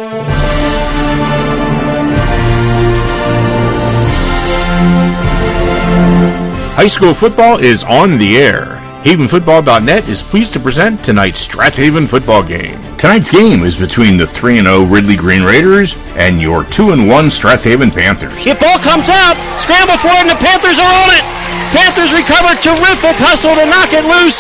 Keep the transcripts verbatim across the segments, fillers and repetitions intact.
High school football is on the air. Haven Football dot net is pleased to present tonight's Strathaven football game. Tonight's game is between the three and oh Ridley Green Raiders and your two and one Strathaven Panthers. The ball comes out, scramble for it, and the Panthers are on it. Panthers recover, terrific hustle to knock it loose.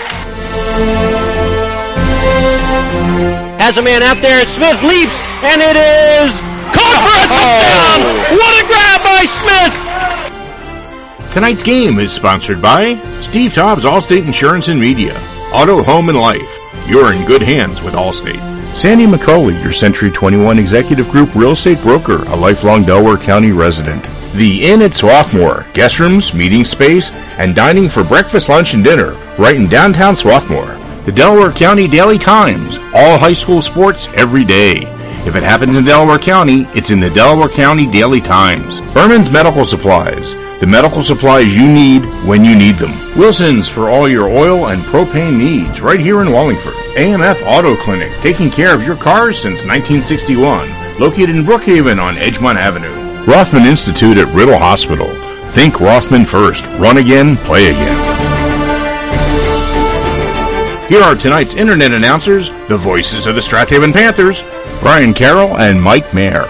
Has a man out there, and Smith leaps, and it is caught for a touchdown. Oh. What a grab by Smith. Tonight's game is sponsored by Steve Tobbs Allstate Insurance and Media, Auto, Home, and Life. You're in good hands with Allstate. Sandy McCauley, your Century twenty-one Executive Group real estate broker, a lifelong Delaware County resident. The Inn at Swarthmore, guest rooms, meeting space, and dining for breakfast, lunch, and dinner right in downtown Swarthmore. The Delaware County Daily Times, all high school sports every day. If it happens in Delaware County, it's in the Delaware County Daily Times. Berman's Medical Supplies, the medical supplies you need when you need them. Wilson's for all your oil and propane needs, right here in Wallingford. A M F Auto Clinic, taking care of your cars since nineteen sixty-one, located in Brookhaven on Edgemont Avenue. Rothman Institute at Riddle Hospital. Think Rothman first. Run again, play again. Here are tonight's internet announcers, the voices of the Strathaven Panthers, Brian Carroll and Mike Mayer.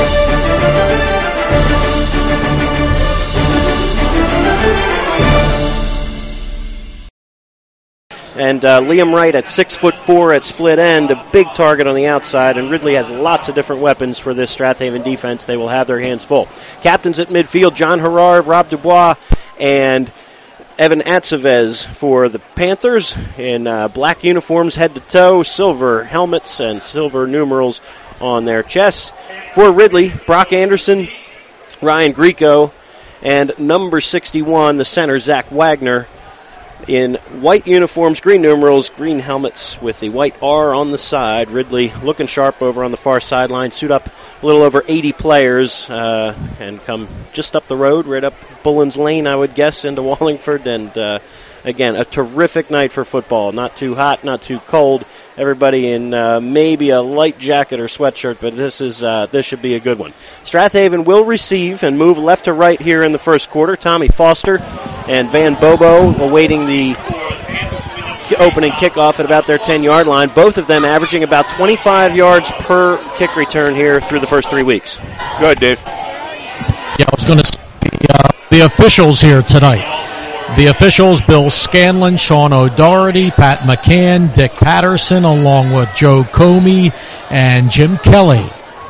And uh, Liam Wright at six foot four at split end, a big target on the outside, and Ridley has lots of different weapons for this Strathaven defense. They will have their hands full. Captains at midfield, John Herrard, Rob Dubois, and Evan Atsevez for the Panthers in uh, black uniforms head to toe, silver helmets and silver numerals on their chests. For Ridley, Brock Anderson, Ryan Greco, and number sixty-one, the center, Zach Wagner, in white uniforms, green numerals, green helmets with the white R on the side. Ridley looking sharp over on the far sideline. Suit up a little over eighty players uh, and come just up the road, right up Bullens Lane, I would guess, into Wallingford. And, uh, again, a terrific night for football. Not too hot, not too cold. Everybody in uh, maybe a light jacket or sweatshirt, but this is uh, this should be a good one. Strathaven will receive and move left to right here in the first quarter. Tommy Foster and Van Bobo awaiting the opening kickoff at about their ten-yard line. Both of them averaging about twenty-five yards per kick return here through the first three weeks. Go ahead, Dave. Yeah, I was going to say uh, the officials here tonight. The officials, Bill Scanlon, Sean O'Doherty, Pat McCann, Dick Patterson, along with Joe Comey and Jim Kelly.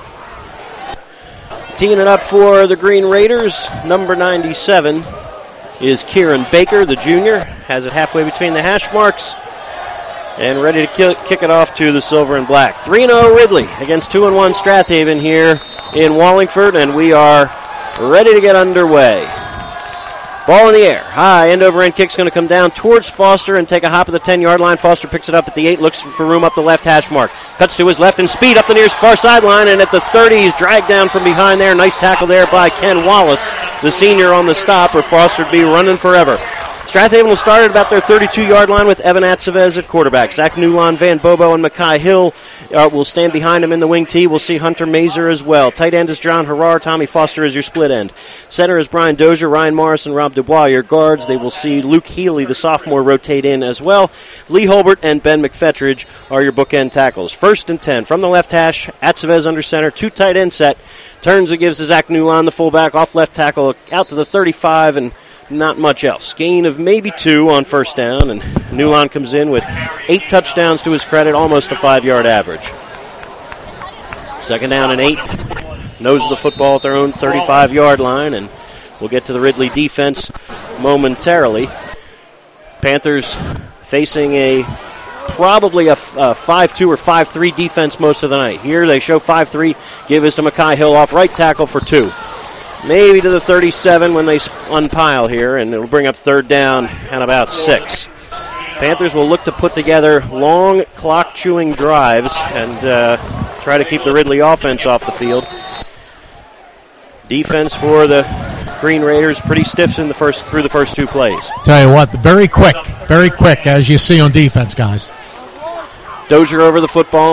Teeing it up for the Green Raiders, number ninety-seven is Kieran Baker, the junior. Has it halfway between the hash marks and ready to kick it off to the silver and black. three and oh Ridley against two and one Strathaven here in Wallingford, and we are ready to get underway. Ball in the air. High end-over-end kick's going to come down towards Foster and take a hop at the ten-yard line. Foster picks it up at the eight, looks for room up the left hash mark. Cuts to his left and speed up the nearest far sideline, and at the thirty, he's dragged down from behind there. Nice tackle there by Ken Wallace, the senior on the stop, or Foster would be running forever. Strathaven will start at about their thirty-two-yard line with Evan Atsevez at quarterback. Zach Newlon, Van Bobo, and Mackay Hill uh, will stand behind him in the wing tee. We'll see Hunter Mazer as well. Tight end is John Herrard. Tommy Foster is your split end. Center is Brian Dozier, Ryan Morris, and Rob Dubois, your guards. They will see Luke Healy, the sophomore, rotate in as well. Lee Holbert and Ben McFetridge are your bookend tackles. First and ten from the left hash. Atsevez under center. Two tight end set. Turns and gives to Zach Newlon, the fullback, off left tackle, out to the thirty-five, and not much else. Gain of maybe two on first down, and Newlon comes in with eight touchdowns to his credit, almost a five-yard average. Second down and eight. Nose of the football at their own thirty-five-yard line, and we'll get to the Ridley defense momentarily. Panthers facing a probably a, a five two or five three defense most of the night. Here they show five three, give us to Mackay Hill off right tackle for two. Maybe to the thirty-seven when they unpile here, and it'll bring up third down and about six. Panthers will look to put together long clock-chewing drives and uh, try to keep the Ridley offense off the field. Defense for the Green Raiders pretty stiff in the first through the first two plays. Tell you what, very quick, very quick, as you see on defense, guys. Dozier over the football.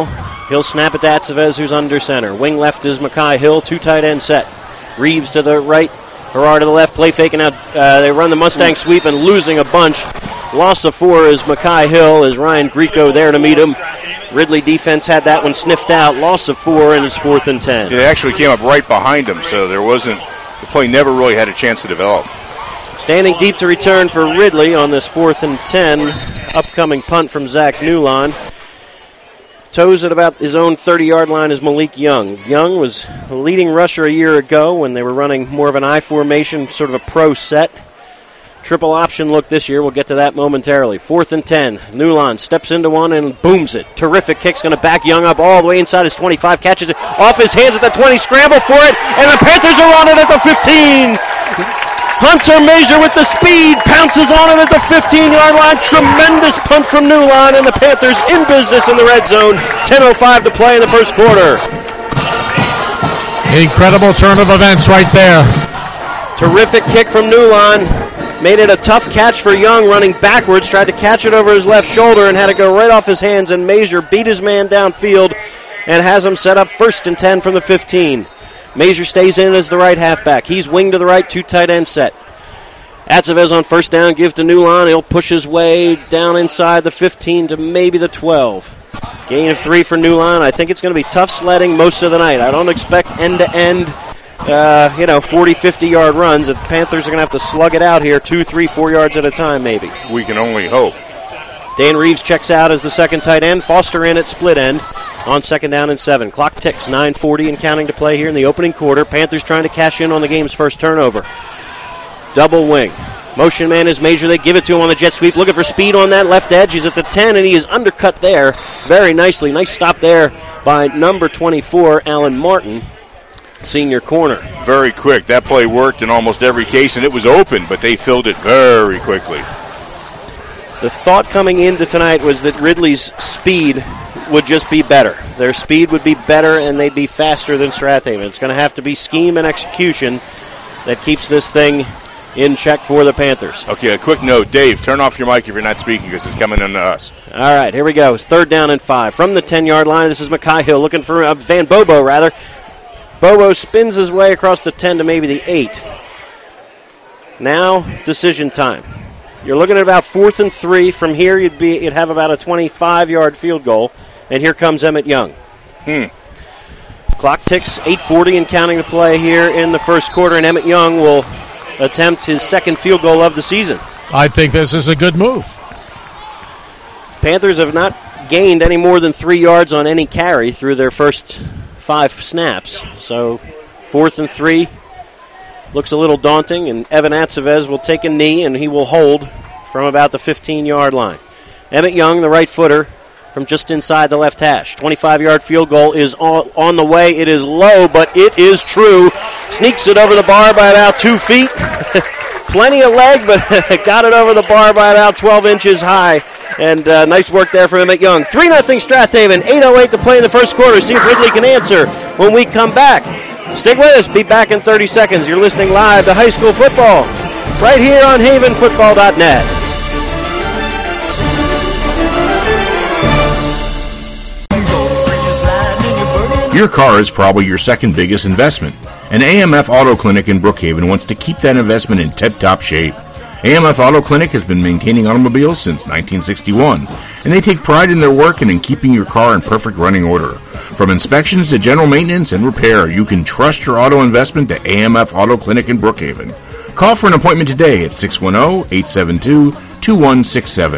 He'll snap it to Atzavez, who's under center. Wing left is Makai Hill, two tight end set. Reeves to the right, Herrera to the left, play faking out. Uh, they run the Mustang sweep and losing a bunch. Loss of four is Makai Hill, as Ryan Grieco there to meet him. Ridley defense had that one sniffed out. Loss of four, and it's fourth and ten. It actually came up right behind him, so there wasn't, the play never really had a chance to develop. Standing deep to return for Ridley on this fourth and ten. Upcoming punt from Zach Newline. Toes at about his own thirty-yard line is Malik Young. Young was a leading rusher a year ago when they were running more of an I formation, sort of a pro set. Triple option look this year. We'll get to that momentarily. Fourth and ten. Newline steps into one and booms it. Terrific kick's going to back Young up all the way inside his twenty-five. Catches it off his hands at the twenty. Scramble for it. And the Panthers are on it at the fifteen. Hunter Major with the speed. Pounces on it at the fifteen-yard line. Tremendous punt from Newline. And the Panthers in business in the red zone. ten oh five to play in the first quarter. Incredible turn of events right there. Terrific kick from Newline. Made it a tough catch for Young, running backwards, tried to catch it over his left shoulder and had to go right off his hands, and Major beat his man downfield and has him set up first and ten from the fifteen. Major stays in as the right halfback. He's wing to the right, two tight end set. Atzavez on first down, give to Newline. He'll push his way down inside the fifteen to maybe the twelve. Gain of three for Newline. I think it's going to be tough sledding most of the night. I don't expect end-to-end Uh, you know, forty, fifty-yard runs. The Panthers are going to have to slug it out here, two, three, four yards at a time maybe. We can only hope. Dan Reeves checks out as the second tight end. Foster in at split end on second down and seven. Clock ticks, nine forty and counting to play here in the opening quarter. Panthers trying to cash in on the game's first turnover. Double wing. Motion man is Major. They give it to him on the jet sweep. Looking for speed on that left edge. He's at the ten, and he is undercut there very nicely. Nice stop there by number twenty-four, Alan Martin. Senior corner. Very quick. That play worked in almost every case, and it was open, but they filled it very quickly. The thought coming into tonight was that Ridley's speed would just be better. Their speed would be better, and they'd be faster than Strathaven. It's going to have to be scheme and execution that keeps this thing in check for the Panthers. Okay, a quick note. Dave, turn off your mic if you're not speaking because it's coming in to us. All right, here we go. It's third down and five. From the ten-yard line, this is Makai Hill looking for uh, Van Bobo, rather. Bobo spins his way across the ten to maybe the eight. Now, decision time. You're looking at about fourth and three. From here, you'd be you'd have about a twenty-five-yard field goal. And here comes Emmett Young. Hmm. Clock ticks, eight forty and counting to play here in the first quarter. And Emmett Young will attempt his second field goal of the season. I think this is a good move. Panthers have not gained any more than three yards on any carry through their first five snaps. So fourth and three looks a little daunting, and Evan Atzavez will take a knee, and he will hold from about the fifteen-yard line. Emmett Young, the right footer, from just inside the left hash. twenty-five-yard field goal is on, on the way. It is low, but it is true. Sneaks it over the bar by about two feet. Plenty of leg, but got it over the bar by about twelve inches high. And uh, nice work there from Emmett Young. three nothing Strathaven, eight oh eight to play in the first quarter. See if Ridley can answer when we come back. Stick with us. Be back in thirty seconds. You're listening live to high school football right here on haven football dot net. Your car is probably your second biggest investment, and A M F Auto Clinic in Brookhaven wants to keep that investment in tip-top shape. A M F Auto Clinic has been maintaining automobiles since nineteen sixty-one, and they take pride in their work and in keeping your car in perfect running order. From inspections to general maintenance and repair, you can trust your auto investment to A M F Auto Clinic in Brookhaven. Call for an appointment today at six one zero, eight seven two, two one six seven.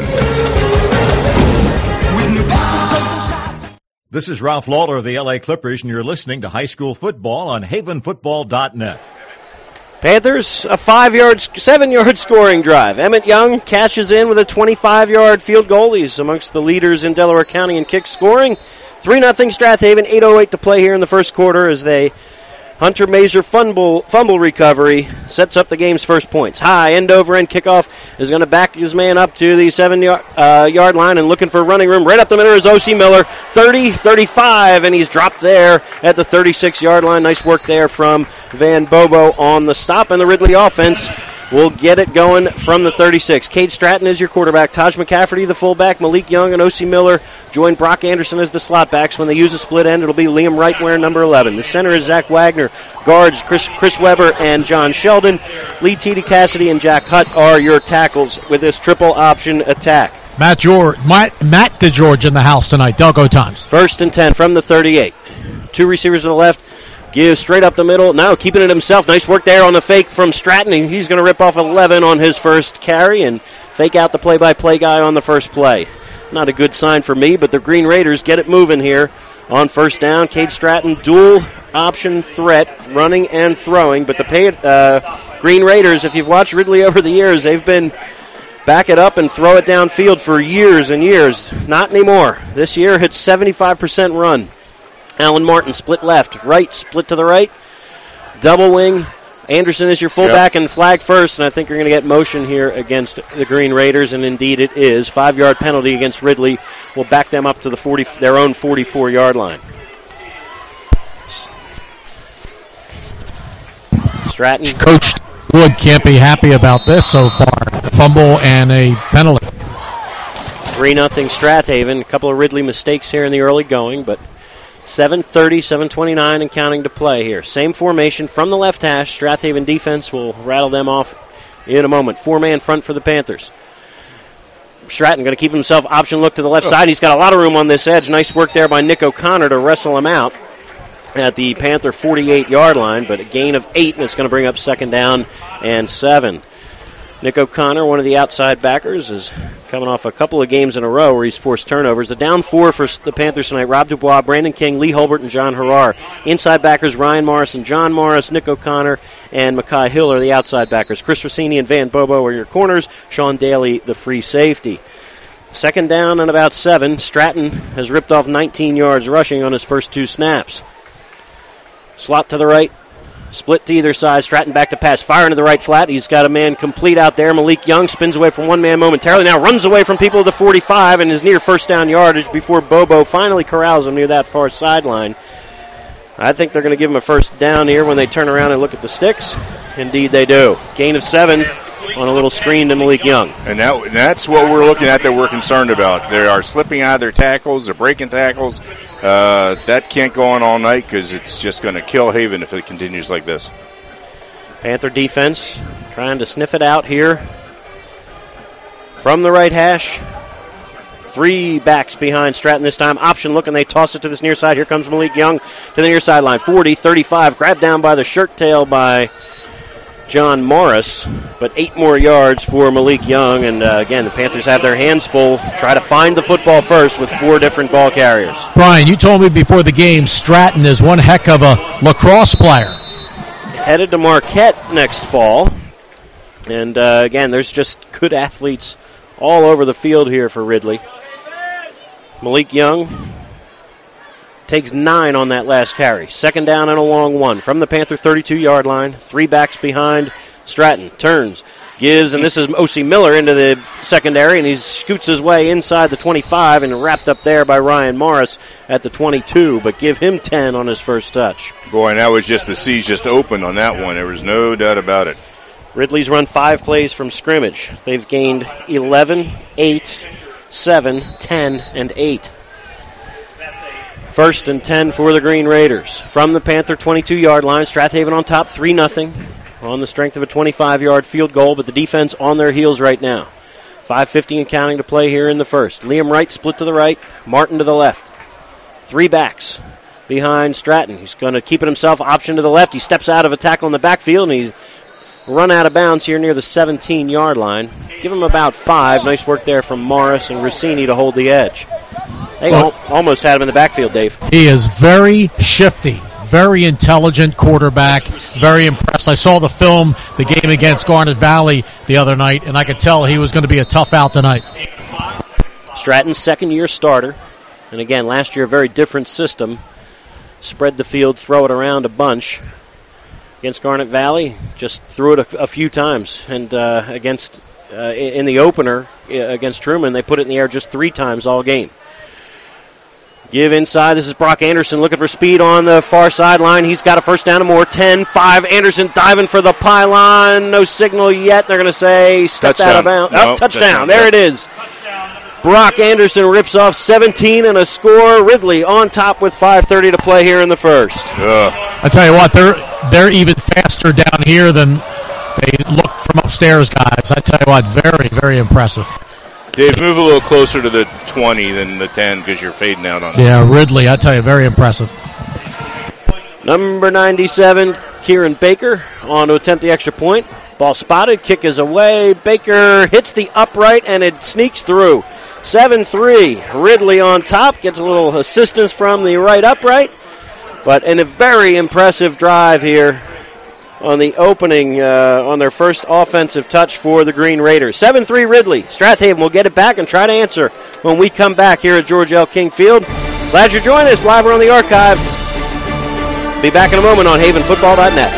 This is Ralph Lawler of the L A Clippers, and you're listening to High School Football on haven football dot net. Panthers, a five-yard, seven-yard scoring drive. Emmett Young cashes in with a twenty-five-yard field goal. He's amongst the leaders in Delaware County in kick scoring. three nothing Strathaven, eight oh eight to play here in the first quarter as they Hunter Major fumble, fumble recovery sets up the game's first points. High, end-over-end kickoff is going to back his man up to the seven-yard uh, yard line and looking for running room. Right up the middle is O C Miller, thirty, thirty-five, and he's dropped there at the thirty-six-yard line. Nice work there from Van Bobo on the stop, and the Ridley offense will get it going from the thirty-six. Cade Stratton is your quarterback. Taj McCafferty, the fullback. Malik Young and O C Miller join Brock Anderson as the slot backs. When they use a split end, it'll be Liam Wright wearing number eleven. The center is Zach Wagner. Guards, Chris, Chris Weber and John Sheldon. Lee T D Cassidy and Jack Hutt are your tackles with this triple option attack. Matt George, Matt, Matt DeGeorge in the house tonight. Delco times. First and ten from the thirty-eight. Two receivers to the left. Gives straight up the middle. Now keeping it himself. Nice work there on the fake from Stratton. He's going to rip off eleven on his first carry and fake out the play-by-play guy on the first play. Not a good sign for me, but the Green Raiders get it moving here on first down. Cade Stratton, dual option threat, running and throwing. But the pay, uh, Green Raiders, if you've watched Ridley over the years, they've been back it up and throw it downfield for years and years. Not anymore. This year it's seventy-five percent run. Alan Martin split left, right, split to the right, double wing. Anderson is your fullback yep. and flag first, and I think you're going to get motion here against the Green Raiders, and indeed it is. Five-yard penalty against Ridley will back them up to the forty, their own forty-four-yard line. Stratton. Coach Wood can't be happy about this so far. Fumble and a penalty. three nothing Strathaven. A couple of Ridley mistakes here in the early going, but seven thirty, seven twenty-nine and counting to play here. Same formation from the left hash. Strathaven defense will rattle them off in a moment. Four-man front for the Panthers. Stratton going to keep himself option look to the left oh. side. He's got a lot of room on this edge. Nice work there by Nick O'Connor to wrestle him out at the Panther forty-eight-yard line, but a gain of eight, and it's going to bring up second down and seven. Nick O'Connor, one of the outside backers, is coming off a couple of games in a row where he's forced turnovers. The down four for the Panthers tonight: Rob Dubois, Brandon King, Lee Holbert, and John Harrar. Inside backers: Ryan Morris and John Morris. Nick O'Connor and Makai Hill are the outside backers. Chris Rossini and Van Bobo are your corners. Sean Daly, the free safety. Second down and about seven. Stratton has ripped off nineteen yards rushing on his first two snaps. Slot to the right. Split to either side. Stratton back to pass. Fire into the right flat. He's got a man complete out there. Malik Young spins away from one man momentarily. Now runs away from people to the forty-five and is near first down yardage before Bobo finally corrals him near that far sideline. I think they're going to give him a first down here when they turn around and look at the sticks. Indeed they do. Gain of seven on a little screen to Malik Young. And that, that's what we're looking at that we're concerned about. They are slipping out of their tackles. They're breaking tackles. Uh, that can't go on all night because it's just going to kill Haven if it continues like this. Panther defense trying to sniff it out here from the right hash. Three backs behind Stratton this time. Option look, and they toss it to this near side. Here comes Malik Young to the near sideline. forty, thirty-five. Grabbed down by the shirt tail by John Morris, but eight more yards for Malik Young. And uh, again, the Panthers have their hands full. Try to find the football first with four different ball carriers. Brian, you told me before the game Stratton is one heck of a lacrosse player. Headed to Marquette next fall. And uh, again, there's just good athletes all over the field here for Ridley. Malik Young takes nine on that last carry. Second down and a long one from the Panther thirty-two-yard line. Three backs behind Stratton. Turns, gives, and this is O C Miller into the secondary, and he scoots his way inside the twenty-five and wrapped up there by Ryan Morris at the twenty-two, but give him ten on his first touch. Boy, and that was just the C's just opened on that one. There was no doubt about it. Ridley's run five plays from scrimmage. They've gained eleven, eight, seven, ten, and eight. First and ten for the Green Raiders. From the Panther twenty-two-yard line, Strathaven on top, three nothing, on the strength of a twenty-five-yard field goal, but the defense on their heels right now. five fifty and counting to play here in the first. Liam Wright split to the right, Martin to the left. Three backs behind Stratton. He's going to keep it himself, option to the left. He steps out of a tackle in the backfield, and he's run out of bounds here near the seventeen-yard line. Give him about five. Nice work there from Morris and Rossini to hold the edge. They well, al- almost had him in the backfield, Dave. He is very shifty, very intelligent quarterback, very impressed. I saw the film, the game against Garnet Valley the other night, and I could tell he was going to be a tough out tonight. Stratton's second-year starter. And again, last year, a very different system. Spread the field, throw it around a bunch. Against Garnet Valley, just threw it a, a few times. And uh, against uh, in the opener uh, against Truman, they put it in the air just three times all game. Give inside. This is Brock Anderson looking for speed on the far sideline. He's got a first down and more. ten five. Anderson diving for the pylon. No signal yet. They're going to say stepped out of bounds. No, oh, touchdown. touchdown. There it is. Brock Anderson rips off seventeen and a score. Ridley on top with five thirty to play here in the first. Ugh. I tell you what, they're they're even faster down here than they look from upstairs, guys. I tell you what, very, very impressive. Dave, move a little closer to the twenty than the ten because you're fading out on us. Yeah, Ridley, I tell you, very impressive. Number ninety-seven, Kieran Baker, on to attempt the extra point. Ball spotted, kick is away. Baker hits the upright, and it sneaks through. seven three, Ridley on top, gets a little assistance from the right upright. But in a very impressive drive here on the opening, uh, on their first offensive touch for the Green Raiders. seven three Ridley. Strathaven will get it back and try to answer when we come back here at George L. King Field. Glad you're joining us live on the archive. Be back in a moment on haven football dot net.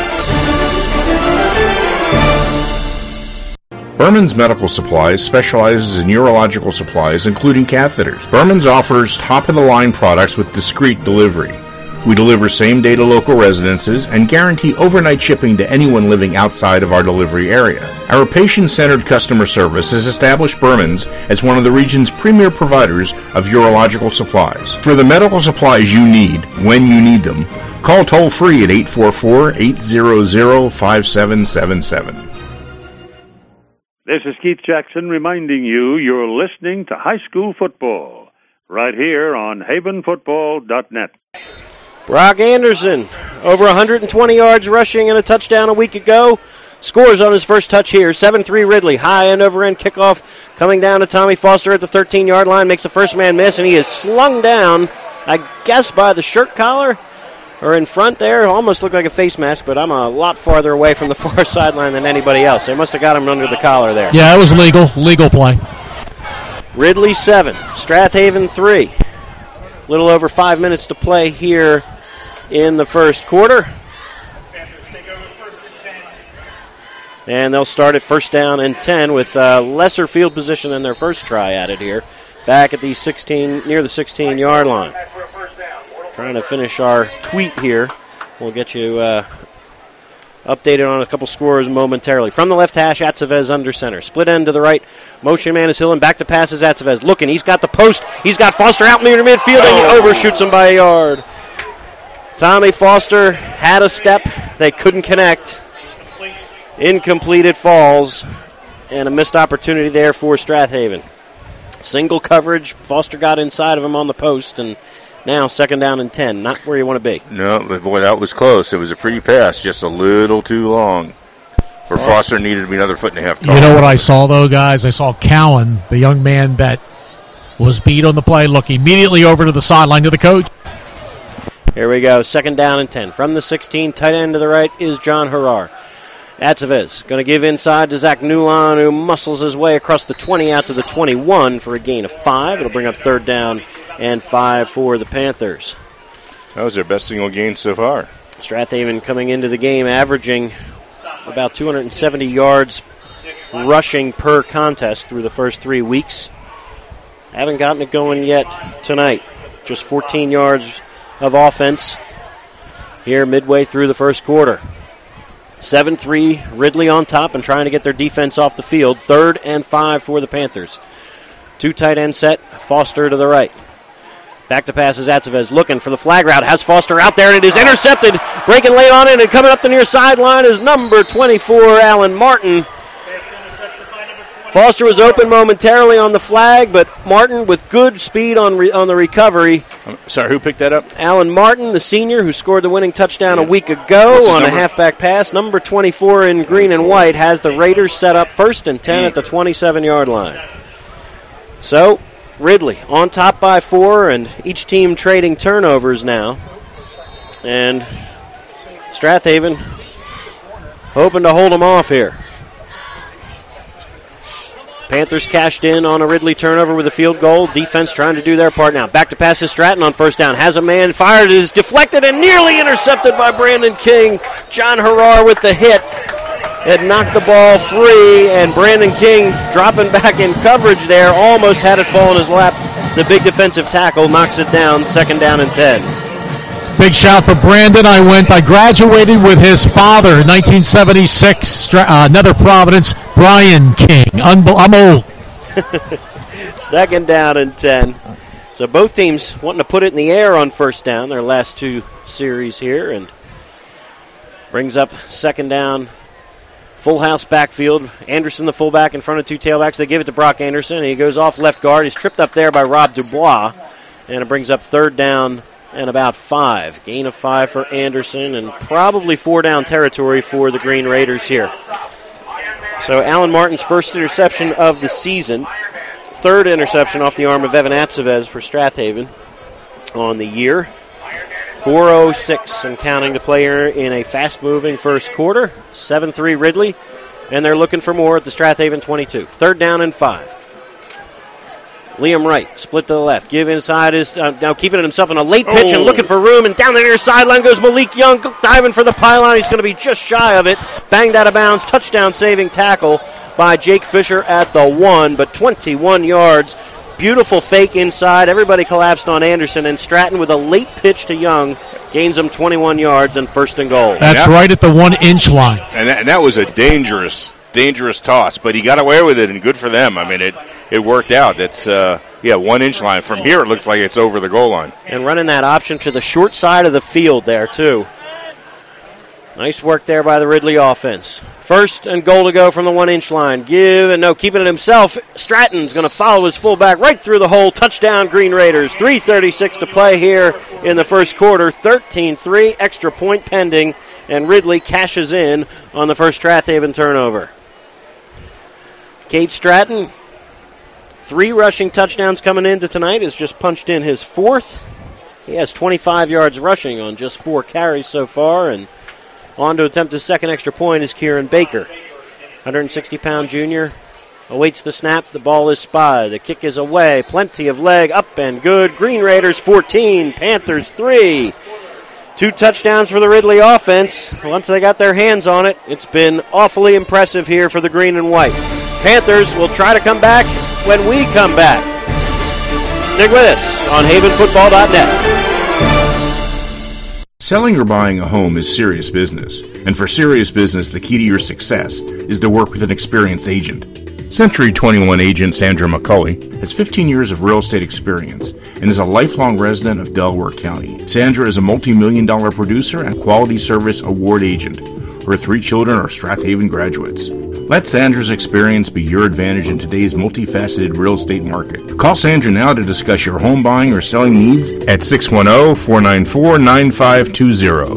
Berman's Medical Supplies specializes in urological supplies, including catheters. Berman's offers top-of-the-line products with discreet delivery. We deliver same-day to local residences and guarantee overnight shipping to anyone living outside of our delivery area. Our patient-centered customer service has established Berman's as one of the region's premier providers of urological supplies. For the medical supplies you need, when you need them, call toll-free at eight four four, eight hundred, five seven seven seven. This is Keith Jackson reminding you you're listening to high school football right here on haven football dot net. Brock Anderson, over one hundred twenty yards rushing and a touchdown a week ago. Scores on his first touch here. seven three Ridley. High end over end kickoff coming down to Tommy Foster at the thirteen-yard line. Makes the first man miss, and he is slung down, I guess, by the shirt collar or in front there. Almost looked like a face mask, but I'm a lot farther away from the far sideline than anybody else. They must have got him under the collar there. Yeah, it was legal. Legal play. Ridley seven. Strathaven three. Little over five minutes to play here in the first quarter. And they'll start at first down and ten with uh, lesser field position than their first try at it here. Back at the sixteen, near the sixteen-yard line. Trying to finish our tweet here. We'll get you uh, updated on a couple scores momentarily. From the left hash, Atzavez under center. Split end to the right. Motion man is Hill, and back to pass is Atzavez. Looking, he's got the post. He's got Foster out near midfield, and he overshoots him by a yard. Tommy Foster had a step. They couldn't connect. Incomplete, it falls. And a missed opportunity there for Strathaven. Single coverage. Foster got inside of him on the post, and now second down and ten. Not where you want to be. No, but boy, that was close. It was a pretty pass, just a little too long. For Foster needed to be another foot and a half tall. You know what I saw, though, guys? I saw Cowan, the young man that was beat on the play, look immediately over to the sideline to the coach. Here we go, second down and ten. From the sixteen, tight end to the right is John Harrar. Atzavez going to give inside to Zach Newlon, who muscles his way across the twenty out to the twenty-one for a gain of five. It'll bring up third down and five for the Panthers. That was their best single gain so far. Strathaven coming into the game averaging about two hundred seventy yards rushing per contest through the first three weeks. Haven't gotten it going yet tonight. Just fourteen yards of offense here midway through the first quarter. seven three, Ridley on top and trying to get their defense off the field. Third and five for the Panthers. Two tight end set, Foster to the right. Back to pass is Atzavez looking for the flag route. Has Foster out there, and it is intercepted. Breaking late on it, and coming up the near sideline is number twenty-four, Alan Martin. Foster was open momentarily on the flag, but Martin with good speed on re- on the recovery. I'm sorry, who picked that up? Alan Martin, the senior, who scored the winning touchdown yeah. a week ago What's on a number? halfback pass. Number twenty-four in green and white has the Raiders set up first and ten at the twenty-seven-yard line. So, Ridley on top by four, and each team trading turnovers now. And Strathaven hoping to hold them off here. Panthers cashed in on a Ridley turnover with a field goal. Defense trying to do their part now. Back to pass to Stratton on first down. Has a man fired. Is deflected and nearly intercepted by Brandon King. John Harrar with the hit. had knocked the ball free, and Brandon King dropping back in coverage there, almost had it fall in his lap. The big defensive tackle knocks it down, second down and ten. Big shout for Brandon. I went, I graduated with his father in nineteen seventy-six, uh, Nether Providence, Brian King. Unbe- I'm old. Second down and ten. So both teams wanting to put it in the air on first down, their last two series here, and brings up second down. Full house backfield. Anderson, the fullback, in front of two tailbacks. They give it to Brock Anderson, and he goes off left guard. He's tripped up there by Rob Dubois, and it brings up third down and about five. Gain of five for Anderson, and probably four down territory for the Green Raiders here. So Alan Martin's first interception of the season. Third interception off the arm of Evan Atzevez for Strathaven on the year. four oh six and counting to play here in a fast-moving first quarter. seven three Ridley, and they're looking for more at the Strathaven twenty-two. Third down and five. Liam Wright, split to the left. Give inside is uh, now keeping it himself in a late pitch oh. and looking for room. And down the near sideline goes Malik Young, diving for the pylon. He's going to be just shy of it. Banged out of bounds. Touchdown saving tackle by Jake Fisher at the one, but twenty-one yards. Beautiful fake inside. Everybody collapsed on Anderson, and Stratton with a late pitch to Young gains him twenty-one yards and first and goal. That's that, right at the one-inch line. And that, and that was a dangerous, dangerous toss, but he got away with it, and good for them. I mean, it, it worked out. It's, uh, yeah, one-inch line. From here, it looks like it's over the goal line. And running that option to the short side of the field there, too. Nice work there by the Ridley offense. First and goal to go from the one-inch line. Give and no, keeping it himself. Stratton's going to follow his fullback right through the hole. Touchdown, Green Raiders. three thirty-six to play here in the first quarter. thirteen three, extra point pending, and Ridley cashes in on the first Strathaven turnover. Cade Stratton, three rushing touchdowns coming into tonight, has just punched in his fourth. He has twenty-five yards rushing on just four carries so far, and on to attempt his second extra point is Kieran Baker. one hundred sixty pound junior awaits the snap. The ball is spotted. The kick is away. Plenty of leg. Up and good. Green Raiders fourteen. Panthers three. Two touchdowns for the Ridley offense. Once they got their hands on it, it's been awfully impressive here for the green and white. Panthers will try to come back when we come back. Stick with us on Haven Football dot net. Selling or buying a home is serious business, and for serious business, the key to your success is to work with an experienced agent. Century twenty-one agent Sandra McCulley has fifteen years of real estate experience and is a lifelong resident of Delaware County. Sandra is a multi-million dollar producer and quality service award agent. Her three children are Strathaven graduates. Let Sandra's experience be your advantage in today's multifaceted real estate market. Call Sandra now to discuss your home buying or selling needs at six one zero, four nine four, nine five two zero.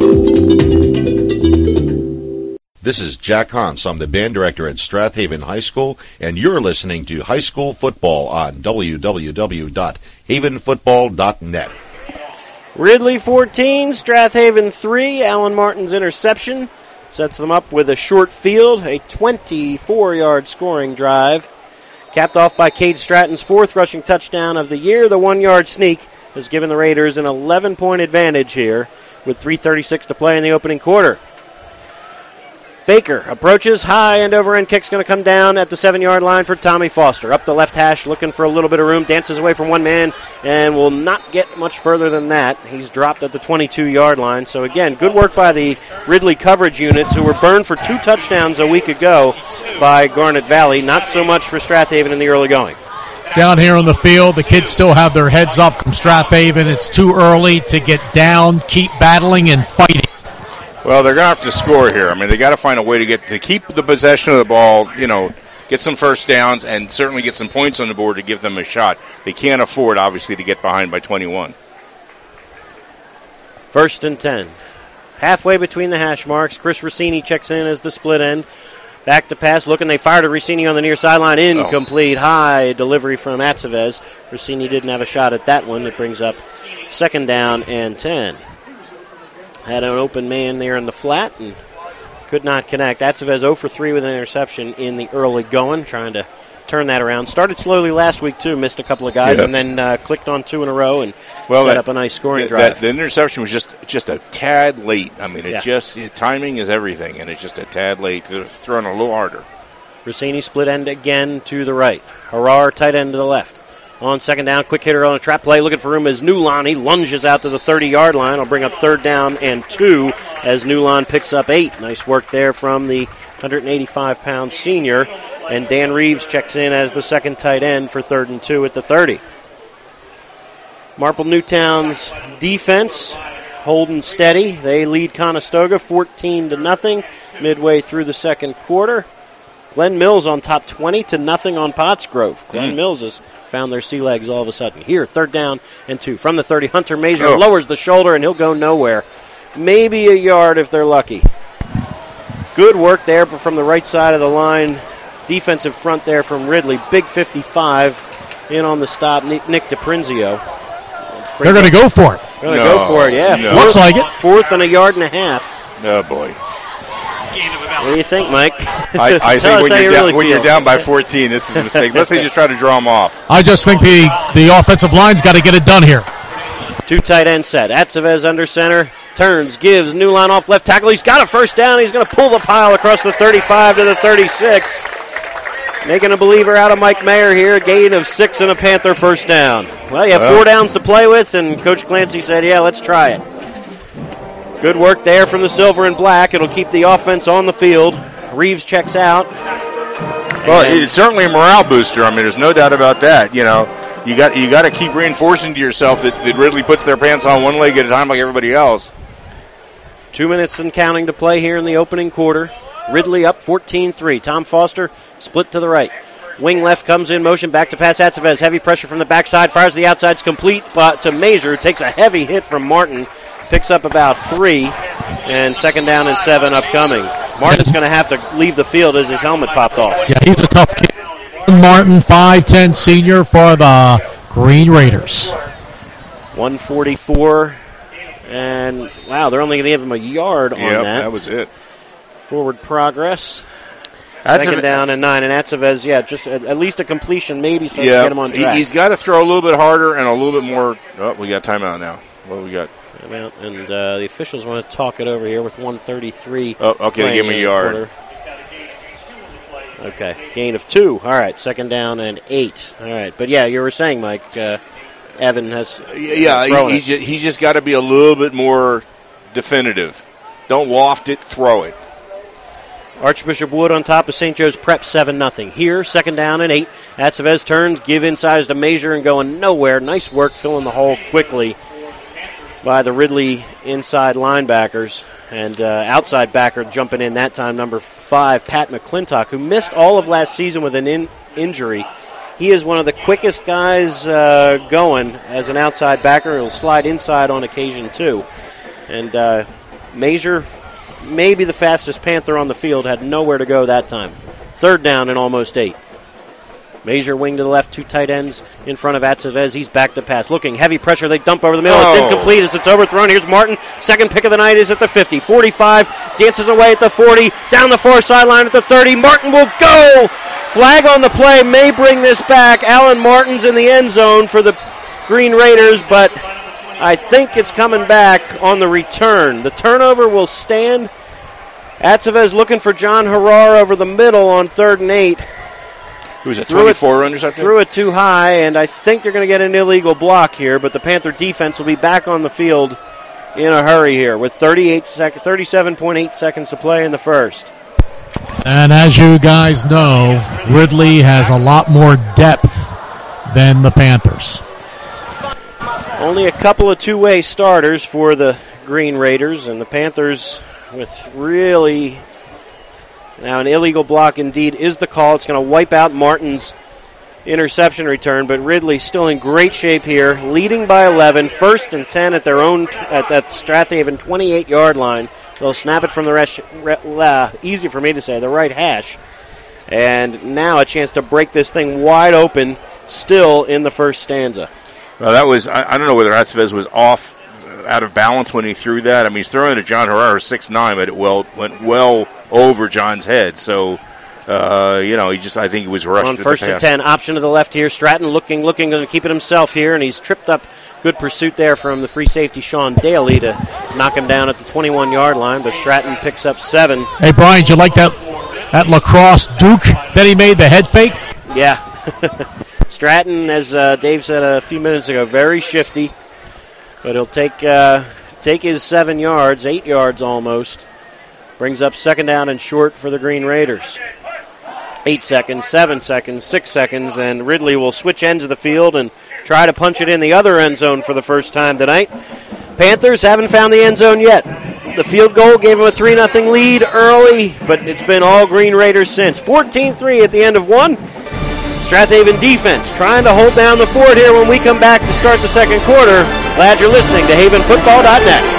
This is Jack Hans. I'm the band director at Strathaven High School, and you're listening to High School Football on w w w dot haven football dot net. Ridley fourteen, Strathaven three. Alan Martin's interception sets them up with a short field, a twenty-four yard scoring drive. Capped off by Cade Stratton's fourth rushing touchdown of the year. The one-yard sneak has given the Raiders an eleven point advantage here with three thirty-six to play in the opening quarter. Baker approaches high, and over end kick's going to come down at the seven-yard line for Tommy Foster. Up the left hash, looking for a little bit of room, dances away from one man, and will not get much further than that. He's dropped at the twenty-two yard line. So again, good work by the Ridley coverage units, who were burned for two touchdowns a week ago by Garnet Valley. Not so much for Strathaven in the early going. Down here on the field, the kids still have their heads up from Strathaven. It's too early to get down, keep battling and fighting. Well, they're going to have to score here. I mean, they got to find a way to get to keep the possession of the ball, you know, get some first downs, and certainly get some points on the board to give them a shot. They can't afford, obviously, to get behind by twenty-one. First and ten. Halfway between the hash marks, Chris Rossini checks in as the split end. Back to pass, looking, they fired to Rossini on the near sideline. Incomplete. Oh. High delivery from Atzevez. Rossini didn't have a shot at that one. It brings up second down and ten. Had an open man there in the flat and could not connect. Atzevez zero for three with an interception in the early going, trying to turn that around. Started slowly last week, too. Missed a couple of guys, yeah. and then uh, clicked on two in a row and well, set that, up a nice scoring that, drive. That, the interception was just just a tad late. I mean, it yeah. just it, timing is everything, and it's just a tad late. Throwing a little harder. Rossini split end again to the right. Harar tight end to the left. On second down, quick hitter on a trap play, looking for room as Newlon. He lunges out to the thirty-yard line. I'll bring up third down and two as Newlon picks up eight. Nice work there from the one hundred eighty-five pound senior. And Dan Reeves checks in as the second tight end for third and two at the thirty. Marple Newtown's defense holding steady. They lead Conestoga fourteen to nothing midway through the second quarter. Glen Mills on top twenty to nothing on Pottsgrove. Glen mm. Mills has found their sea legs all of a sudden. Here, third down and two. From the thirty, Hunter Mazur oh. lowers the shoulder, and he'll go nowhere. Maybe a yard if they're lucky. Good work there from the right side of the line. Defensive front there from Ridley. Big fifty-five in on the stop, Nick DiPrinzio. They're going to go for it. They're going to no, go for it, yeah. No. Fourth, Looks like it. Fourth and a yard and a half. Oh, boy. What do you think, Mike? I, I think when, you're, you down, really when you're down by fourteen, this is a mistake. Unless they just try to draw them off. I just think the, the offensive line's got to get it done here. Two tight end set. Atzevez under center. Turns, gives Newline off left tackle. He's got a first down. He's going to pull the pile across the thirty-five to the thirty-six. Making a believer out of Mike Mayer here. A gain of six and a Panther first down. Well, you have well. four downs to play with, and Coach Clancy said, yeah, let's try it. Good work there from the silver and black. It'll keep the offense on the field. Reeves checks out. Well, it's certainly a morale booster. I mean, there's no doubt about that. You know, you got you got to keep reinforcing to yourself that, that Ridley puts their pants on one leg at a time like everybody else. Two minutes and counting to play here in the opening quarter. Ridley up fourteen three. Tom Foster split to the right. Wing left comes in motion, back to pass Atzevez. Heavy pressure from the backside, fires the outside's complete, but to Mazur, takes a heavy hit from Martin. Picks up about three, and second down and seven upcoming. Martin's going to have to leave the field as his helmet popped off. Yeah, he's a tough kid. Martin, five ten senior for the Green Raiders. one forty-four, and wow, they're only going to give him a yard on yep, that. that was it. Forward progress. Second Atzev- down and nine, and Atzevez, yeah, just at, at least a completion, maybe starts yeah, to get him on track. He's got to throw a little bit harder and a little bit more. Oh, we got timeout now. What do we got? And uh, the officials want to talk it over here with one thirty-three. Oh, okay, they give him a yard. Okay, gain of two. All right, second down and eight. All right, but yeah, you were saying, Mike, uh, Evan has. Yeah, he, he just, he's just got to be a little bit more definitive. Don't loft it, throw it. Archbishop Wood on top of Saint Joe's Prep seven nothing. Here, second down and eight. Atzevez turns, give inside to Mazur and going nowhere. Nice work filling the hole quickly by the Ridley inside linebackers. And uh, outside backer jumping in that time, number five, Pat McClintock, who missed all of last season with an in- injury. He is one of the quickest guys uh, going as an outside backer. He'll slide inside on occasion, too. And uh, Mazur, maybe the fastest Panther on the field, had nowhere to go that time. Third down and almost eight. Mazur wing to the left, two tight ends in front of Atzevez. He's back to pass. Looking, heavy pressure. They dump over the middle. Oh. It's incomplete as it's overthrown. Here's Martin. Second pick of the night is at the fifty. forty-five, dances away at the forty. Down the far sideline at the thirty. Martin will go. Flag on the play. May bring this back. Alan Martin's in the end zone for the Green Raiders, but I think it's coming back on the return. The turnover will stand. Atzevez looking for John Harar over the middle on third and eight. Who's it, twenty-four runners, I think? Threw it too high, and I think you're going to get an illegal block here, but the Panther defense will be back on the field in a hurry here with thirty-eight sec- thirty-seven point eight seconds to play in the first. And as you guys know, Ridley has a lot more depth than the Panthers. Only a couple of two-way starters for the Green Raiders, and the Panthers with really... Now, an illegal block indeed is the call. It's going to wipe out Martin's interception return, but Ridley still in great shape here, leading by eleven, first and ten at their own at that Strathaven twenty-eight-yard line. They'll snap it from the rest, uh, easy for me to say, the right hash. And now a chance to break this thing wide open, still in the first stanza. Well, that was, I, I don't know whether Atzevez was off, out of balance when he threw that. I mean, he's throwing to John Harar, six nine, but it well, went well over John's head. So Uh, you know, he just, I think he was rushed On at first the and pass. ten, option to the left here. Stratton looking, looking, going to keep it himself here, and he's tripped up. Good pursuit there from the free safety, Sean Daly, to knock him down at the twenty-one-yard line, but Stratton picks up seven. Hey, Brian, did you like that, that lacrosse Duke that he made, the head fake? Yeah. Stratton, as uh, Dave said a few minutes ago, very shifty, but he'll take uh, take his seven yards, eight yards almost. Brings up second down and short for the Green Raiders. Eight seconds, seven seconds, six seconds, and Ridley will switch ends of the field and try to punch it in the other end zone for the first time tonight. Panthers haven't found the end zone yet. The field goal gave them a three nothing lead early, but it's been all Green Raiders since. fourteen three at the end of one. Strathaven defense trying to hold down the fort here when we come back to start the second quarter. Glad you're listening to Haven Football dot net.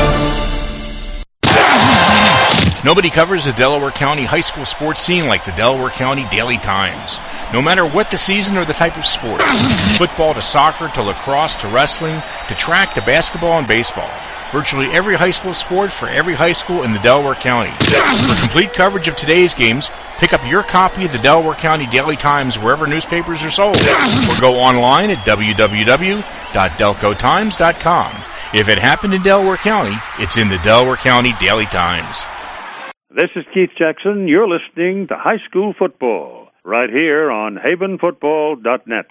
Nobody covers the Delaware County high school sports scene like the Delaware County Daily Times. No matter what the season or the type of sport, from football to soccer to lacrosse to wrestling to track to basketball and baseball, virtually every high school sport for every high school in the Delaware County. For complete coverage of today's games, pick up your copy of the Delaware County Daily Times wherever newspapers are sold, or go online at w w w dot delco times dot com. If it happened in Delaware County, it's in the Delaware County Daily Times. This is Keith Jackson. You're listening to High School Football right here on Haven Football dot net.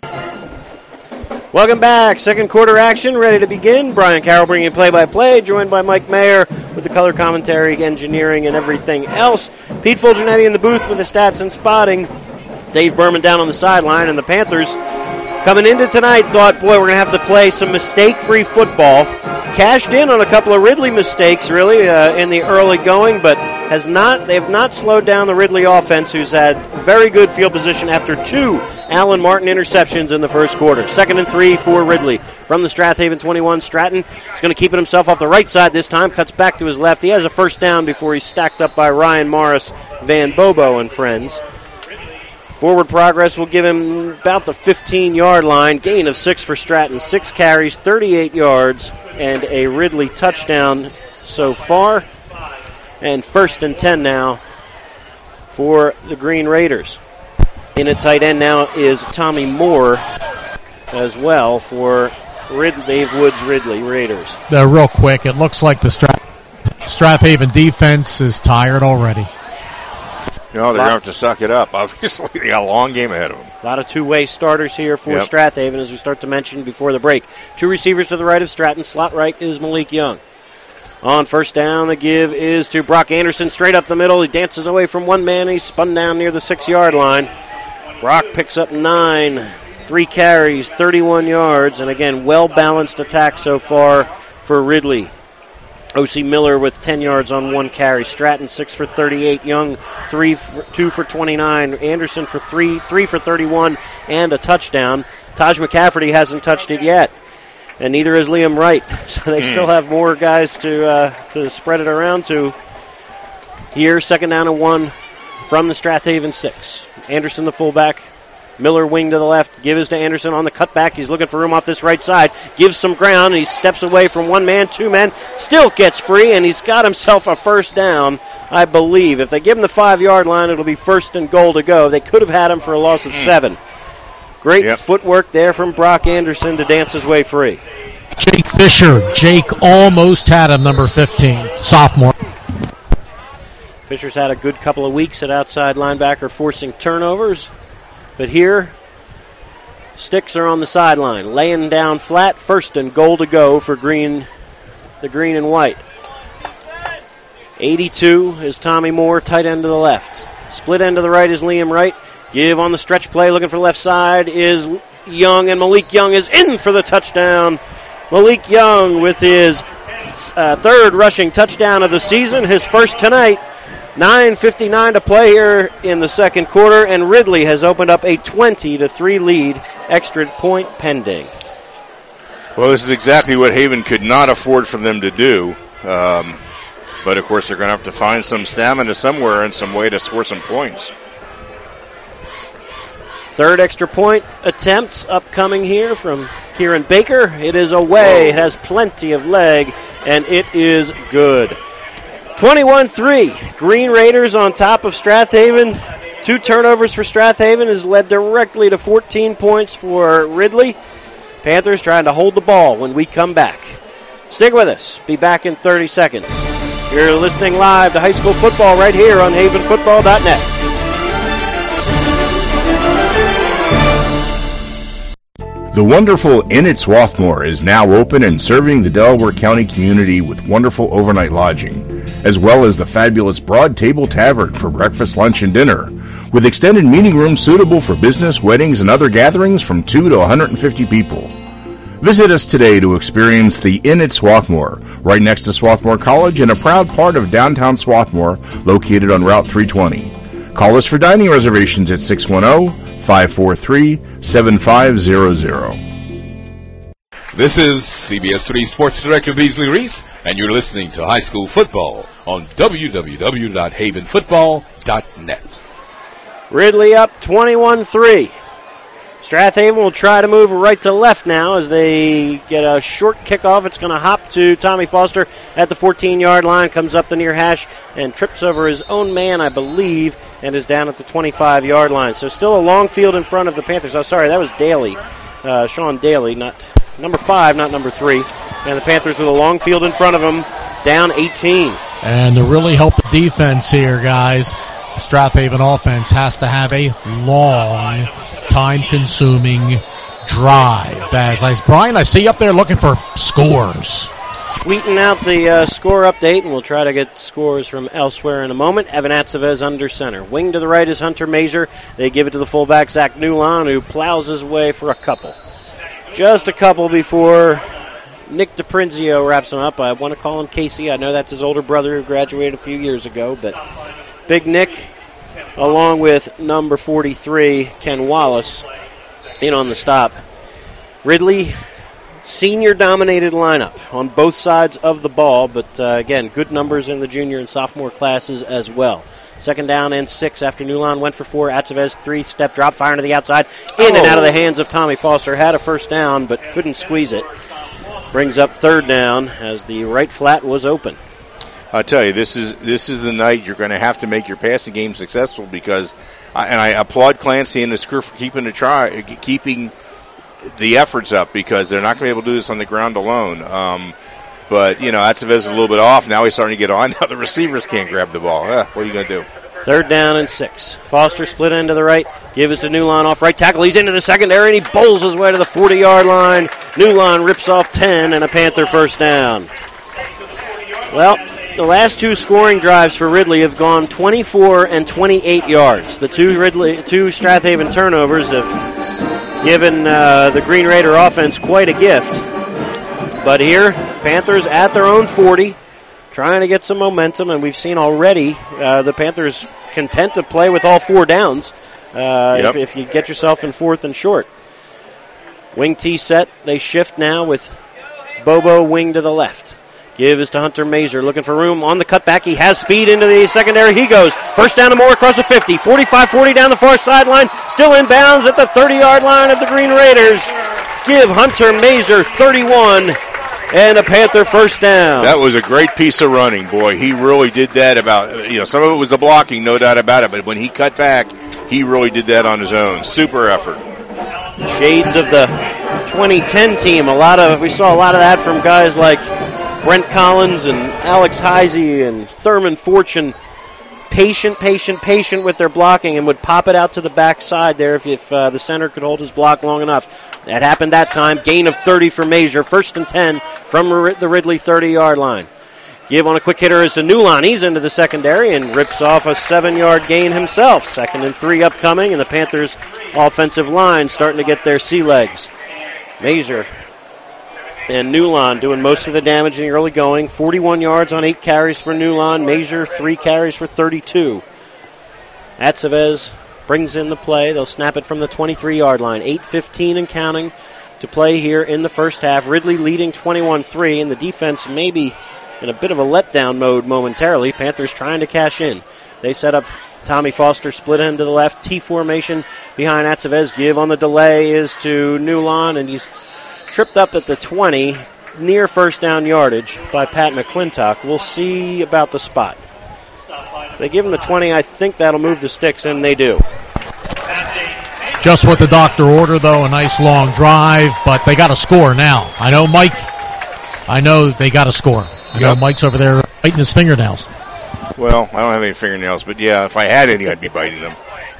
Welcome back. Second quarter action ready to begin. Brian Carroll bringing play-by-play, joined by Mike Mayer with the color commentary, engineering, and everything else. Pete Fulgenetti in the booth with the stats and spotting. Dave Berman down on the sideline, and the Panthers coming into tonight thought, boy, we're going to have to play some mistake-free football. Cashed in on a couple of Ridley mistakes, really, uh, in the early going, but has not. They have not slowed down the Ridley offense, who's had very good field position after two Allen Martin interceptions in the first quarter. Second and three for Ridley. From the Strathaven twenty-one, Stratton is going to keep it himself off the right side this time, cuts back to his left. He has a first down before he's stacked up by Ryan Morris, Van Bobo, and friends. Forward progress will give him about the fifteen-yard line. Gain of six for Stratton. Six carries, thirty-eight yards, and a Ridley touchdown so far. And first and ten now for the Green Raiders. In at tight end now is Tommy Moore as well for Rid- Dave Woods Ridley Raiders. Uh, real quick, it looks like the Strat- Strathaven defense is tired already. You know, they're going to have to suck it up. Obviously, they got a long game ahead of them. A lot of two-way starters here for Yep. Strathaven, as we start to mention before the break. Two receivers to the right of Stratton. Slot right is Malik Young. On first down, the give is to Brock Anderson, straight up the middle. He dances away from one man. He's spun down near the six-yard line. Brock picks up nine, three carries, thirty-one yards, and again, well-balanced attack so far for Ridley. O C Miller with ten yards on one carry. Stratton six for thirty-eight. Young three, for, two for twenty-nine. Anderson for three, three for thirty-one, and a touchdown. Taj McCafferty hasn't touched it yet, and neither has Liam Wright. So they mm. still have more guys to uh, to spread it around to. Here, second down and one from the Strathaven six. Anderson, the fullback. Miller wing to the left. Give is to Anderson on the cutback. He's looking for room off this right side. Gives some ground. And he steps away from one man, two men. Still gets free, and he's got himself a first down, I believe. If they give him the five-yard line, it'll be first and goal to go. They could have had him for a loss of seven. Great yep. footwork there from Brock Anderson to dance his way free. Jake Fisher. Jake almost had him, number fifteen, sophomore. Fisher's had a good couple of weeks at outside linebacker, forcing turnovers. But here, sticks are on the sideline, laying down flat, first and goal to go for green, the green and white. eighty-two is Tommy Moore, tight end to the left. Split end to the right is Liam Wright. Give on the stretch play, looking for left side is Young, and Malik Young is in for the touchdown. Malik Young with his uh, third rushing touchdown of the season, his first tonight. nine fifty-nine to play here in the second quarter, and Ridley has opened up a twenty to three lead, extra point pending. Well, this is exactly what Haven could not afford for them to do. Um, but, of course, they're going to have to find some stamina somewhere and some way to score some points. Third extra point attempt upcoming here from Kieran Baker. It is away. It has plenty of leg, and it is good. twenty-one three. Green Raiders on top of Strathaven. Two turnovers for Strathaven has led directly to fourteen points for Ridley. Panthers trying to hold the ball when we come back. Stick with us. Be back in thirty seconds. You're listening live to high school football right here on haven football dot net. The wonderful Inn at Swarthmore is now open and serving the Delaware County community with wonderful overnight lodging, as well as the fabulous Broad Table Tavern for breakfast, lunch, and dinner, with extended meeting rooms suitable for business, weddings, and other gatherings from two to one hundred fifty people. Visit us today to experience the Inn at Swarthmore, right next to Swarthmore College and a proud part of downtown Swarthmore, located on Route three twenty. Call us for dining reservations at six one zero, five four three, seven five zero zero. This is C B S three Sports Director Beasley Reese, and you're listening to High School Football on w w w dot haven football dot net. Ridley up twenty-one three. Strathaven will try to move right to left now as they get a short kickoff. It's going to hop to Tommy Foster at the fourteen-yard line, comes up the near hash and trips over his own man, I believe, and is down at the twenty-five-yard line. So still a long field in front of the Panthers. Oh, sorry, that was Daly, uh, Sean Daly, not number five, not number three. And the Panthers with a long field in front of them, down eighteen. And to really help the defense here, guys, Strathaven offense has to have a long, time-consuming drive. As I, Brian, I see you up there looking for scores. Tweeting out the uh, score update, and we'll try to get scores from elsewhere in a moment. Evan Atzevez under center. Wing to the right is Hunter Mazur. They give it to the fullback, Zach Newlon, who plows his way for a couple. Just a couple before Nick DiPrinzio wraps him up. I want to call him Casey. I know that's his older brother who graduated a few years ago, but Big Nick, along with number forty-three, Ken Wallace, in on the stop. Ridley, senior-dominated lineup on both sides of the ball, but uh, again, good numbers in the junior and sophomore classes as well. Second down and six after Newlon went for four. Atzevez, three-step drop, firing to the outside, in and out of the hands of Tommy Foster. Had a first down, but couldn't squeeze it. Brings up third down as the right flat was open. I'll tell you, this is this is the night you're going to have to make your passing game successful because, I, and I applaud Clancy and his crew for keeping the try, keeping the efforts up because they're not going to be able to do this on the ground alone. Um, but you know, Atzevez is a little bit off now. He's starting to get on. Now the receivers can't grab the ball. Uh, what are you going to do? Third down and six. Foster split end to the right. Give us to Newlon off right tackle. He's into the secondary and he bowls his way to the forty-yard line. Newlon rips off ten and a Panther first down. Well, the last two scoring drives for Ridley have gone twenty-four and twenty-eight yards. The two Ridley, two Strathaven turnovers have given uh, the Green Raider offense quite a gift. But here, Panthers at their own forty, trying to get some momentum, and we've seen already uh, the Panthers content to play with all four downs uh, yep. if, if you get yourself in fourth and short. Wing T set, they shift now with Bobo wing to the left. Give is to Hunter Mazur, looking for room on the cutback. He has speed into the secondary. He goes. First down and more across the fifty. forty-five forty down the far sideline. Still in bounds at the thirty-yard line of the Green Raiders. Give Hunter Mazur thirty-one and a Panther first down. That was a great piece of running, boy. He really did that about, you know, some of it was the blocking, no doubt about it, but when he cut back, he really did that on his own. Super effort. Shades of the twenty ten team. A lot of, we saw a lot of that from guys like Brent Collins and Alex Heisey and Thurman Fortune, patient, patient, patient with their blocking and would pop it out to the backside there if, if uh, the center could hold his block long enough. That happened that time. Gain of thirty for Mazur. First and ten from the Ridley thirty-yard line. Give on a quick hitter is to Newlon. He's into the secondary and rips off a seven-yard gain himself. Second and three upcoming, and the Panthers' offensive line starting to get their sea legs. Mazur and Newlon doing most of the damage in the early going. forty-one yards on eight carries for Newlon. Mazur, three carries for thirty-two. Atzevez brings in the play. They'll snap it from the twenty-three-yard line. eight fifteen and counting to play here in the first half. Ridley leading twenty-one three, and the defense maybe in a bit of a letdown mode momentarily. Panthers trying to cash in. They set up Tommy Foster, split end to the left. T formation behind Atzevez. Give on the delay is to Newlon, and he's tripped up at the twenty, near first down yardage by Pat McClintock. We'll see about the spot. If they give them the twenty, I think that'll move the sticks, and they do. Just what the doctor ordered, though, a nice long drive, but they got to score now. I know Mike, I know they got to score. You know, Mike's over there biting his fingernails. Well, I don't have any fingernails, but yeah, if I had any, I'd be biting them.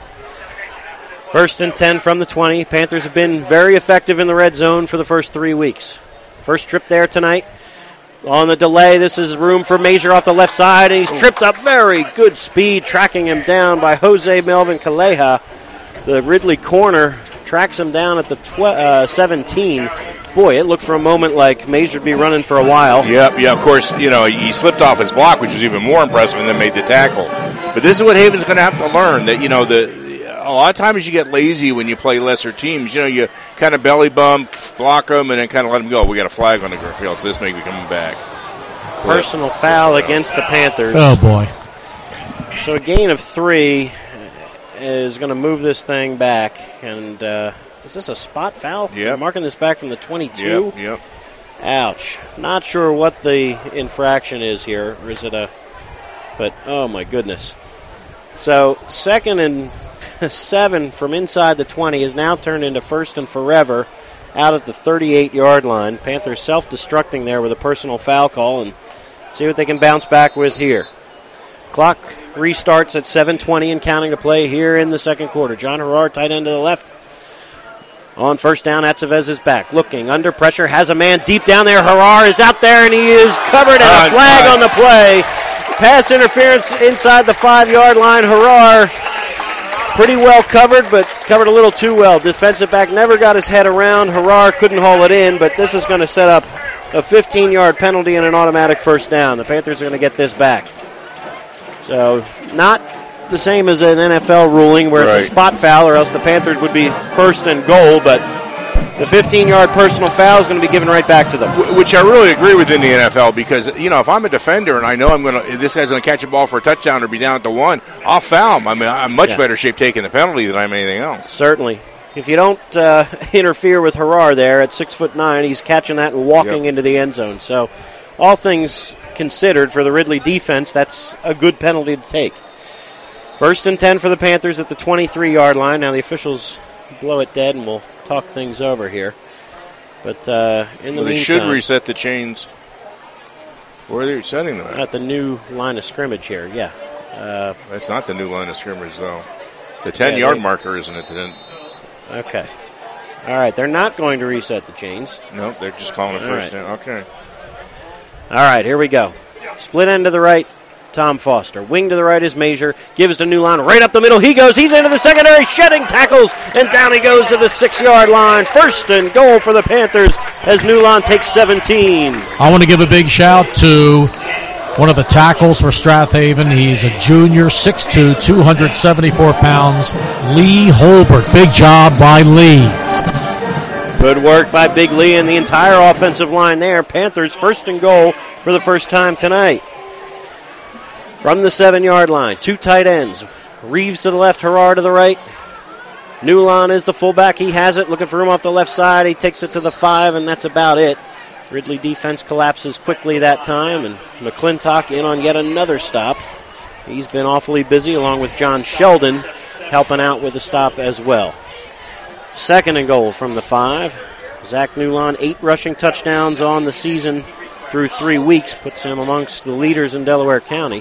First and ten from the twenty. Panthers have been very effective in the red zone for the first three weeks. First trip there tonight. On the delay, this is room for Major off the left side, and he's tripped up. Very good speed, tracking him down by Jose Melvin Calleja. The Ridley corner tracks him down at the tw- uh, seventeen. Boy, it looked for a moment like Major would be running for a while. Yep, yeah, of course, you know, he slipped off his block, which was even more impressive, and then made the tackle. But this is what Haven's going to have to learn, that, you know, the a lot of times you get lazy when you play lesser teams. You know, you kind of belly bump, block them, and then kind of let them go. We got a flag on the field, so this may be coming back. Personal foul against the Panthers. Oh, boy. So a gain of three is going to move this thing back. And uh, is this a spot foul? Yeah. Marking this back from the twenty-two? Yep, yep. Ouch. Not sure what the infraction is here. Or is it a... But, oh, my goodness. So second and seven from inside the twenty is now turned into first and forever out at the thirty-eight-yard line. Panthers self-destructing there with a personal foul call, and see what they can bounce back with here. Clock restarts at seven twenty and counting to play here in the second quarter. John Herrar, tight end to the left. On first down, Atzevez is back. Looking, under pressure, has a man deep down there. Herrar is out there, and he is covered, and a flag on the play. Pass interference inside the five-yard line. Herrar pretty well covered, but covered a little too well. Defensive back never got his head around. Herrar couldn't haul it in, but this is going to set up a fifteen-yard penalty and an automatic first down. The Panthers are going to get this back. So not the same as an N F L ruling where right. It's a spot foul, or else the Panthers would be first and goal, but the fifteen-yard personal foul is going to be given right back to them. Which I really agree with in the N F L, because, you know, if I'm a defender and I know I'm going to, this guy's going to catch a ball for a touchdown or be down at the one, I'll foul him. I mean, I'm much yeah. better shape taking the penalty than I'm anything else. Certainly. If you don't uh, interfere with Herrar there at six foot nine, he's catching that and walking yep. into the end zone. So, all things considered for the Ridley defense, that's a good penalty to take. First and ten for the Panthers at the twenty-three-yard line. Now the officials blow it dead, and we'll talk things over here. But uh, in the well, they meantime, should reset the chains. Where are they setting them at? At the new line of scrimmage here, yeah. Uh, That's not the new line of scrimmage, though. The ten-yard yeah, marker, isn't it? Then? Okay. All right, they're not going to reset the chains. No, nope, they're just calling it first right. down. Okay. All right, here we go. Split end to the right, Tom Foster. Wing to the right is Major. Gives to Newline right up the middle. He goes. He's into the secondary, shedding tackles, and down he goes to the six-yard line. First and goal for the Panthers as Newline takes seventeen. I want to give a big shout to one of the tackles for Strathaven. He's a junior, six two, two hundred seventy-four pounds, Lee Holbert. Big job by Lee. Good work by Big Lee and the entire offensive line there. Panthers first and goal for the first time tonight. From the seven-yard line, two tight ends. Reeves to the left, Herrar to the right. Newline is the fullback. He has it, looking for room off the left side. He takes it to the five, and that's about it. Ridley defense collapses quickly that time, and McClintock in on yet another stop. He's been awfully busy, along with John Sheldon, helping out with the stop as well. Second and goal from the five. Zach Newline, eight rushing touchdowns on the season through three weeks, puts him amongst the leaders in Delaware County.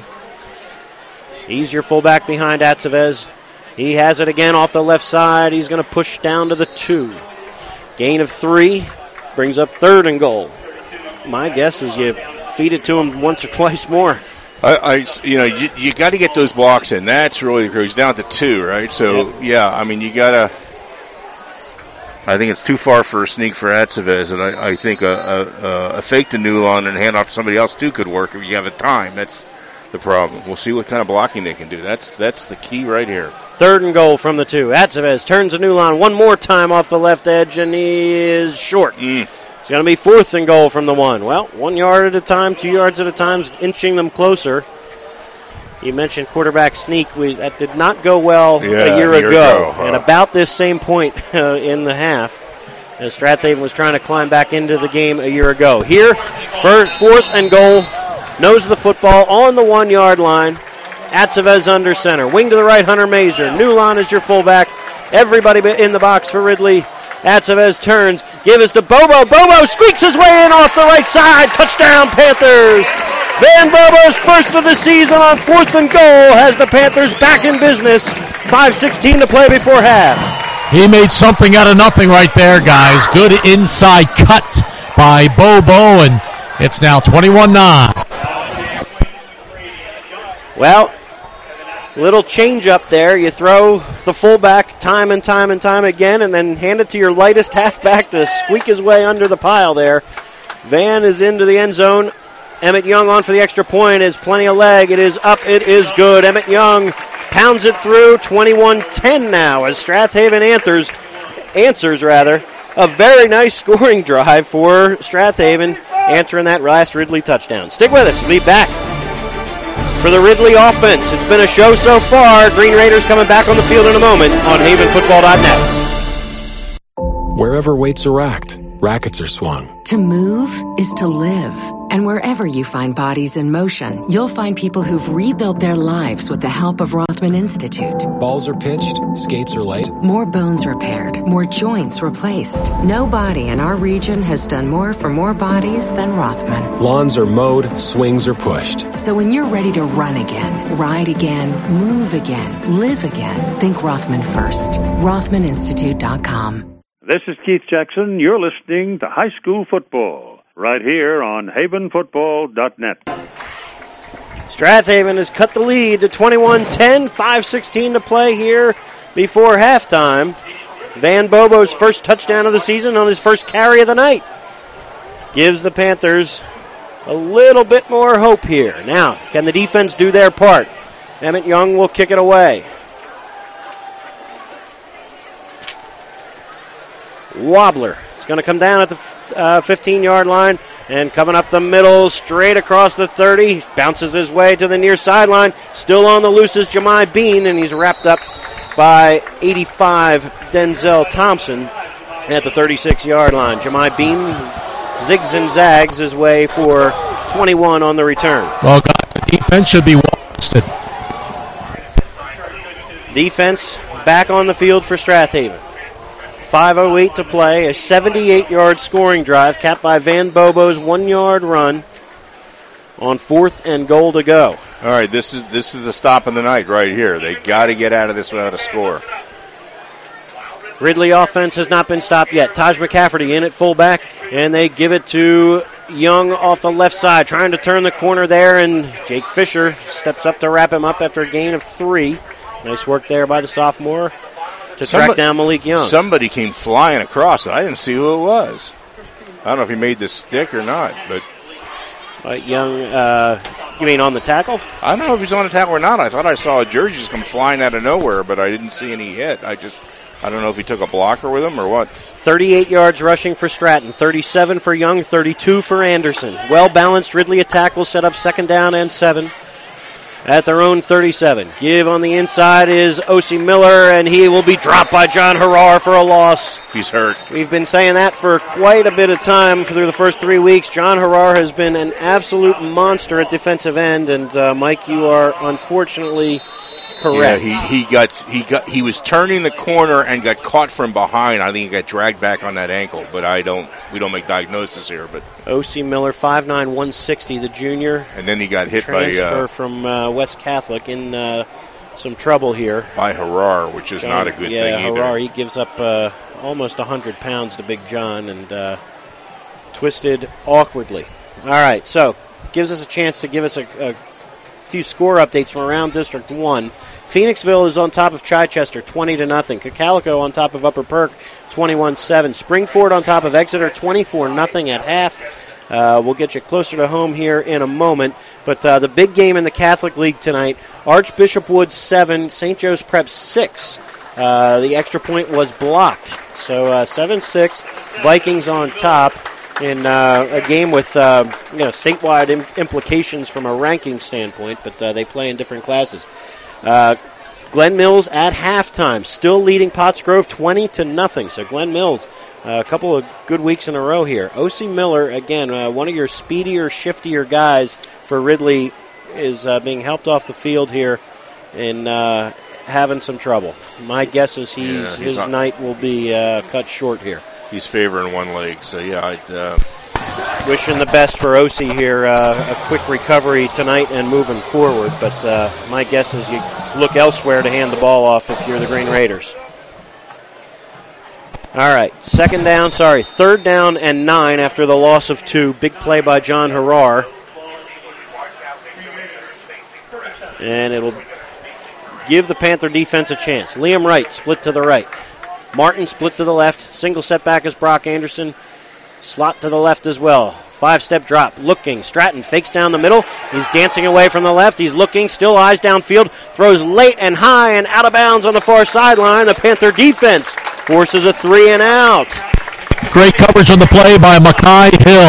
He's your fullback behind Atzevez. He has it again off the left side. He's going to push down to the two. Gain of three. Brings up third and goal. My guess is you feed it to him once or twice more. I, I you know, you, you got to get those blocks in. That's really the crew. He's down to two, right? So, yep. yeah, I mean, you got to. I think it's too far for a sneak for Atzevez, and I, I think a, a, a fake to Newline and hand off to somebody else, too, could work if you have a time. That's the problem. We'll see what kind of blocking they can do. That's that's the key right here. Third and goal from the two. Atzevez turns to Newline one more time off the left edge, and he is short. Mm. It's going to be fourth and goal from the one. Well, one yard at a time, two yards at a time, inching them closer. You mentioned quarterback sneak. We, that did not go well yeah, a year, a year ago. ago huh? And about this same point uh, in the half, as Strathaven was trying to climb back into the game a year ago. Here, for fourth and goal, nose of the football on the one-yard line. Atzevez under center. Wing to the right, Hunter Mazer. Newlon is your fullback. Everybody in the box for Ridley. Atzevez turns. Give us to Bobo. Bobo squeaks his way in off the right side. Touchdown, Panthers. Van Bobo's first of the season on fourth and goal has the Panthers back in business. five sixteen to play before half. He made something out of nothing right there, guys. Good inside cut by Bobo, and it's now twenty-one nine. Well, little change up there. You throw the fullback time and time and time again, and then hand it to your lightest halfback to squeak his way under the pile there. Van is into the end zone. Emmett Young on for the extra point. Is plenty of leg. It is up. It is good. Emmett Young pounds it through. twenty-one ten now as Strathaven answers, answers rather. A very nice scoring drive for Strathaven, answering that last Ridley touchdown. Stick with us. We'll be back for the Ridley offense. It's been a show so far. Green Raiders coming back on the field in a moment on Haven Football dot net. Wherever weights are racked, rackets are swung. To move is to live. And wherever you find bodies in motion, you'll find people who've rebuilt their lives with the help of Rothman Institute. Balls are pitched, skates are laid. More bones repaired, more joints replaced. No body in our region has done more for more bodies than Rothman. Lawns are mowed, swings are pushed. So when you're ready to run again, ride again, move again, live again, think Rothman first. Rothman Institute dot com. This is Keith Jackson. You're listening to High School Football right here on Haven Football dot net. Strathaven has cut the lead to twenty-one ten, five sixteen to play here before halftime. Van Bobo's first touchdown of the season on his first carry of the night gives the Panthers a little bit more hope here. Now, can the defense do their part? Emmett Young will kick it away. Wobbler. It's going to come down at the uh, fifteen-yard line and coming up the middle, straight across the thirty. Bounces his way to the near sideline. Still on the loose is Jemai Bean, and he's wrapped up by eighty-five Denzel Thompson at the thirty-six-yard line. Jemai Bean zigs and zags his way for twenty-one on the return. Well, guys, the defense should be well-rested. Defense back on the field for Strathaven. five oh eight to play, a seventy-eight-yard scoring drive capped by Van Bobo's one-yard run on fourth and goal to go. All right, this is this is the stop of the night right here. They got to get out of this without a score. Ridley offense has not been stopped yet. Taj McCafferty in at fullback, and they give it to Young off the left side, trying to turn the corner there, and Jake Fisher steps up to wrap him up after a gain of three. Nice work there by the sophomore to Somebody, track down Malik Young. Somebody came flying across, but I didn't see who it was. I don't know if he made the stick or not, but uh, Young, uh, you mean on the tackle? I don't know if he's on the tackle or not. I thought I saw a jersey just come flying out of nowhere, but I didn't see any hit. I just, I don't know if he took a blocker with him or what. thirty-eight yards rushing for Stratton, thirty-seven for Young, thirty-two for Anderson. Well-balanced Ridley attack will set up second down and seven at their own thirty-seven. Give on the inside is O C Miller, and he will be dropped by John Harrar for a loss. He's hurt. We've been saying that for quite a bit of time through the first three weeks. John Harrar has been an absolute monster at defensive end, and uh, Mike, you are unfortunately correct. Yeah, he, he got he got he was turning the corner and got caught from behind. I think he got dragged back on that ankle, but I don't we don't make diagnosis here. But O C Miller, five nine, one sixty, the junior. And then he got hit Transfer by uh, from uh, West Catholic in uh, some trouble here. By Harrar, which is John, not a good yeah, thing either. Harrar, he gives up uh, almost one hundred pounds to Big John and uh, twisted awkwardly. All right, so gives us a chance to give us a, a few score updates from around District one. Phoenixville is on top of Chichester, twenty to nothing. Cacalico on top of Upper Perk, twenty-one seven. Springford on top of Exeter, twenty-four nothing at half. Uh, we'll get you closer to home here in a moment. But uh, the big game in the Catholic League tonight, Archbishop Woods seven, Saint Joe's Prep six. Uh, the extra point was blocked. So uh, seven six, Vikings on top in uh, a game with uh, you know statewide im- implications from a ranking standpoint, but uh, they play in different classes. Uh, Glen Mills at halftime, still leading Pottsgrove twenty to nothing. So Glen Mills, uh, a couple of good weeks in a row here. O C Miller, again, uh, one of your speedier, shiftier guys for Ridley is uh, being helped off the field here and uh, having some trouble. My guess is he's, Yeah, he's his not- night will be uh, cut short here. He's favoring one leg, so yeah, I'd. Uh, Wishing the best for O C here. Uh, a quick recovery tonight and moving forward. But uh, my guess is you look elsewhere to hand the ball off if you're the Green Raiders. All right, second down, sorry, third down and nine after the loss of two. Big play by John Harrar. And it'll give the Panther defense a chance. Liam Wright split to the right. Martin split to the left. Single setback is Brock Anderson. Slot to the left as well. Five-step drop. Looking. Stratton fakes down the middle. He's dancing away from the left. He's looking. Still eyes downfield. Throws late and high and out of bounds on the far sideline. The Panther defense forces a three and out. Great coverage on the play by Mackay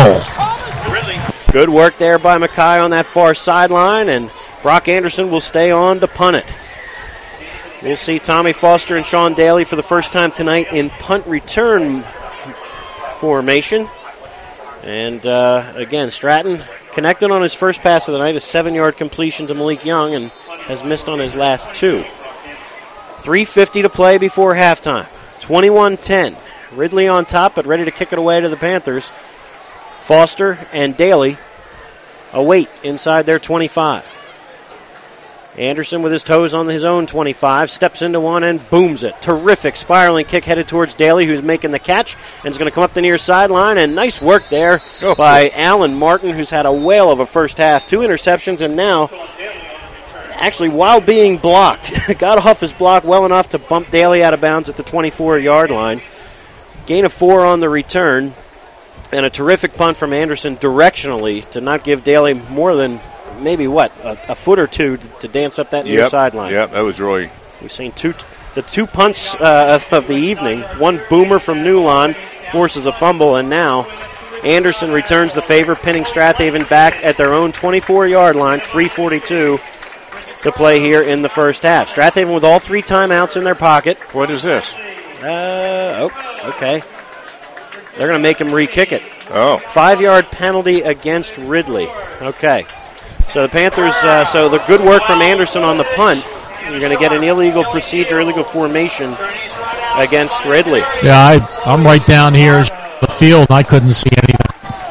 Hill. Good work there by Mackay on that far sideline, and Brock Anderson will stay on to punt it. We'll see Tommy Foster and Sean Daly for the first time tonight in punt return formation. And uh, again, Stratton connected on his first pass of the night, a seven-yard completion to Malik Young, and has missed on his last two. three fifty to play before halftime. twenty-one ten. Ridley on top, but ready to kick it away to the Panthers. Foster and Daly await inside their twenty-five. Anderson with his toes on his own twenty-five, steps into one and booms it. Terrific spiraling kick headed towards Daly, who's making the catch and is going to come up the near sideline. And nice work there oh, by cool. Alan Martin, who's had a whale of a first half. Two interceptions, and now, actually, while being blocked, got off his block well enough to bump Daly out of bounds at the twenty-four-yard line. Gain of four on the return, and a terrific punt from Anderson directionally to not give Daly more than maybe what a, a foot or two to, to dance up that near yep, sideline. Yep, that was really. We've seen two, the two punts uh, of the evening. One boomer from Newlawn forces a fumble, and now Anderson returns the favor, pinning Strathaven back at their own twenty-four-yard line. three forty-two to play here in the first half. Strathaven with all three timeouts in their pocket. What is this? Uh, oh, okay. They're going to make him re-kick it. Oh. Five-yard penalty against Ridley. Okay. So the Panthers, uh, so the good work from Anderson on the punt. You're going to get an illegal procedure, illegal formation against Ridley. Yeah, I, I'm right down here the field, and I couldn't see anything.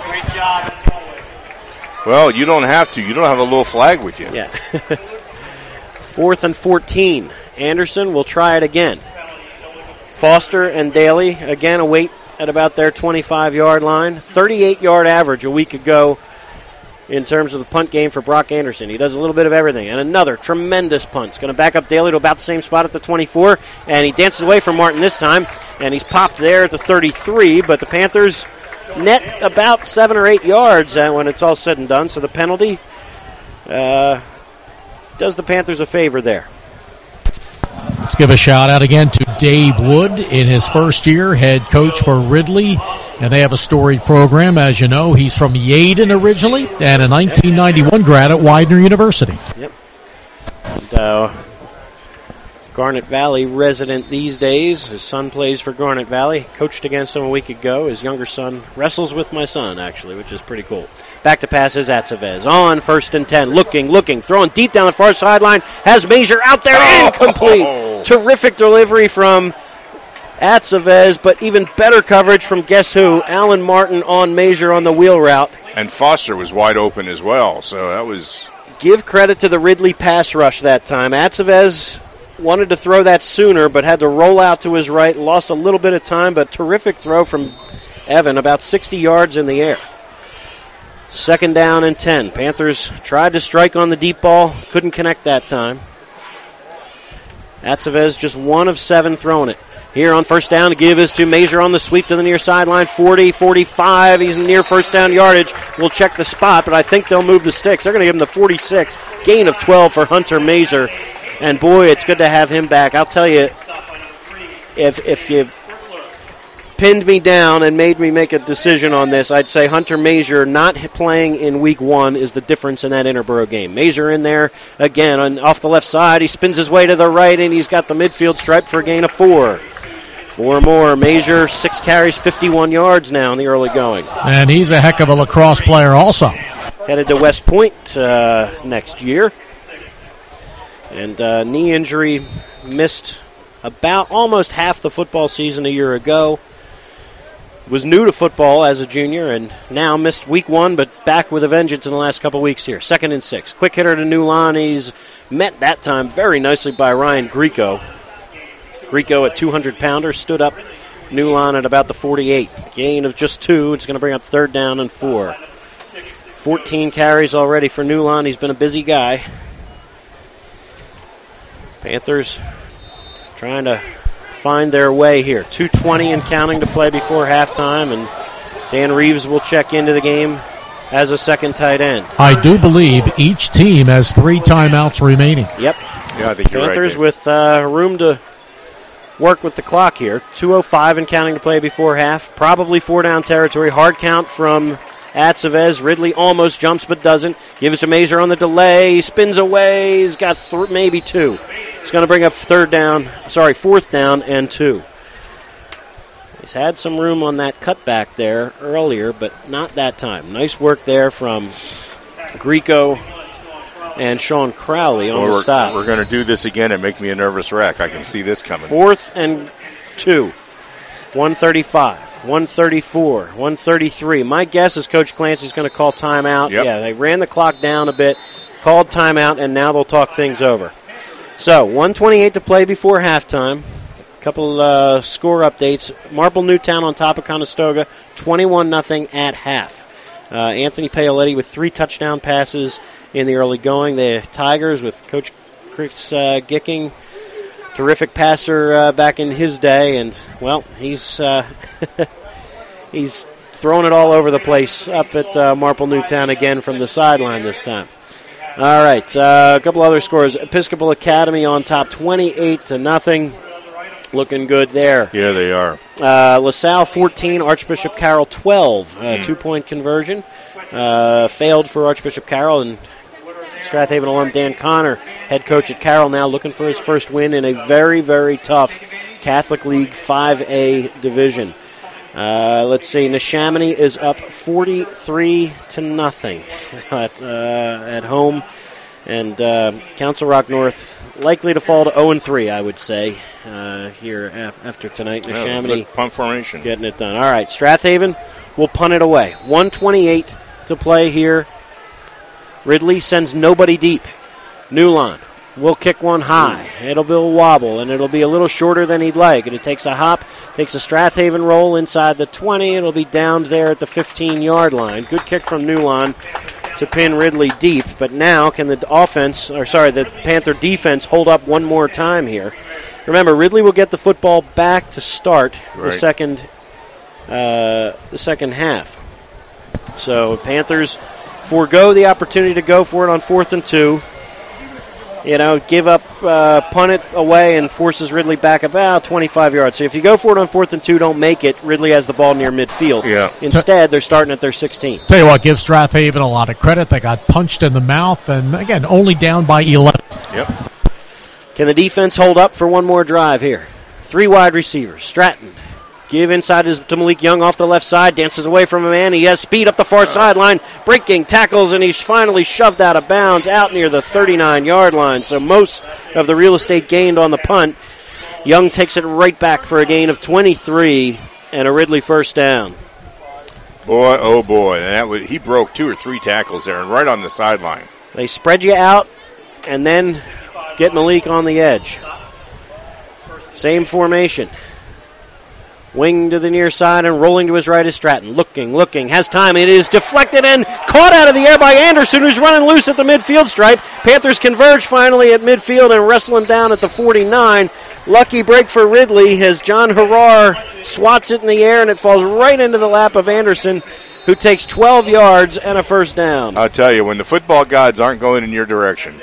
Well, you don't have to. You don't have a little flag with you. Yeah. Fourth and fourteen. Anderson will try it again. Foster and Daly again await at about their twenty-five-yard line. thirty-eight-yard average a week ago in terms of the punt game for Brock Anderson. He does a little bit of everything. And another tremendous punt. It's going to back up Daly to about the same spot at the twenty-four. And he dances away from Martin this time. And he's popped there at the thirty-three. But the Panthers net about seven or eight yards uh, when it's all said and done. So the penalty uh, does the Panthers a favor there. Let's give a shout out again to Dave Wood in his first year, head coach for Ridley. And they have a storied program, as you know. He's from Yeadon originally, and a nineteen ninety-one grad at Widener University. Yep. And, uh, Garnet Valley resident these days. His son plays for Garnet Valley. Coached against him a week ago. His younger son wrestles with my son, actually, which is pretty cool. Back to pass is Atzavez. On first and ten. Looking, looking. Throwing deep down the far sideline. Has Major out there. Oh. Incomplete. Oh. Terrific delivery from Atzavez, but even better coverage from guess who? Alan Martin on Major on the wheel route. And Foster was wide open as well, so that was... Give credit to the Ridley pass rush that time. Atzavez wanted to throw that sooner, but had to roll out to his right. Lost a little bit of time, but terrific throw from Evan, about sixty yards in the air. Second down and ten. Panthers tried to strike on the deep ball. Couldn't connect that time. Atzavez just one of seven throwing it. Here on first down, to give is to Major on the sweep to the near sideline. forty, forty-five. He's near first down yardage. We'll check the spot, but I think they'll move the sticks. They're going to give him the forty-six. Gain of twelve for Hunter Major. And, boy, it's good to have him back. I'll tell you, if if you pinned me down and made me make a decision on this, I'd say Hunter Major not playing in week one is the difference in that Interborough game. Major in there, again, on, off the left side. He spins his way to the right, and he's got the midfield stripe for a gain of four. Four more. Major, six carries, fifty-one yards now in the early going. And he's a heck of a lacrosse player also. headed to West Point uh, next year. And uh, knee injury, missed about almost half the football season a year ago. Was new to football as a junior and now missed week one, but back with a vengeance in the last couple weeks here. Second and six. Quick hitter to Newlon. He's met that time very nicely by Ryan Grieco. Grieco, a two hundred pounder, stood up Newlon at about the forty-eight. Gain of just two. It's going to bring up third down and four. fourteen carries already for Newlon. He's been a busy guy. Panthers trying to find their way here. two twenty and counting to play before halftime, and Dan Reeves will check into the game as a second tight end. I do believe each team has three timeouts remaining. Yep. Yeah, I think you're Panthers right, with uh, room to work with the clock here. two oh five and counting to play before half. Probably four down territory. Hard count from Atzavez. Ridley almost jumps but doesn't. Gives to Mazer on the delay. He spins away. He's got th- maybe two. It's going to bring up third down. Sorry, fourth down and two. He's had some room on that cutback there earlier, but not that time. Nice work there from Grieco and Sean Crowley on well, the we're, stop. We're going to do this again and make me a nervous wreck. I can see this coming. Fourth and two. one thirty-five, one thirty-four, one thirty-three. My guess is Coach Clancy's going to call timeout. Yep. Yeah, they ran the clock down a bit, called timeout, and now they'll talk things over. So, one twenty-eight to play before halftime. A couple uh, score updates. Marple Newtown on top of Conestoga, twenty-one nothing at half. Uh, Anthony Paoletti with three touchdown passes in the early going. The Tigers with Coach Chris uh, Gicking, terrific passer uh, back in his day, and, well, he's uh, he's throwing it all over the place up at uh, Marple Newtown again from the sideline this time. All right, uh, a couple other scores. Episcopal Academy on top, twenty-eight to nothing. Looking good there. Yeah, they are. Uh, LaSalle fourteen, Archbishop Carroll twelve. Uh, Mm. Two-point conversion. Uh, failed for Archbishop Carroll, and Strathaven alum Dan Connor, head coach at Carroll, now looking for his first win in a very, very tough Catholic League five A division. Uh, let's see, Neshaminy is up forty-three to nothing at, uh, at home. And uh, Council Rock North likely to fall to oh and three, I would say, uh, here af- after tonight. Yeah, Neshaminy good punt formation. getting it done. All right, Strathaven will punt it away. one twenty-eight to play here. Ridley sends nobody deep. Newlon will kick one high. It'll be a wobble, and it'll be a little shorter than he'd like. And it takes a hop, takes a Strathaven roll inside the twenty. It'll be downed there at the fifteen-yard line. Good kick from Newlon to pin Ridley deep. But now can the offense, or sorry, the Panther defense hold up one more time here? Remember, Ridley will get the football back to start Right. the second, uh, the second half. So Panthers forego the opportunity to go for it on fourth and two. You know, give up, uh, punt it away, and forces Ridley back about twenty-five yards. So if you go for it on fourth and two, don't make it. Ridley has the ball near midfield. Yeah. Instead, they're starting at their sixteen. Tell you what, give Strathaven a lot of credit. They got punched in the mouth, and again, only down by eleven. Yep. Can the defense hold up for one more drive here? Three wide receivers. Stratton. Give inside is to Malik Young off the left side. Dances away from a man. He has speed up the far sideline. Breaking tackles, and he's finally shoved out of bounds out near the thirty-nine-yard line. So most of the real estate gained on the punt. Young takes it right back for a gain of twenty-three and a Ridley first down. Boy, oh boy. And that was, he broke two or three tackles there and right on the sideline. They spread you out and then get Malik on the edge. Same formation. Wing to the near side and rolling to his right is Stratton. Looking, looking, has time. It is deflected and caught out of the air by Anderson, who's running loose at the midfield stripe. Panthers converge finally at midfield and wrestle him down at the forty-nine. Lucky break for Ridley as John Harrar swats it in the air, and it falls right into the lap of Anderson, who takes twelve yards and a first down. I'll tell you, when the football gods aren't going in your direction.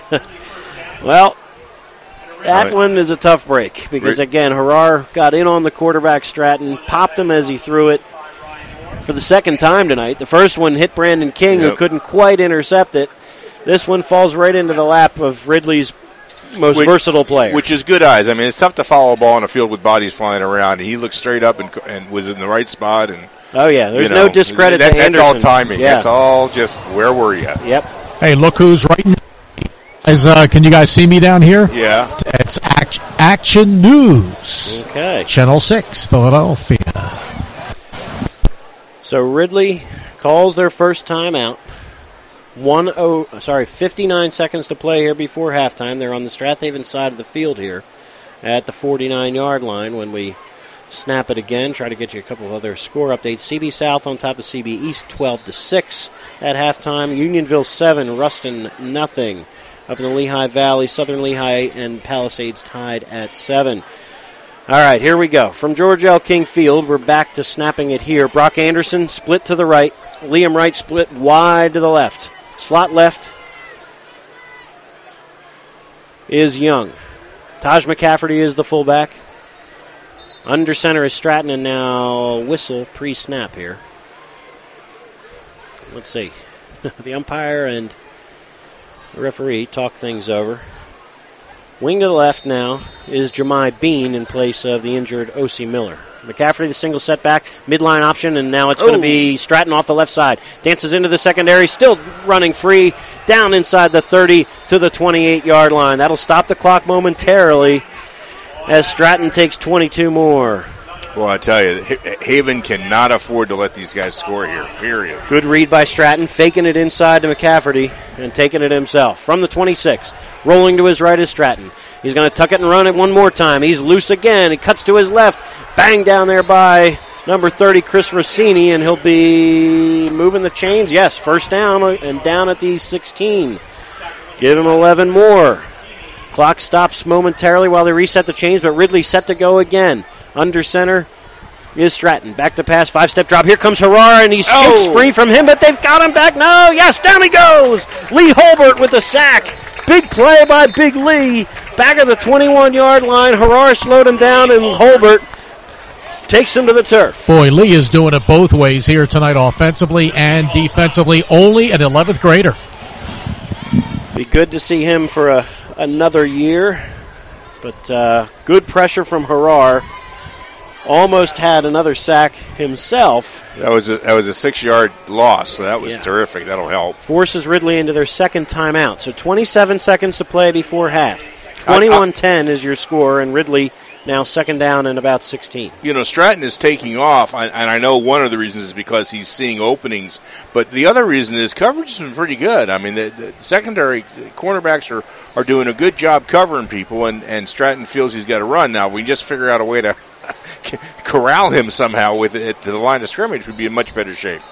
Well, that Right. one is a tough break because, Right. again, Harrar got in on the quarterback Stratton, popped him as he threw it for the second time tonight. The first one hit Brandon King, who Yep. couldn't quite intercept it. This one falls right into the lap of Ridley's most which, versatile player. Which is good eyes. I mean, it's tough to follow a ball in a field with bodies flying around. And he looked straight up and, and was in the right spot. And oh, yeah, there's you know, no discredit that, to that's Anderson. That's all timing. Yeah. That's all just where were you? Yep. Hey, look who's right now. Is, uh, can you guys see me down here? Yeah. It's Act- Action News. Okay. Channel six, Philadelphia. So Ridley calls their first timeout. One oh, sorry, fifty-nine seconds to play here before halftime. They're on the Strathaven side of the field here at the forty-nine-yard line when we snap it again. Try to get you a couple of other score updates. C B South on top of C B East, twelve to six at halftime. Unionville seven, Ruston nothing. Up in the Lehigh Valley, Southern Lehigh and Palisades tied at seven. All right, here we go. From George L. King Field, we're back to snapping it here. Brock Anderson split to the right. Liam Wright split wide to the left. Slot left is Young. Taj McCafferty is the fullback. Under center is Stratton, and now whistle pre-snap here. Let's see. The umpire and the referee talk things over. Wing to the left now is Jemai Bean in place of the injured O C Miller. McCafferty, the single setback, midline option, and now it's going to be Stratton off the left side. Dances into the secondary, still running free, down inside the thirty to the twenty-eight-yard line. That'll stop the clock momentarily as Stratton takes twenty-two more. Well, I tell you, Haven cannot afford to let these guys score here, period. Good read by Stratton, faking it inside to McCafferty and taking it himself. From the twenty-six, rolling to his right is Stratton. He's going to tuck it and run it one more time. He's loose again. He cuts to his left. Bang down there by number thirty, Chris Rossini, and he'll be moving the chains. Yes, first down and down at the sixteen. Give him eleven more. Clock stops momentarily while they reset the chains, but Ridley set to go again. Under center is Stratton. Back to pass, five-step drop. Here comes Harrar, and he's oh. shoots free from him, but they've got him back. No, yes, down he goes. Lee Holbert with a sack. Big play by Big Lee. Back at the twenty-one-yard line. Harrar slowed him down, and Holbert takes him to the turf. Boy, Lee is doing it both ways here tonight, offensively and defensively. Only an eleventh grader. Be good to see him for a, another year, but uh, good pressure from Harrar. Almost had another sack himself. That was a, that was a six-yard loss, so that was yeah. terrific. That'll help. Forces Ridley into their second timeout. So twenty-seven seconds to play before half. twenty-one ten is your score, and Ridley now second down and about sixteen. You know, Stratton is taking off, and I know one of the reasons is because he's seeing openings, but the other reason is coverage has been pretty good. I mean, the, the secondary the cornerbacks are, are doing a good job covering people, and, and Stratton feels he's got to run. Now, if we just figure out a way to corral him somehow with it to the line of scrimmage, we'd be in much better shape.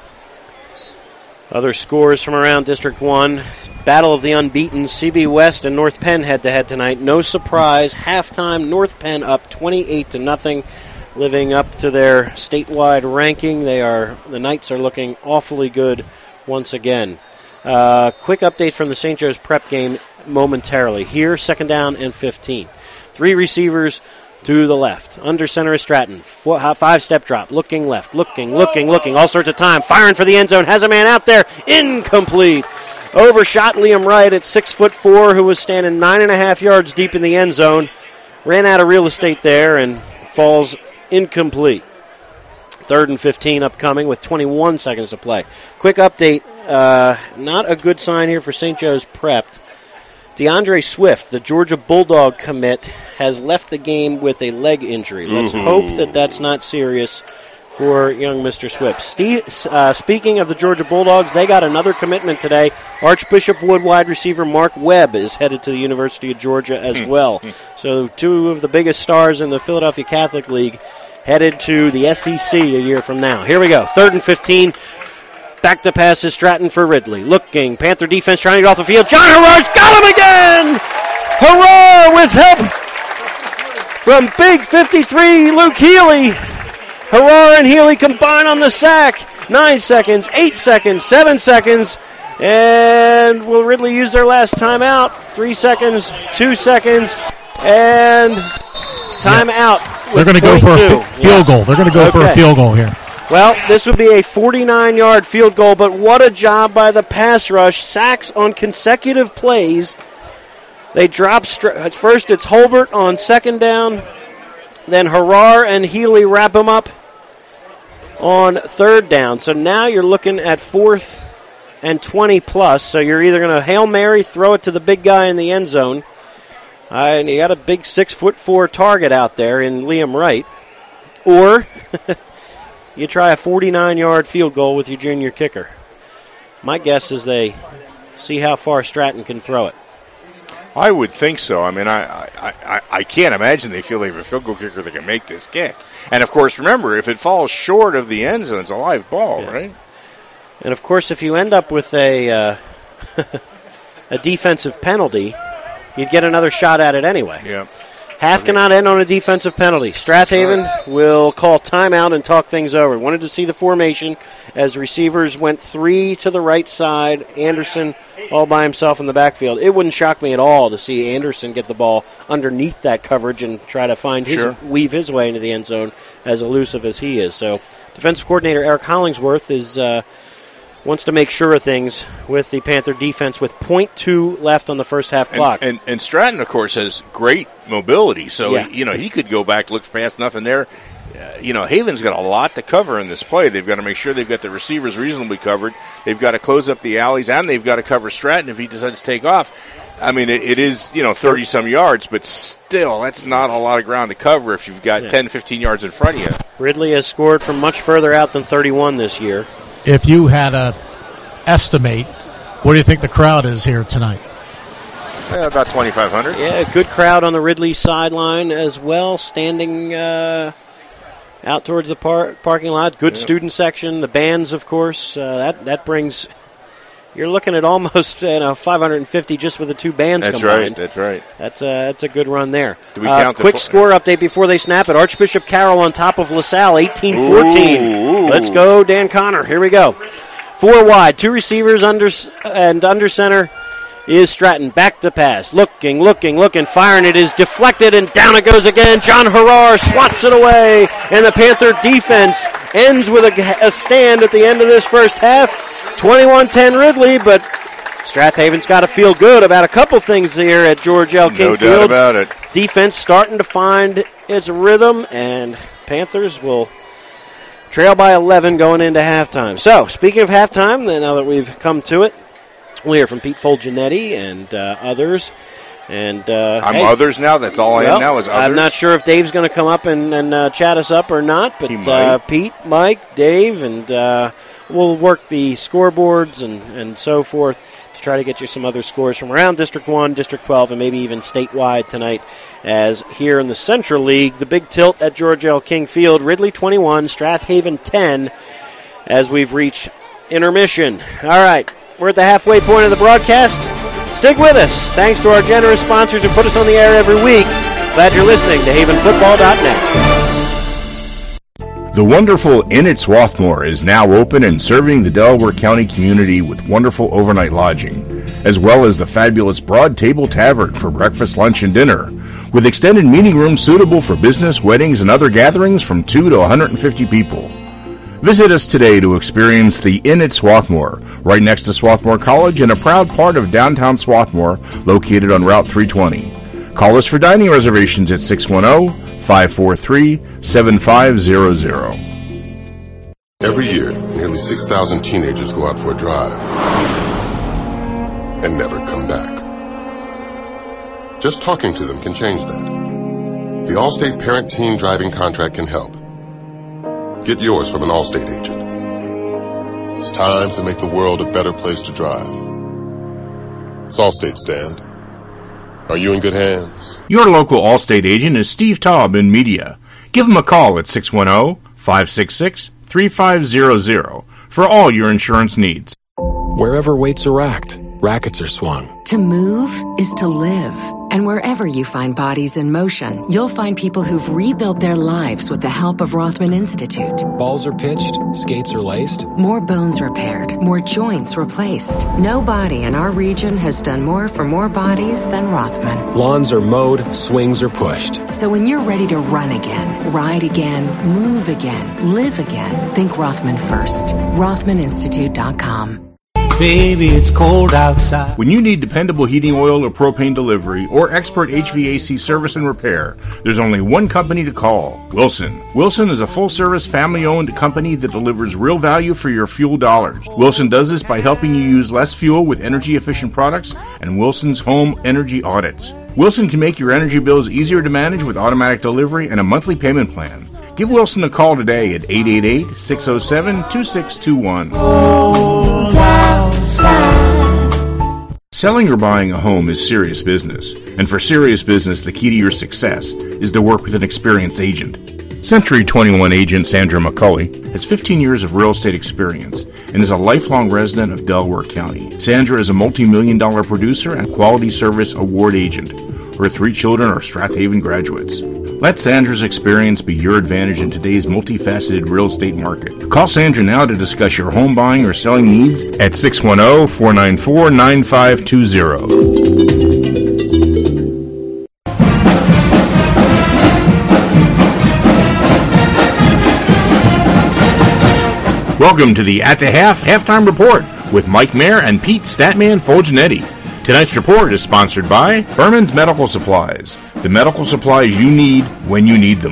Other scores from around District one. Battle of the unbeaten. C B West and North Penn head-to-head tonight. No surprise. Halftime, North Penn up twenty-eight to nothing, living up to their statewide ranking. They are the Knights are looking awfully good once again. Uh, quick update from the Saint Joe's Prep game momentarily. Here, second down and fifteen. Three receivers to the left. Under center is Stratton. Five-step drop. Looking left. Looking, looking, looking. All sorts of time. Firing for the end zone. Has a man out there. Incomplete. Overshot Liam Wright at six foot four, who was standing nine and a half yards deep in the end zone. Ran out of real estate there and falls incomplete. Third and fifteen upcoming with twenty-one seconds to play. Quick update. Uh, not a good sign here for Saint Joe's Prepped. DeAndre Swift, the Georgia Bulldog commit, has left the game with a leg injury. Let's Ooh. hope that that's not serious for young Mister Swift. Steve, uh, speaking of the Georgia Bulldogs, they got another commitment today. Archbishop Wood wide receiver Mark Webb is headed to the University of Georgia as well. So two of the biggest stars in the Philadelphia Catholic League headed to the S E C a year from now. Here we go. Third and fifteen. Back to pass is Stratton for Ridley. Looking. Panther defense trying to get off the field. John Harrar's got him again! Harrar with help from Big fifty-three, Luke Healy. Harrar and Healy combine on the sack. Nine seconds, eight seconds, seven seconds. And will Ridley use their last timeout? Three seconds, two seconds, and timeout. Yeah. They're going to go for a fi- field yeah. goal. They're going to go okay. for a field goal here. Well, this would be a forty-nine-yard field goal, but what a job by the pass rush. Sacks on consecutive plays They drop, at first it's Holbert on second down, then Harar and Healy wrap them up on third down. So now you're looking at fourth and twenty plus. So you're either going to Hail Mary, throw it to the big guy in the end zone, uh, and you got a big six foot four target out there in Liam Wright, or you try a forty-nine yard field goal with your junior kicker. My guess is they see how far Stratton can throw it. I would think so. I mean, I, I, I, I can't imagine they feel they have a field goal kicker that can make this kick. And, of course, remember, if it falls short of the end zone, it's a live ball, yeah. right? And, of course, if you end up with a uh, a defensive penalty, you'd get another shot at it anyway. Yeah. Half okay. cannot end on a defensive penalty. Strathaven right. will call timeout and talk things over. Wanted to see the formation as receivers went three to the right side. Anderson all by himself in the backfield. It wouldn't shock me at all to see Anderson get the ball underneath that coverage and try to find his sure. weave his way into the end zone, as elusive as he is. So defensive coordinator Eric Hollingsworth is uh, wants to make sure of things with the Panther defense with point two left on the first half clock. And, and, and Stratton, of course, has great mobility, so yeah. you know he could go back, look past nothing there. Uh, you know, Haven's got a lot to cover in this play. They've got to make sure they've got the receivers reasonably covered. They've got to close up the alleys, and they've got to cover Stratton if he decides to take off. I mean, it, it is, you know, thirty-some yards, but still, that's not a lot of ground to cover if you've got yeah. ten, fifteen yards in front of you. Ridley has scored from much further out than thirty-one this year. If you had to estimate, what do you think the crowd is here tonight? Uh, about twenty-five hundred. Yeah, good crowd on the Ridley sideline as well, standing uh, out towards the par- parking lot. Good yeah. student section. The bands, of course. Uh, that that brings. You're looking at almost you know five hundred fifty just with the two bands that's combined. That's right. That's right. That's a that's a good run there. Do we uh, count quick the score update before they snap it. Archbishop Carroll on top of LaSalle, eighteen fourteen. Let's go, Dan Connor. Here we go. Four wide, two receivers under and under center is Stratton. Back to pass. Looking, looking, looking, firing. It is deflected, and down it goes again. John Harar swats it away, and the Panther defense ends with a, a stand at the end of this first half. twenty-one ten Ridley, but Strathaven's got to feel good about a couple things here at George L. King No Field. doubt about it. Defense starting to find its rhythm, and Panthers will trail by eleven going into halftime. So, speaking of halftime, then now that we've come to it, we'll hear from Pete Fulgenetti and uh, others. And uh, I'm hey, others now. That's all I well, am now is others. I'm not sure if Dave's going to come up and, and uh, chat us up or not, but uh, Pete, Mike, Dave, and uh, we'll work the scoreboards and, and so forth to try to get you some other scores from around District one, District twelve, and maybe even statewide tonight. As here in the Central League, the big tilt at George L. King Field, Ridley twenty-one, Strathaven ten, as we've reached intermission. All right, we're at the halfway point of the broadcast. Stick with us. Thanks to our generous sponsors who put us on the air every week. Glad you're listening to Haven Football dot net. The wonderful Inn at Swarthmore is now open and serving the Delaware County community with wonderful overnight lodging, as well as the fabulous Broad Table Tavern for breakfast, lunch, and dinner, with extended meeting rooms suitable for business, weddings, and other gatherings from two to one hundred fifty people. Visit us today to experience the Inn at Swarthmore, right next to Swarthmore College and a proud part of downtown Swarthmore, located on Route three twenty. Call us for dining reservations at six one zero, five four three, seven five zero zero. Every year, nearly six thousand teenagers go out for a drive and never come back. Just talking to them can change that. The Allstate Parent-Teen Driving Contract can help. Get yours from an Allstate agent. It's time to make the world a better place to drive. It's Allstate, Stand. Are you in good hands? Your local Allstate agent is Steve Taub in media. Give him a call at six one zero, five six six, three five zero zero for all your insurance needs. Wherever weights are racked, rackets are swung. To move is to live. And wherever you find bodies in motion, you'll find people who've rebuilt their lives with the help of Rothman Institute. Balls are pitched, skates are laced. More bones repaired, more joints replaced. Nobody in our region has done more for more bodies than Rothman. Lawns are mowed, swings are pushed. So when you're ready to run again, ride again, move again, live again, think Rothman first. Rothman Institute dot com. baby, it's cold outside. When you need dependable heating oil or propane delivery or expert H V A C service and repair, there's only one company to call, Wilson. Wilson is a full-service, family-owned company that delivers real value for your fuel dollars. Wilson does this by helping you use less fuel with energy-efficient products and Wilson's home energy audits. Wilson can make your energy bills easier to manage with automatic delivery and a monthly payment plan. Give Wilson a call today at eight eight eight, six oh seven, two six two one. Selling or buying a home is serious business, and for serious business, the key to your success is to work with an experienced agent. Century twenty-one agent Sandra McCulley has fifteen years of real estate experience and is a lifelong resident of Delaware County. Sandra is a multi-million dollar producer and quality service award agent. Her three children are Strath Haven graduates. Let Sandra's experience be your advantage in today's multifaceted real estate market. Call Sandra now to discuss your home buying or selling needs at six one zero, four nine four, nine five two zero. Welcome to the At the Half Halftime Report with Mike Mayer and Pete Statman Fulgenetti. Tonight's report is sponsored by Berman's Medical Supplies, the medical supplies you need when you need them.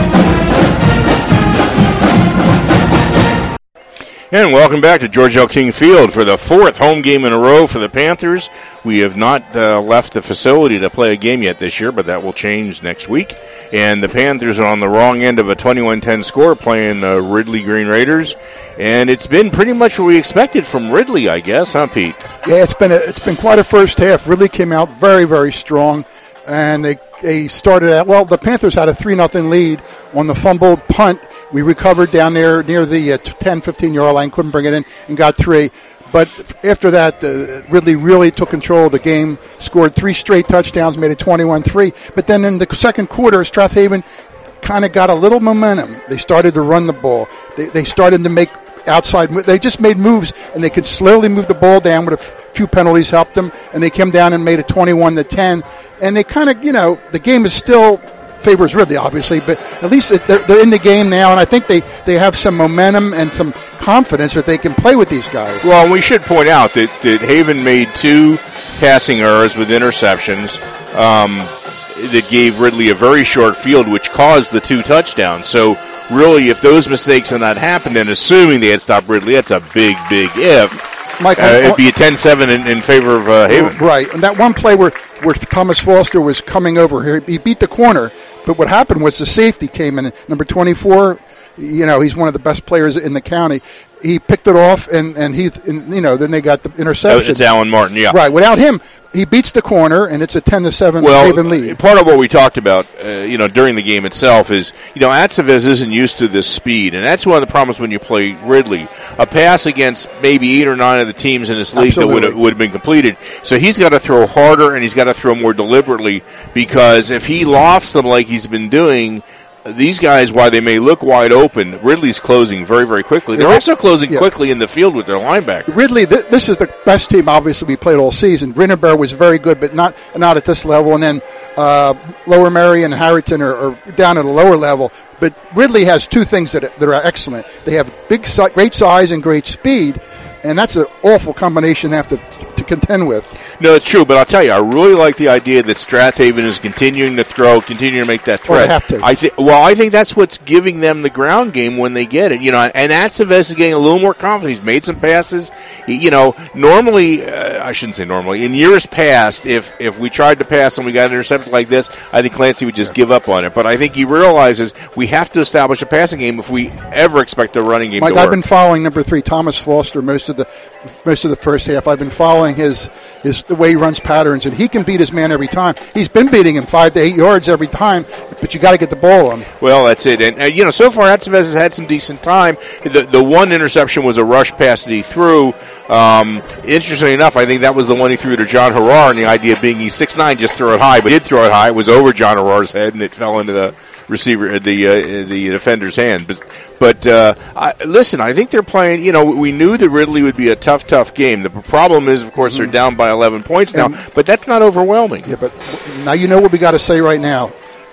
And welcome back to George L. King Field for the fourth home game in a row for the Panthers. We have not uh, left the facility to play a game yet this year, but that will change next week. And the Panthers are on the wrong end of a twenty-one ten score playing uh, Ridley Green Raiders. And it's been pretty much what we expected from Ridley, I guess, huh, Pete? Yeah, it's been a, it's been quite a first half. Ridley came out very, very strong. And they they started out, well, the Panthers had a three nothing lead on the fumbled punt. We recovered down there near the uh, ten, fifteen-yard line, couldn't bring it in, and got three. But after that, uh, Ridley really took control of the game, scored three straight touchdowns, made it twenty-one three. But then in the second quarter, Strath Haven kind of got a little momentum. They started to run the ball. They, they started to make outside, they just made moves, and they could slowly move the ball down with a few penalties helped them, and they came down and made it twenty-one to ten. And they kind of, you know, the game is still favors Ridley, obviously, but at least they're, they're in the game now, and I think they, they have some momentum and some confidence that they can play with these guys. Well, we should point out that, that Haven made two passing errors with interceptions um, that gave Ridley a very short field, which caused the two touchdowns. So, really, if those mistakes had not happened, and assuming they had stopped Ridley, that's a big, big if. Mike, uh, it'd be a ten seven in, in favor of uh, Haven. Right. And that one play where, where Thomas Foster was coming over here, he beat the corner, but what happened was the safety came in, number twenty-four, you know, he's one of the best players in the county. He picked it off, and, and he, and, you know, then they got the interception. It's Alan Martin, yeah. Right. Without him, he beats the corner, and it's a ten to seven well, Haven lead. Part of what we talked about, uh, you know, during the game itself is, you know, Atsevez isn't used to this speed, and that's one of the problems when you play Ridley. A pass against maybe eight or nine of the teams in this league Absolutely. that would have, would have been completed. So he's got to throw harder, and he's got to throw more deliberately, because if he lofts them like he's been doing, these guys, while they may look wide open, Ridley's closing very, very quickly. They're also closing yeah. quickly in the field with their linebacker. Ridley, th- this is the best team, obviously, we played all season. Rinneberg was very good, but not not at this level. And then uh, Lower Merion and Harrington are, are down at a lower level. But Ridley has two things that, that are excellent. They have big, great size and great speed. And that's an awful combination to have to, to contend with. No, it's true, but I'll tell you, I really like the idea that Strath Haven is continuing to throw, continuing to make that threat. Well, they have to. I th- well, I think that's what's giving them the ground game when they get it. You know, and Atsevez is getting a little more confident. He's made some passes. He, you know, normally, uh, I shouldn't say normally, in years past, if if we tried to pass and we got intercepted like this, I think Clancy would just give up on it. But I think he realizes we have to establish a passing game if we ever expect the running game Mike, to work. I've been following number three, Thomas Foster, most of the most of the first half. I've been following his his the way he runs patterns, and he can beat his man every time. He's been beating him five to eight yards every time, but you got to get the ball on him. Well, that's it. And uh, you know, so far Atsevez has had some decent time. The the one interception was a rush pass that he threw. Um, interestingly enough, I think that was the one he threw to John Harrar, and the idea being he's six nine, just throw it high, but he did throw it high. It was over John Harrar's head, and it fell into the receiver, the uh, the defender's hand. But but uh, I, listen, I think they're playing. You know, we knew that Ridley would be a tough, tough game. The problem is, of course, they're down by eleven points now, and, but that's not overwhelming. Yeah, but now you know what we got to say right now.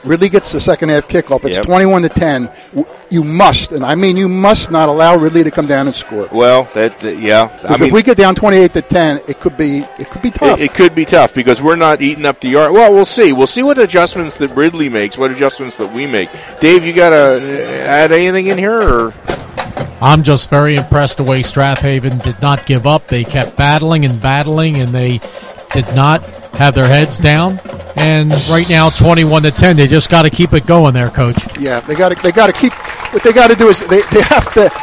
Ridley gets the second half kickoff. It's Yep. twenty-one to ten. You must, and I mean you must not allow Ridley to come down and score. Well, that, that yeah. I Because mean, if we get down twenty-eight to ten, it could be it could be tough. It, it could be tough because we're not eating up the yard. Well, we'll see. We'll see what adjustments that Ridley makes, what adjustments that we make. Dave, you got to add anything in here? Or? I'm just very impressed the way Strathaven did not give up. They kept battling and battling, and they did not have their heads down. And right now, twenty-one to ten, they just got to keep it going there, Coach. Yeah, they got to they got to keep. What they got to do is they, they have to.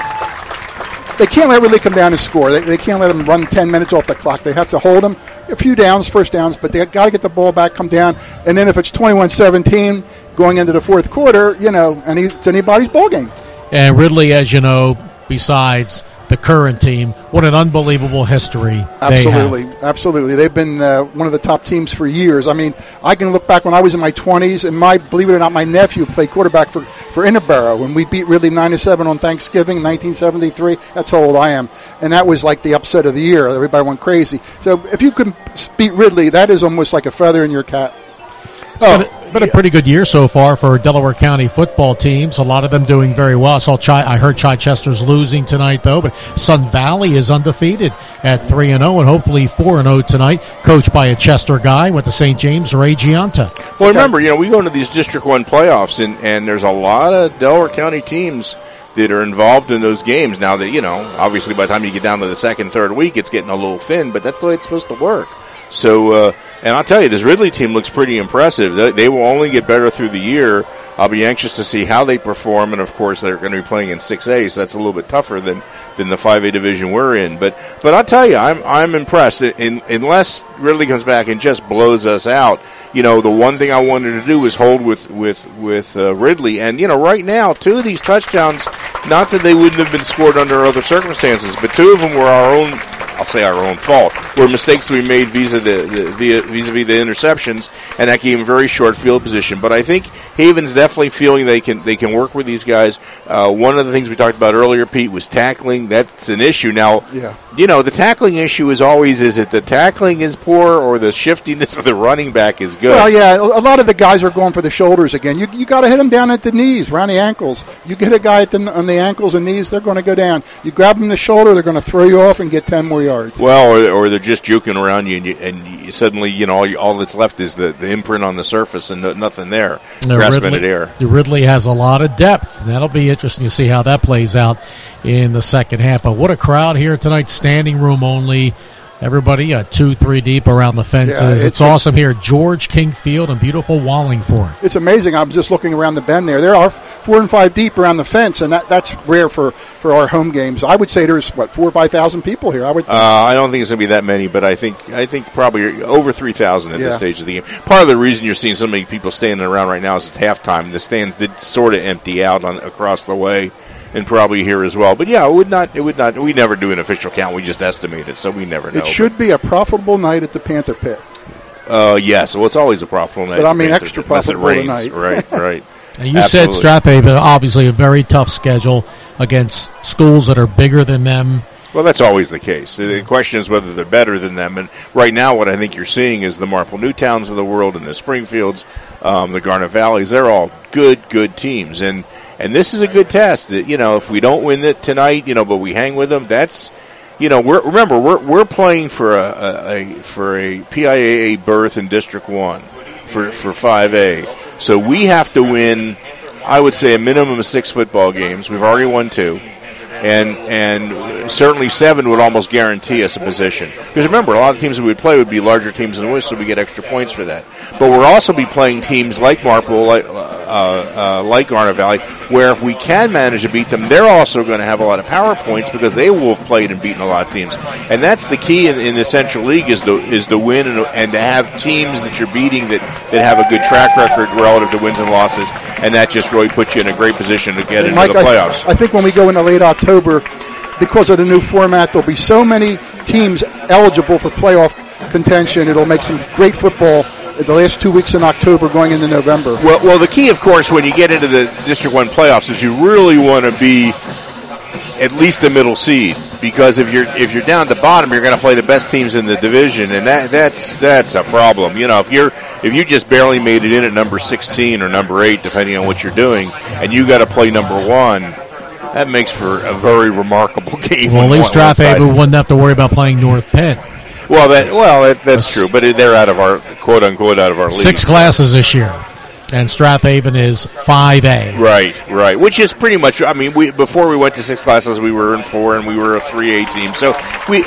They can't let Ridley come down and score. They, they can't let him run ten minutes off the clock. They have to hold him a few downs, first downs, but they got to get the ball back, come down, and then if it's twenty-one seventeen going into the fourth quarter, you know, and it's anybody's ball game. And Ridley, as you know, besides the current team, what an unbelievable history Absolutely, they have. absolutely. They've been uh, one of the top teams for years. I mean, I can look back when I was in my twenties, and my believe it or not, my nephew played quarterback for for Inneborough, and we beat Ridley nine to seven on Thanksgiving, nineteen seventy-three. That's how old I am, and that was like the upset of the year. Everybody went crazy. So if you can beat Ridley, that is almost like a feather in your cap. It's been, a, been a pretty good year so far for Delaware County football teams. A lot of them doing very well. I saw Chi, I heard Chichester's losing tonight, though, but Sun Valley is undefeated at three and oh, and hopefully four and oh tonight, coached by a Chester guy, went to Saint James, Ray Gianta. Well, remember, you know, we go into these District one playoffs, and, and there's a lot of Delaware County teams that are involved in those games. Now, that you know, obviously by the time you get down to the second, third week, it's getting a little thin, but that's the way it's supposed to work. So, uh, and I'll tell you, this Ridley team looks pretty impressive. They, they will only get better through the year. I'll be anxious to see how they perform, and of course, they're going to be playing in six A, so that's a little bit tougher than, than the five A division we're in. But, but I'll tell you, I'm I'm impressed. In, unless Ridley comes back and just blows us out, you know, the one thing I wanted to do was hold with with with uh, Ridley, and you know, right now, two of these touchdowns, not that they wouldn't have been scored under other circumstances, but two of them were our own. I'll say our own fault, were mistakes we made vis-a-vis the, the, vis-a-vis the interceptions, and that gave them very short field position. But I think Haven's definitely feeling they can they can work with these guys. Uh, one of the things we talked about earlier, Pete, was tackling. That's an issue. Now, yeah. you know, the tackling issue is always, is it the tackling is poor or the shiftiness of the running back is good? Well, yeah, a lot of the guys are going for the shoulders again. You you got to hit them down at the knees, around the ankles. You get a guy at the, on the ankles and knees, they're going to go down. You grab them in the shoulder, they're going to throw you off and get ten more yards. Well, or, or they're just juking around you, and, you, and you suddenly, you know, all, you, all that's left is the, the imprint on the surface and no, nothing there. Grasping Ridley, at air. Ridley has a lot of depth. That'll be interesting to see how that plays out in the second half. But what a crowd here tonight, standing room only. Everybody uh, two, three deep around the fences. Yeah, it's it's awesome here. George King Field and beautiful Wallingford. It's amazing. I'm just looking around the bend there. There are four and five deep around the fence, and that, that's rare for, for our home games. I would say there's, what, four or five thousand people here. I would. Uh, I don't think it's going to be that many, but I think I think probably over three thousand at yeah. this stage of the game. Part of the reason you're seeing so many people standing around right now is it's halftime. The stands did sort of empty out on across the way, and probably here as well. But yeah, it would not. It would not. We never do an official count. We just estimate it, so we never know. It should be a profitable night at the Panther Pit. Uh, yes. Well, it's always a profitable night. But I mean, extra profitable tonight. Right, right. Now you Absolutely. said Strathaven, obviously a very tough schedule against schools that are bigger than them. Well, that's always the case. The question is whether they're better than them. And right now, what I think you're seeing is the Marple Newtowns of the world and the Springfields, um, the Garnet Valleys. They're all good, good teams. And and this is a good test. You know, if we don't win it tonight, you know, but we hang with them, that's, you know, we're, remember we're we're playing for a, a, a for a P I A A berth in District One for for five A. So we have to win, I would say, a minimum of six football games. We've already won two. And and certainly seven would almost guarantee us a position. Because remember, a lot of teams that we would play would be larger teams than we, so we get extra points for that. But we'll also be playing teams like Marple, like uh, uh, like Garnet Valley, where if we can manage to beat them, they're also going to have a lot of power points because they will have played and beaten a lot of teams. And that's the key in, in the Central League is to is to win and, and to have teams that you're beating that, that have a good track record relative to wins and losses, and that just really puts you in a great position to get into Mike, the playoffs. I, I think when we go into late October, because of the new format, there'll be so many teams eligible for playoff contention. It'll make some great football the last two weeks in October going into November. Well, well, the key, of course, when you get into the District one playoffs is you really want to be at least a middle seed, because if you're if you're down at the bottom, you're going to play the best teams in the division, and that that's that's a problem. You know, if you're if you just barely made it in at number sixteen or number eight, depending on what you're doing, and you got to play number one, that makes for a very remarkable game. Well, at least Strathaven wouldn't have to worry about playing North Penn. Well, that well that, that's true, but they're out of our quote unquote out of our league. Six classes this year. And Strathaven is five A. Right, right. Which is pretty much, I mean, we before we went to six classes, we were in four, and we were a three A team. So we,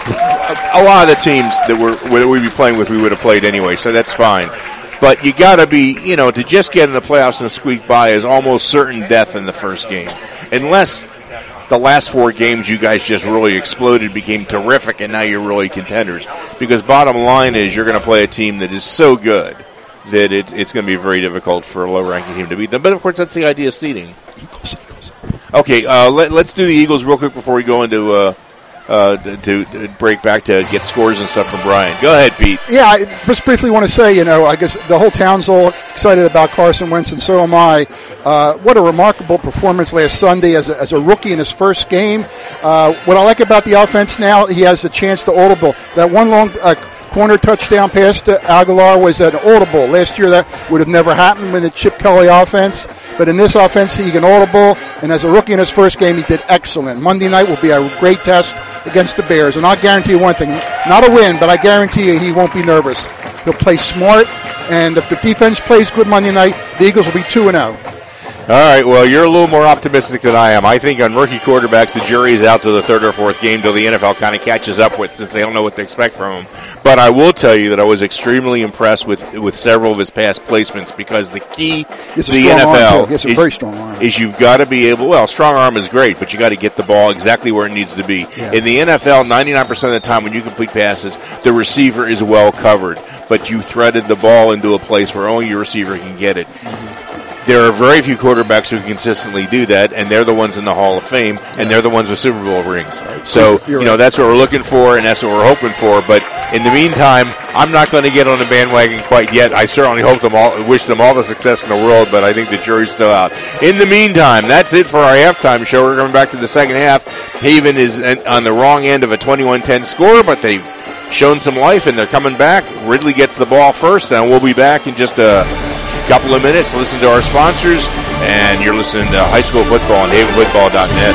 a lot of the teams that were that we'd be playing with, we would have played anyway, so that's fine. But you got to be, you know, to just get in the playoffs and squeak by is almost certain death in the first game. Unless the last four games you guys just really exploded, became terrific, and now you're really contenders. Because bottom line is you're going to play a team that is so good that it, it's going to be very difficult for a low-ranking team to beat them. But, of course, that's the idea of seeding. Eagles, Eagles. Okay, uh, let, let's do the Eagles real quick before we go into uh, uh, to, to break back to get scores and stuff from Brian. Go ahead, Pete. Yeah, I just briefly want to say, you know, I guess the whole town's all excited about Carson Wentz, and so am I. Uh, what a remarkable performance last Sunday as a, as a rookie in his first game. Uh, what I like about the offense now, he has the chance to audible. That one long uh, corner touchdown pass to Aguilar was an audible. Last year that would have never happened with the Chip Kelly offense. But in this offense, he can audible. And as a rookie in his first game, he did excellent. Monday night will be a great test against the Bears. And I'll guarantee you one thing. Not a win, but I guarantee you he won't be nervous. He'll play smart. And if the defense plays good Monday night, the Eagles will be two and oh. All right, well, you're a little more optimistic than I am. I think on rookie quarterbacks, the jury's out to the third or fourth game till the N F L kind of catches up with, since they don't know what to expect from him. But I will tell you that I was extremely impressed with, with several of his past placements, because the key to the N F L is, a very strong arm. is you've got to be able, well, strong arm is great, but you got to get the ball exactly where it needs to be. Yeah. In the N F L, ninety-nine percent of the time when you complete passes, the receiver is well covered, but you threaded the ball into a place where only your receiver can get it. Mm-hmm. There are very few quarterbacks who consistently do that, and they're the ones in the Hall of Fame, and they're the ones with Super Bowl rings. So, you know, that's what we're looking for, and that's what we're hoping for. But in the meantime, I'm not going to get on the bandwagon quite yet. I certainly hope them all, wish them all the success in the world, but I think the jury's still out. In the meantime, that's it for our halftime show. We're coming back to the second half. Haven is on the wrong end of a twenty-one ten score, but they've shown some life, and they're coming back. Ridley gets the ball first, and we'll be back in just a couple of minutes. Listen to our sponsors, and you're listening to High School Football on haven football dot net.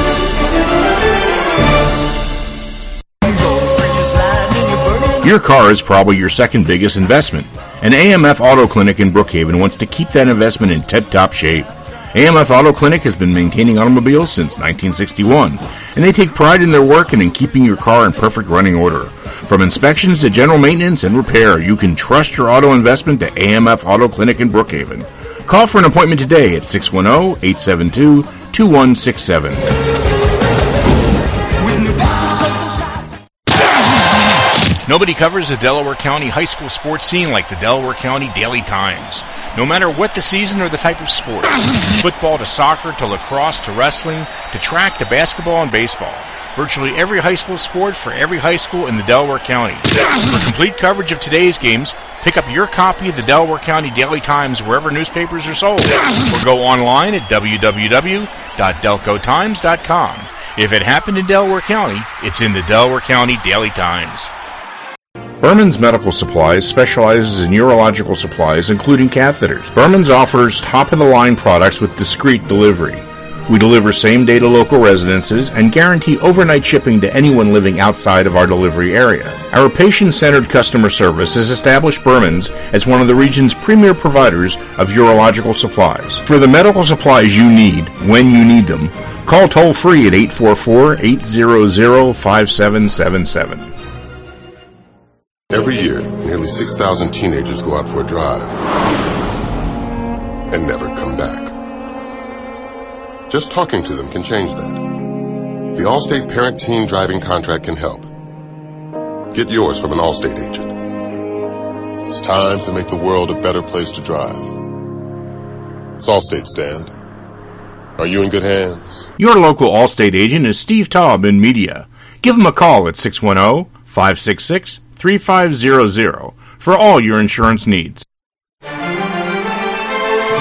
Your car is probably your second biggest investment, and A M F Auto Clinic in Brookhaven wants to keep that investment in tip-top shape. A M F Auto Clinic has been maintaining automobiles since nineteen sixty-one, and they take pride in their work and in keeping your car in perfect running order. From inspections to general maintenance and repair, you can trust your auto investment to A M F Auto Clinic in Brookhaven. Call for an appointment today at six one zero, eight seven two, two one six seven. Nobody covers the Delaware County high school sports scene like the Delaware County Daily Times. No matter what the season or the type of sport, from football to soccer to lacrosse to wrestling to track to basketball and baseball, virtually every high school sport for every high school in the Delaware County. For complete coverage of today's games, pick up your copy of the Delaware County Daily Times wherever newspapers are sold, or go online at w w w dot delco times dot com. If it happened in Delaware County, it's in the Delaware County Daily Times. Berman's Medical Supplies specializes in urological supplies, including catheters. Berman's offers top-of-the-line products with discreet delivery. We deliver same-day to local residences and guarantee overnight shipping to anyone living outside of our delivery area. Our patient-centered customer service has established Berman's as one of the region's premier providers of urological supplies. For the medical supplies you need, when you need them, call toll-free at eight four four, eight zero zero, five seven seven seven. Every year, nearly six thousand teenagers go out for a drive and never come back. Just talking to them can change that. The Allstate Parent-Teen Driving Contract can help. Get yours from an Allstate agent. It's time to make the world a better place to drive. It's Allstate, Stand. Are you in good hands? Your local Allstate agent is Steve Taub in media. Give him a call at six one zero, five six six, three five zero zero for all your insurance needs.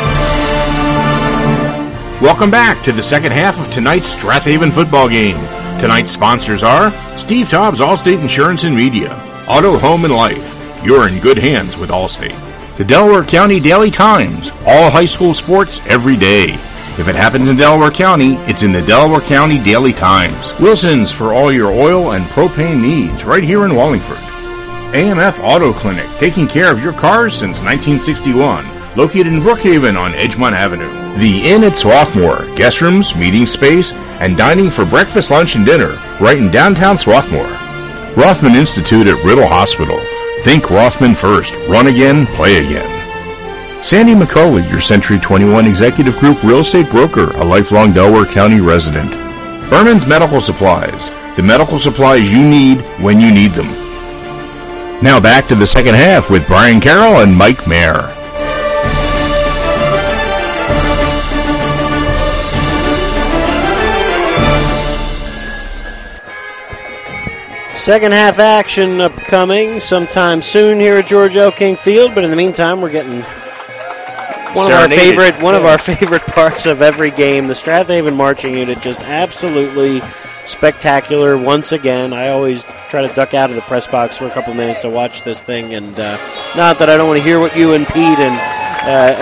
Welcome back to the second half of tonight's Strathaven football game. Tonight's sponsors are Steve Tobbs, Allstate Insurance and Media, Auto, Home, and Life. You're in good hands with Allstate. The Delaware County Daily Times, all high school sports every day. If it happens in Delaware County, it's in the Delaware County Daily Times. Wilson's for all your oil and propane needs, right here in Wallingford. A M F Auto Clinic, taking care of your cars since nineteen sixty-one. Located in Brookhaven on Edgemont Avenue. The Inn at Swarthmore, guest rooms, meeting space, and dining for breakfast, lunch, and dinner, right in downtown Swarthmore. Rothman Institute at Riddle Hospital. Think Rothman first. Run again, play again. Sandy McCauley, your Century twenty-one Executive Group real estate broker, a lifelong Delaware County resident. Berman's Medical Supplies, the medical supplies you need when you need them. Now back to the second half with Brian Carroll and Mike Mayer. Second half action upcoming sometime soon here at George L. King Field, but in the meantime, we're getting one of our favorite one yeah. of our favorite parts of every game. The Strathaven marching unit just absolutely spectacular once again. I always try to duck out of the press box for a couple minutes to watch this thing, and uh, not that I don't want to hear what you and Pete and uh,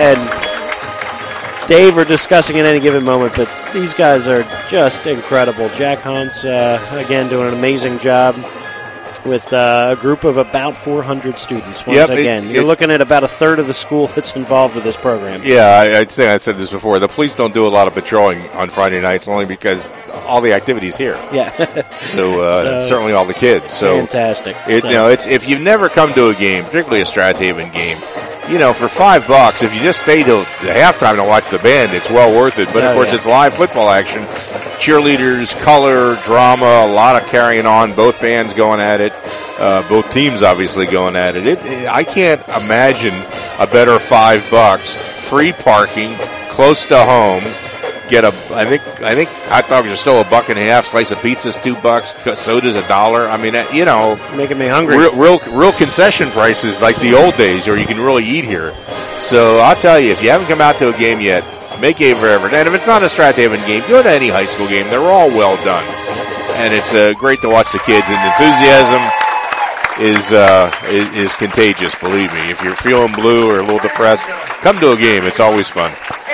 and Dave are discussing at any given moment, but these guys are just incredible. Jack Hunt's, uh, again, doing an amazing job with uh, a group of about four hundred students. Once yep, again, it, you're it, looking at about a third of the school that's involved with this program. Yeah, I, I'd say I said this before. The police don't do a lot of patrolling on Friday nights, only because all the activities here. Yeah. so, uh, so certainly all the kids. So fantastic. It, so. You know, it's if you've never come to a game, particularly a Strathaven game, you know, for five bucks, if you just stay till the halftime to watch the band, it's well worth it. But oh, of course, yeah. it's live football action. Cheerleaders, color, drama, a lot of carrying on. Both bands going at it. Uh, both teams obviously going at it. It, it. I can't imagine a better five bucks. Free parking, close to home. Get a, I think, I think hot dogs are still a buck and a half. Slice of pizza's two bucks. Soda's a dollar. I mean, you know, making me hungry. Real, real, real concession prices like the old days, or you can really eat here. So I'll tell you, if you haven't come out to a game yet, make Ava Everett. And if it's not a Strathaven game, go to any high school game. They're all well done, and it's uh, great to watch the kids. And enthusiasm is, uh, is is contagious. Believe me, if you're feeling blue or a little depressed, come to a game. It's always fun.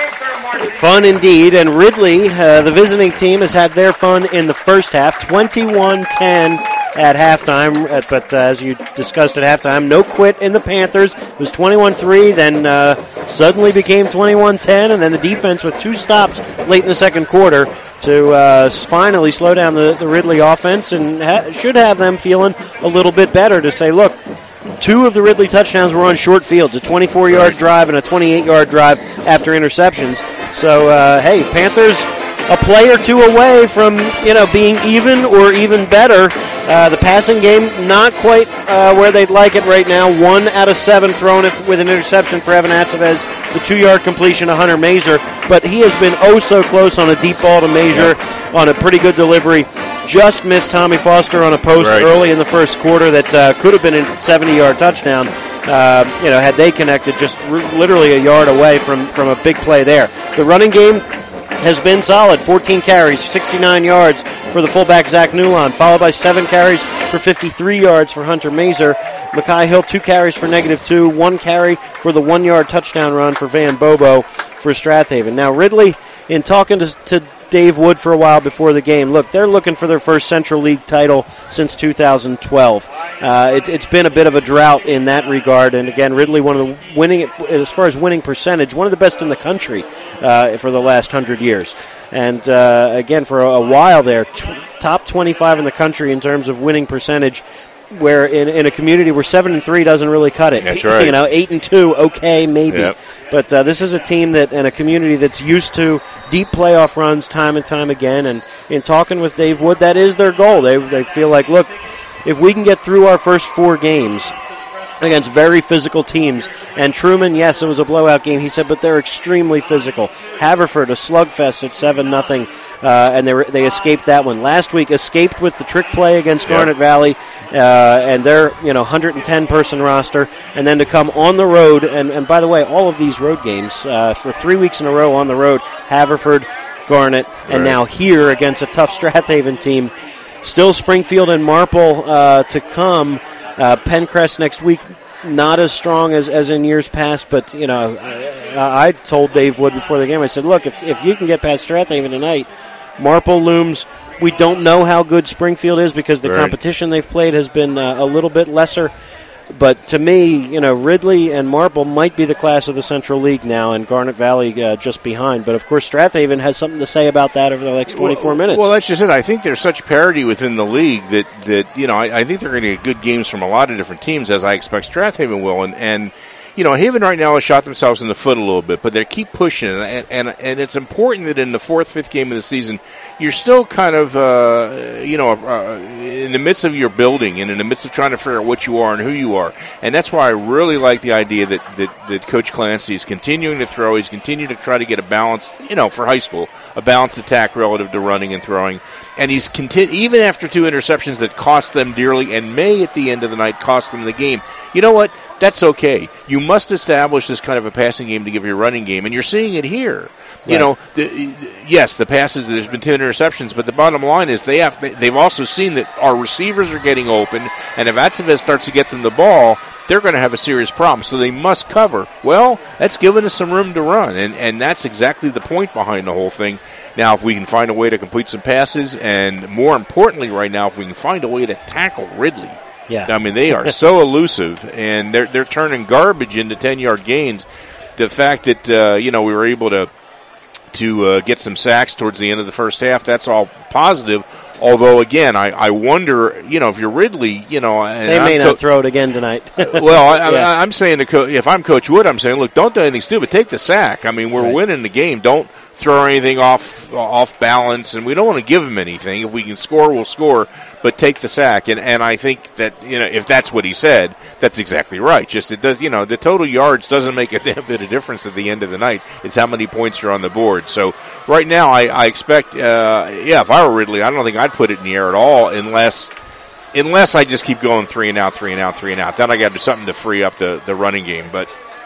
Fun indeed, and Ridley, uh, the visiting team, has had their fun in the first half, twenty-one ten at halftime, uh, but uh, as you discussed at halftime, no quit in the Panthers. It was twenty-one three, then uh, suddenly became twenty-one ten, and then the defense with two stops late in the second quarter to uh, finally slow down the, the Ridley offense, and ha- should have them feeling a little bit better to say, look, two of the Ridley touchdowns were on short fields, a twenty-four-yard drive and a twenty-eight-yard drive after interceptions. So, uh, hey, Panthers a play or two away from, you know, being even or even better. Uh, the passing game not quite uh, where they'd like it right now. One out of seven thrown with an interception for Evan Acevez, the two-yard completion to Hunter Mazer. But he has been oh so close on a deep ball to Mazer yep. on a pretty good delivery. Just missed Tommy Foster on a post right. early in the first quarter that uh, could have been a seventy-yard touchdown. Uh, you know, had they connected just r- literally a yard away from, from a big play there. The running game has been solid. fourteen carries, sixty-nine yards for the fullback Zach Newlon, followed by seven carries for fifty-three yards for Hunter Mazer. Mackay Hill, two carries for negative two, one carry for the one-yard touchdown run for Van Bobo for Strathaven. Now, Ridley, in talking to, to Dave Wood for a while before the game, look, they're looking for their first Central League title since two thousand twelve. Uh, it's, it's been a bit of a drought in that regard, and again, Ridley, one of the winning, as far as winning percentage, one of the best in the country uh, for the last hundred years. And uh, again, for a, a while there, t- top twenty-five in the country in terms of winning percentage. Where in, in a community where seven and three doesn't really cut it, that's right. You know, eight and two, okay, maybe. Yep. But uh, this is a team that and a community that's used to deep playoff runs time and time again. And in talking with Dave Wood, that is their goal. They they feel like, look, if we can get through our first four games against very physical teams. And Truman, yes, it was a blowout game, he said, but they're extremely physical. Haverford, a slugfest at seven nothing, uh, and they were, they escaped that one. Last week, escaped with the trick play against yep. Garnet Valley, uh, and their you know one hundred ten person roster, and then to come on the road, and, and by the way, all of these road games, uh, for three weeks in a row on the road, Haverford, Garnet, and right. now here against a tough Strathaven team. Still Springfield and Marple uh, to come. Uh, Pencrest next week, not as strong as, as in years past, but, you know, I, I told Dave Wood before the game, I said, look, if, if you can get past Strathaven tonight, Marple looms. We don't know how good Springfield is because the right. competition they've played has been uh, a little bit lesser. But to me, you know, Ridley and Marple might be the class of the Central League now, and Garnet Valley uh, just behind. But, of course, Strathaven has something to say about that over the next twenty-four well, minutes. Well, that's just it. I think there's such parity within the league that, that you know, I, I think they're going to get good games from a lot of different teams, as I expect Strathaven will. And, and you know, Haven right now has shot themselves in the foot a little bit, but they keep pushing. And, and, and it's important that in the fourth, fifth game of the season, you're still kind of, uh, you know, uh, in the midst of your building and in the midst of trying to figure out what you are and who you are. And that's why I really like the idea that, that, that Coach Clancy is continuing to throw. He's continuing to try to get a balanced, you know, for high school, a balanced attack relative to running and throwing. And he's continu- even after two interceptions that cost them dearly and may at the end of the night cost them the game. You know what? That's okay. You must establish this kind of a passing game to give you a running game, and you're seeing it here. You right. know, the, yes, the passes, there's been ten interceptions, but the bottom line is they have, they've also seen that our receivers are getting open, and if Atzavez starts to get them the ball, they're going to have a serious problem, so they must cover. Well, that's given us some room to run, and, and that's exactly the point behind the whole thing. Now, if we can find a way to complete some passes, and more importantly right now, if we can find a way to tackle Ridley. Yeah. I mean, they are so elusive, and they're they're turning garbage into ten-yard gains. The fact that, uh, you know, we were able to to uh, get some sacks towards the end of the first half, that's all positive. Although, again, I, I wonder, you know, if you're Ridley, you know. And they may I'm not co- throw it again tonight. well, I, yeah. I, I'm saying, to co- if I'm Coach Wood, I'm saying, look, don't do anything stupid. Take the sack. I mean, we're right. winning the game. Don't throw anything off off balance, and we don't want to give him anything. If we can score, we'll score, but take the sack. And and I think that, you know, if that's what he said, that's exactly right. Just it does, you know, the total yards doesn't make a damn bit of difference at the end of the night. It's how many points are on the board. So right now, I, I expect, uh, yeah, if I were Ridley, I don't think I'd put it in the air at all, unless unless I just keep going three and out, three and out, three and out. Then I got to do something to free up the, the running game, but.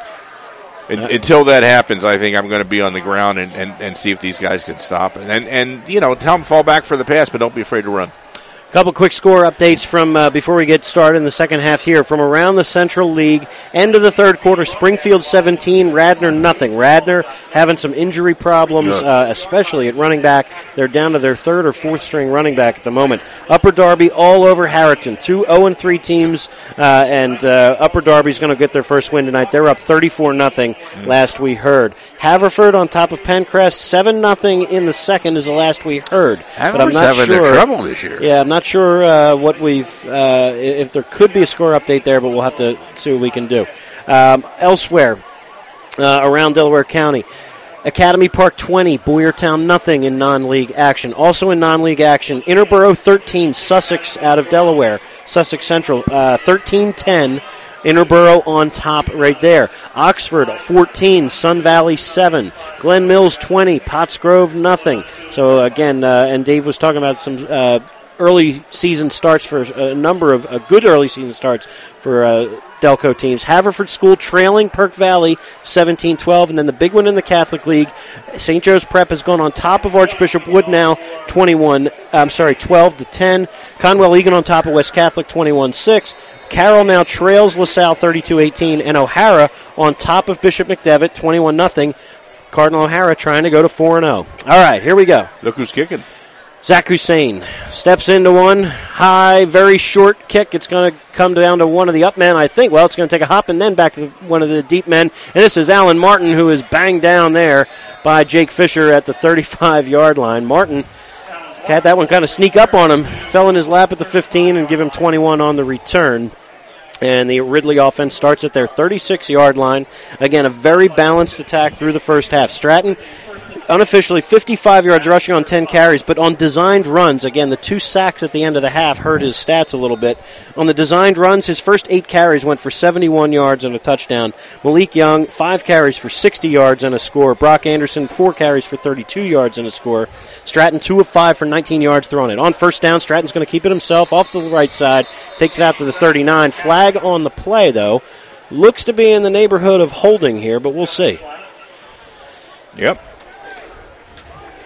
And, until that happens, I think I'm going to be on the ground and, and, and see if these guys can stop. And, and, and, you know, tell them fall back for the pass, but don't be afraid to run. A couple quick score updates from uh, before we get started in the second half here. From around the Central League, end of the third quarter, Springfield seventeen, Radnor nothing. Radnor having some injury problems, uh, especially at running back. They're down to their third or fourth string running back at the moment. Upper Darby all over Harrington. Two oh and three teams, uh, and uh, Upper Darby's going to get their first win tonight. They're up thirty-four nothing mm. last we heard. Haverford on top of Pencrest, seven nothing in the second is the last we heard. Haverford's but I'm not having sure. their trouble this year. Yeah, I'm not sure uh, what we've, uh, if there could be a score update there, but we'll have to see what we can do. Um, elsewhere, uh, around Delaware County, Academy Park twenty, Boyertown nothing in non-league action. Also in non-league action, Interborough thirteen, Sussex out of Delaware, Sussex Central, uh, thirteen ten. Interborough on top right there. Oxford fourteen, Sun Valley seven, Glen Mills twenty, Pottsgrove nothing. So again, uh, and Dave was talking about some uh, early season starts for a number of uh, good early season starts for uh, Delco teams. Haverford School trailing Perk Valley seventeen twelve, and then the big one in the Catholic League, Saint Joe's Prep has gone on top of Archbishop Wood now, twenty-one. I'm sorry, twelve to ten. Conwell Egan on top of West Catholic, twenty-one six. Carroll now trails LaSalle thirty-two eighteen, and O'Hara on top of Bishop McDevitt, twenty-one nothing. Cardinal O'Hara trying to go to four and oh. All right, here we go. Look who's kicking. Zach Hussein steps into one high, very short kick. It's going to come down to one of the up men, I think. Well, it's going to take a hop and then back to the, one of the deep men. And this is Alan Martin, who is banged down there by Jake Fisher at the thirty-five-yard line. Martin had that one kind of sneak up on him, fell in his lap at the fifteen and give him twenty-one on the return. And the Ridley offense starts at their thirty-six-yard line. Again, a very balanced attack through the first half. Stratton, unofficially, fifty-five yards rushing on ten carries, but on designed runs, again, the two sacks at the end of the half hurt his stats a little bit. On the designed runs, his first eight carries went for seventy-one yards and a touchdown. Malik Young, five carries for sixty yards and a score. Brock Anderson, four carries for thirty-two yards and a score. Stratton, two of five for nineteen yards thrown it. On first down, Stratton's going to keep it himself off the right side, takes it out to the thirty-nine. Flag on the play, though. Looks to be in the neighborhood of holding here, but we'll see. Yep.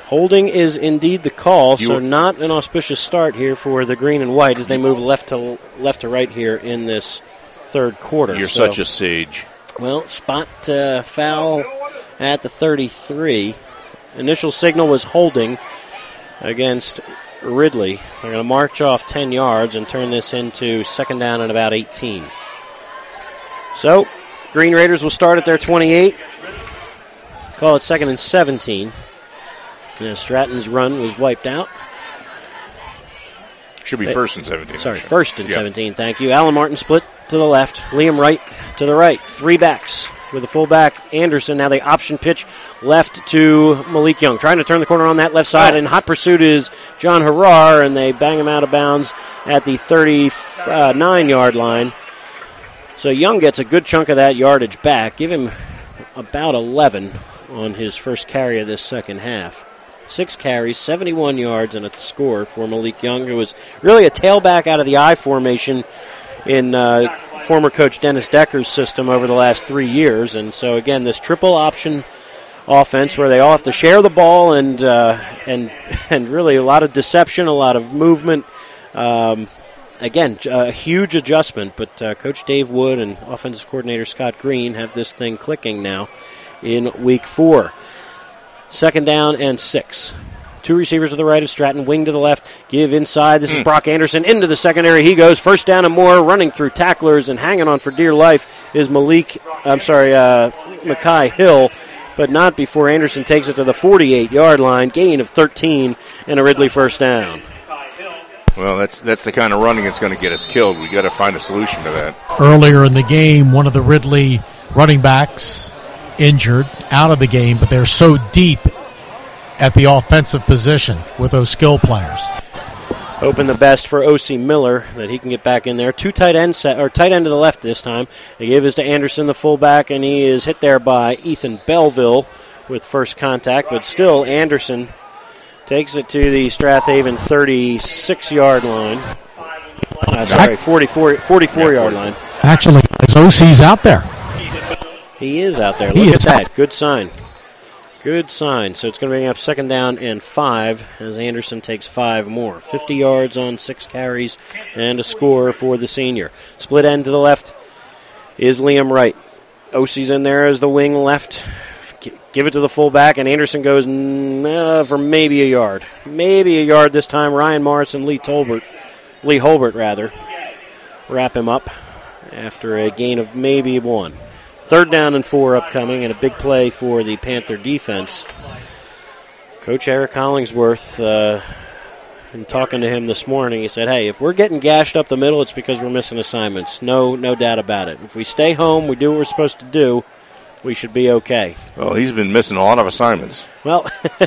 Holding is indeed the call, You so were- not an auspicious start here for the green and white as they move left to left to right here in this third quarter. You're So- such a sage. Well, spot uh, foul at the thirty-three. Initial signal was holding against Ridley. They're going to march off ten yards and turn this into second down and about eighteen. So, Green Raiders will start at their twenty-eight. Call it second and seventeen. And Stratton's run was wiped out. Should be They- first and seventeen. Sorry, actually. first and Yeah. seventeen, thank you. Alan Martin split to the left. Liam Wright to the right. Three backs with the fullback Anderson. Now they option pitch left to Malik Young. Trying to turn the corner on that left side. Oh. In hot pursuit is John Harrar, and they bang him out of bounds at the thirty-nine-yard line. So Young gets a good chunk of that yardage back. Give him about eleven on his first carry of this second half. Six carries, seventy-one yards, and a score for Malik Young, who was really a tailback out of the I formation in uh, former coach Dennis Decker's system over the last three years. And so, again, this triple option offense where they all have to share the ball and uh, and and really a lot of deception, a lot of movement. Um, again, a huge adjustment, but uh, Coach Dave Wood and offensive coordinator Scott Green have this thing clicking now in week four. Second down and six. Two receivers to the right of Stratton, wing to the left, give inside. This is Brock Anderson into the secondary. He goes first down and more, running through tacklers and hanging on for dear life is Malik, I'm sorry, uh, Makai Hill, but not before Anderson takes it to the forty-eight-yard line, gain of thirteen, and a Ridley first down. Well, that's that's the kind of running that's going to get us killed. We got to find a solution to that. Earlier in the game, one of the Ridley running backs injured, out of the game, but they're so deep at the offensive position with those skill players. Hoping the best for O C Miller that he can get back in there. Two tight end set, or tight end to the left this time. They give this to Anderson, the fullback, and he is hit there by Ethan Belleville with first contact, but still Anderson takes it to the Strathaven thirty-six-yard line. Uh, sorry, forty-four, forty-four-yard line. Actually, his O C's out there. He is out there. He Look at is that. Good sign. Good sign. So it's going to bring up second down and five as Anderson takes five more. fifty yards on six carries and a score for the senior. Split end to the left is Liam Wright. O C's in there as the wing left. Give it to the fullback, and Anderson goes mm, uh, for maybe a yard. Maybe a yard this time. Ryan Morris and Lee Tolbert, Lee Holbert, rather, wrap him up after a gain of maybe one. Third down and four upcoming, and a big play for the Panther defense. Coach Eric Hollingsworth, uh, in talking to him this morning, he said, hey, if we're getting gashed up the middle, it's because we're missing assignments. No, no doubt about it. If we stay home, we do what we're supposed to do, we should be okay. Well, he's been missing a lot of assignments. Well,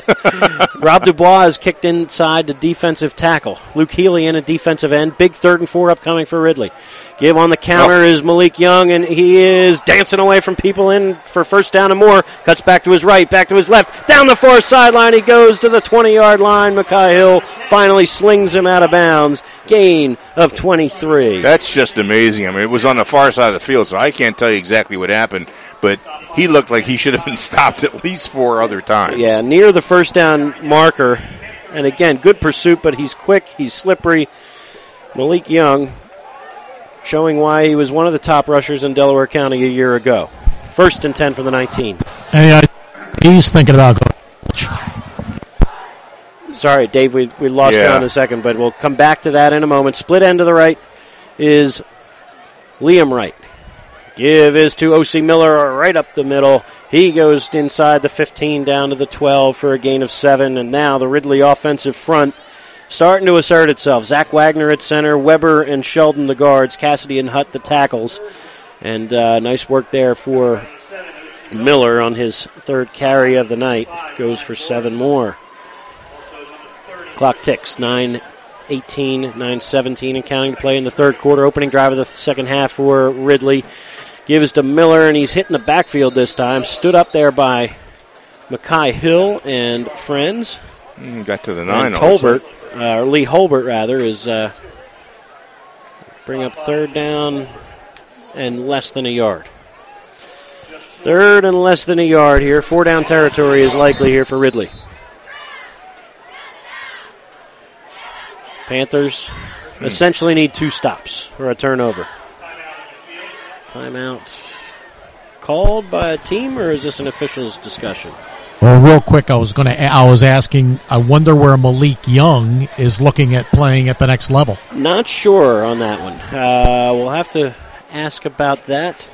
Rob Dubois has kicked inside to defensive tackle. Luke Healy in at defensive end. Big third and four upcoming for Ridley. Give on the counter oh. is Malik Young, and he is dancing away from people in for first down and more. Cuts back to his right, back to his left. Down the far sideline, he goes to the twenty-yard line. Makai Hill finally slings him out of bounds. Gain of twenty-three. That's just amazing. I mean, it was on the far side of the field, so I can't tell you exactly what happened, but he looked like he should have been stopped at least four other times. Yeah, near the first down marker. And again, good pursuit, but he's quick, he's slippery. Malik Young showing why he was one of the top rushers in Delaware County a year ago. First and ten for the nineteen. Hey, uh, he's thinking about going. Sorry, Dave, we, we lost Yeah. you in a second, but we'll come back to that in a moment. Split end to the right is Liam Wright. Give is to O C Miller right up the middle. He goes inside the fifteen down to the twelve for a gain of seven, and now the Ridley offensive front starting to assert itself. Zach Wagner at center, Weber and Sheldon the guards, Cassidy and Hutt the tackles. And uh, nice work there for Miller on his third carry of the night. Goes for seven more. Clock ticks, nine eighteen, nine seventeen, and counting to play in the third quarter. Opening drive of the second half for Ridley. Gives to Miller, and he's hitting the backfield this time. Stood up there by Makai Hill and friends. Mm, got to the nine. And Tolbert, uh, or Lee Holbert, rather, is uh, bring up third down and less than a yard. Third and less than a yard here. Four down territory is likely here for Ridley. Panthers essentially need two stops or a turnover. Timeout called by a team, or is this an officials discussion? Well, real quick, I was going to. I was asking. I wonder where Malik Young is looking at playing at the next level. Not sure on that one. Uh, we'll have to ask about that.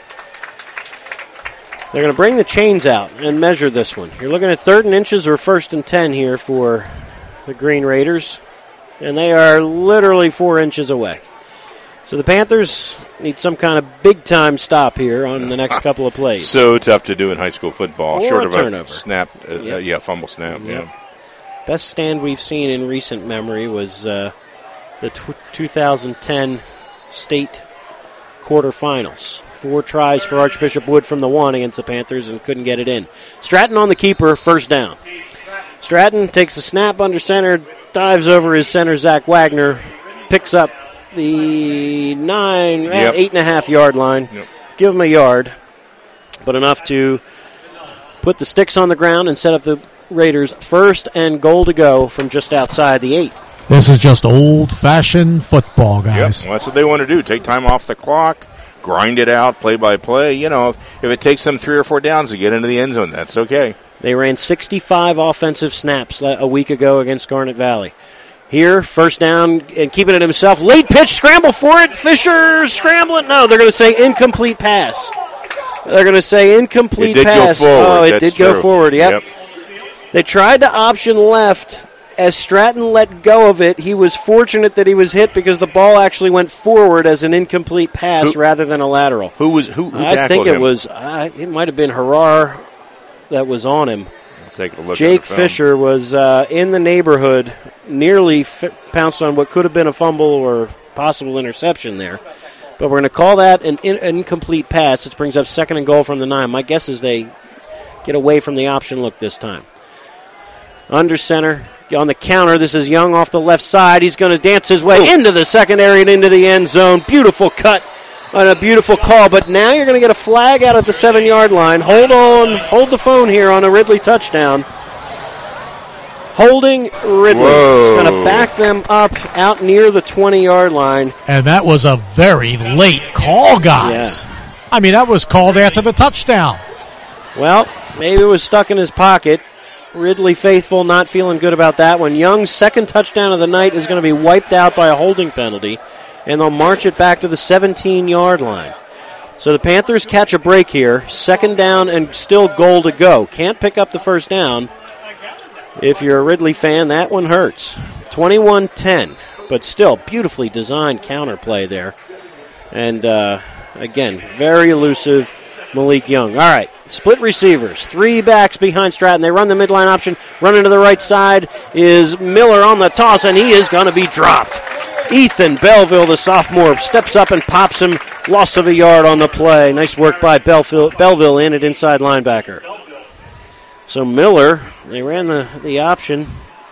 They're going to bring the chains out and measure this one. You're looking at third and inches or first and ten here for the Green Raiders, and they are literally four inches away. So the Panthers need some kind of big-time stop here on the next couple of plays. So tough to do in high school football. Or Short a of turnover. a snap, uh, Yep. uh, yeah, fumble snap. Yep. Yeah. Best stand we've seen in recent memory was uh, the t- two thousand ten state quarterfinals. Four tries for Archbishop Wood from the one against the Panthers and couldn't get it in. Stratton on the keeper, first down. Stratton takes a snap under center, dives over his center, Zach Wagner, picks up the nine, Yep. eight and a half yard line. Yep. Give him a yard, but enough to put the sticks on the ground and set up the Raiders first and goal to go from just outside the eight. This is just old-fashioned football, guys. Yep. Well, that's what they want to do. Take time off the clock, grind it out, play by play. You know, if, if it takes them three or four downs to get into the end zone, that's okay. They ran sixty-five offensive snaps a week ago against Garnet Valley. Here, first down and keeping it himself. Late pitch, scramble for it. Fisher scrambling. No, they're going to say incomplete pass. They're going to say incomplete It did go pass. forward. Oh, it That's did go true. forward. Yep. Yep. They tried to option left. As Stratton let go of it, he was fortunate that he was hit because the ball actually went forward as an incomplete pass Who- rather than a lateral. Who was who? who I think tackled it him? was. Uh, it might have been Harar that was on him. Take a look. Jake at the film. Fisher was uh, in the neighborhood, nearly f- pounced on what could have been a fumble or possible interception there. But we're going to call that an in- incomplete pass. It brings up second and goal from the nine. My guess is they get away from the option look this time. Under center, on the counter, this is Young off the left side. He's going to dance his way Ooh. into the secondary and into the end zone. Beautiful cut and a beautiful call. But now you're going to get a flag out at the seven-yard line. Hold on. Hold the phone here on a Ridley touchdown. Holding Ridley. Whoa. It's going to back them up out near the twenty-yard line. And that was a very late call, guys. Yeah. I mean, that was called after the touchdown. Well, maybe it was stuck in his pocket. Ridley faithful, not feeling good about that one. Young's second touchdown of the night is going to be wiped out by a holding penalty, and they'll march it back to the seventeen-yard line. So the Panthers catch a break here. Second down and still goal to go. Can't pick up the first down. If you're a Ridley fan, that one hurts. twenty-one ten, but still beautifully designed counterplay there. And, uh, again, very elusive Malik Young. All right, split receivers. Three backs behind Stratton. They run the midline option. Running to the right side is Miller on the toss, and he is going to be dropped. Ethan Belleville, the sophomore, steps up and pops him. Loss of a yard on the play. Nice work by Belleville, Belleville in at inside linebacker. So Miller, they ran the, the option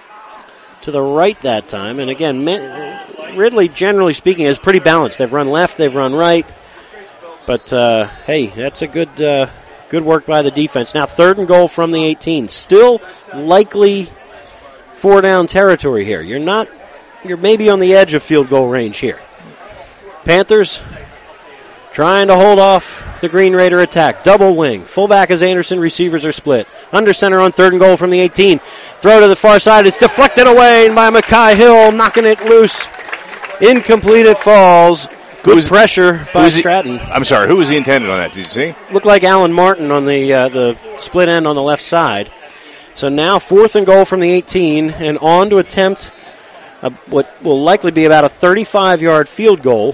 to the right that time. And again, Ridley, generally speaking, is pretty balanced. They've run left, they've run right. But, uh, hey, that's a good uh, good work by the defense. Now third and goal from the eighteen. Still likely four down territory here. You're not, you're maybe on the edge of field goal range here. Panthers trying to hold off the Green Raider attack. Double wing. Fullback is Anderson. Receivers are split. Under center on third and goal from the eighteen. Throw to the far side. It's deflected away by Mackay Hill, knocking it loose. Incomplete. It falls. Good Who's, pressure by he, Stratton. I'm sorry, who was he intended on that? Did you see? Looked like Alan Martin on the uh, the split end on the left side. So now fourth and goal from the eighteen, and on to attempt a, what will likely be about a thirty-five-yard field goal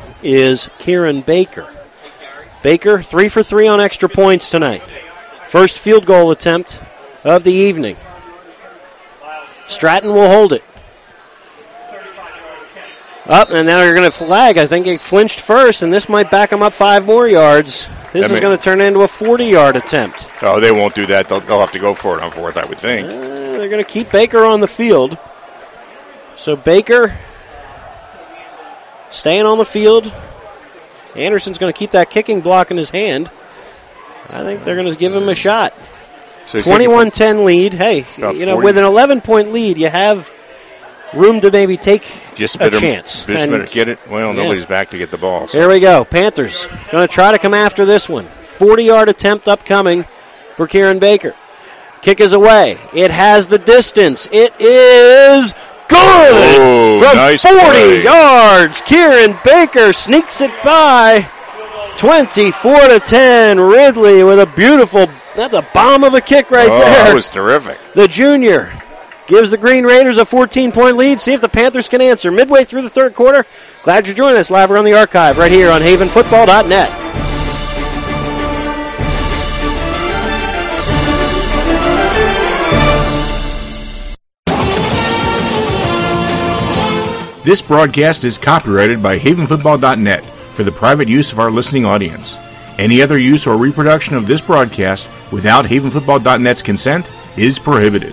is Kieran Baker. Baker, three for three on extra points tonight. First field goal attempt of the evening. Stratton will hold it. Up, and now you're going to flag. I think he flinched first, and this might back him up five more yards. This That is may- going to turn into a forty-yard attempt. Oh, they won't do that. They'll, they'll have to go for it on fourth, I would think. Uh, they're going to keep Baker on the field. So Baker staying on the field. Anderson's going to keep that kicking block in his hand. I think they're going to give him a shot. So he's twenty-one ten lead. Hey, About you know, forty. with an eleven-point lead, you have room to maybe take just a better, chance. Just And better get it. Well, yeah. nobody's back to get the ball. So. Here we go. Panthers going to try to come after this one. forty-yard attempt upcoming for Kieran Baker. Kick is away. It has the distance. It is good oh, from nice forty play. yards. Kieran Baker sneaks it by. twenty-four to ten. Ridley with a beautiful, that's a bomb of a kick right oh, there. That was terrific. The junior gives the Green Raiders a fourteen-point lead. See if the Panthers can answer. Midway through the third quarter. Glad you're joining us live around the archive right here on haven football dot net. This broadcast is copyrighted by haven football dot net for the private use of our listening audience. Any other use or reproduction of this broadcast without haven football dot net's consent is prohibited.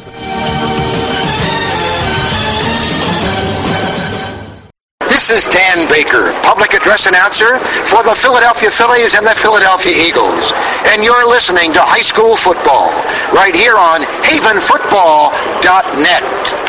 This is Dan Baker, public address announcer for the Philadelphia Phillies and the Philadelphia Eagles. And you're listening to high school football right here on haven football dot net.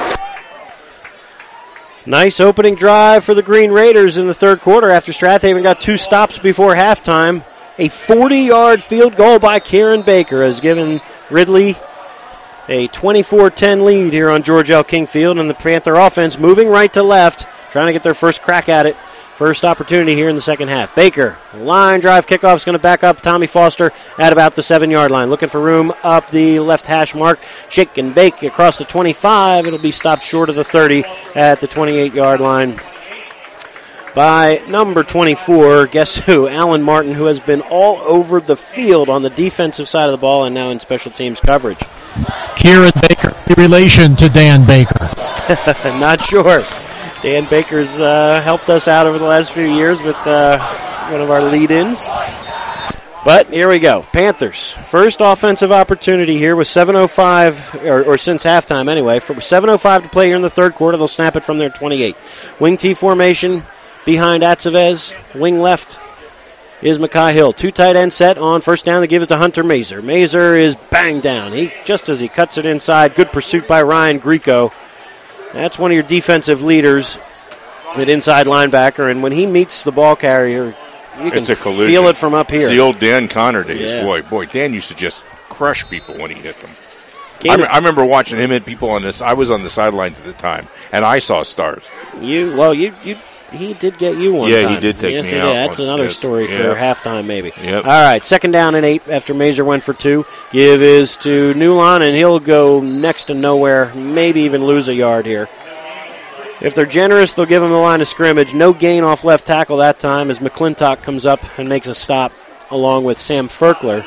Nice opening drive for the Green Raiders in the third quarter after Strathaven got two stops before halftime. A forty-yard field goal by Kieran Baker has given Ridley a twenty-four ten lead here on George L. King Field, and the Panther offense moving right to left, trying to get their first crack at it. First opportunity here in the second half. Baker, line drive kickoff is going to back up Tommy Foster at about the seven-yard line. Looking for room up the left hash mark. Shake and bake across the twenty-five. It'll be stopped short of the thirty at the twenty-eight-yard line by number twenty-four. Guess who? Alan Martin, who has been all over the field on the defensive side of the ball and now in special teams coverage. Kieran Baker, in relation to Dan Baker. Not sure. Dan Baker's uh, helped us out over the last few years with uh, one of our lead-ins. But here we go. Panthers, first offensive opportunity here with seven oh five, or, or since halftime anyway. For seven oh five to play here in the third quarter, they'll snap it from their twenty-eight. Wing T formation behind Atzevez. Wing left is Makai Hill. Two tight end set on first down. They give it to Hunter Mazer. Mazer is banged down. He just as he cuts it inside. Good pursuit by Ryan Grieco. That's one of your defensive leaders at inside linebacker, and when he meets the ball carrier, you can it's a collision. Feel it from up here. It's the old Dan Connor days. Yeah. Boy, boy, Dan used to just crush people when he hit them. Game I, is- me- I remember watching him hit people on this. I was on the sidelines at the time, and I saw stars. You well, you you he did get you one Yeah, time. he did take yes, me he out did. That's once, another yes. story Yeah. for halftime, maybe. Yep. All right, second down and eight after Mazer went for two. Give is to Newlon, and he'll go next to nowhere, maybe even lose a yard here. If they're generous, they'll give him the line of scrimmage. No gain off left tackle that time as McClintock comes up and makes a stop along with Sam Ferkler.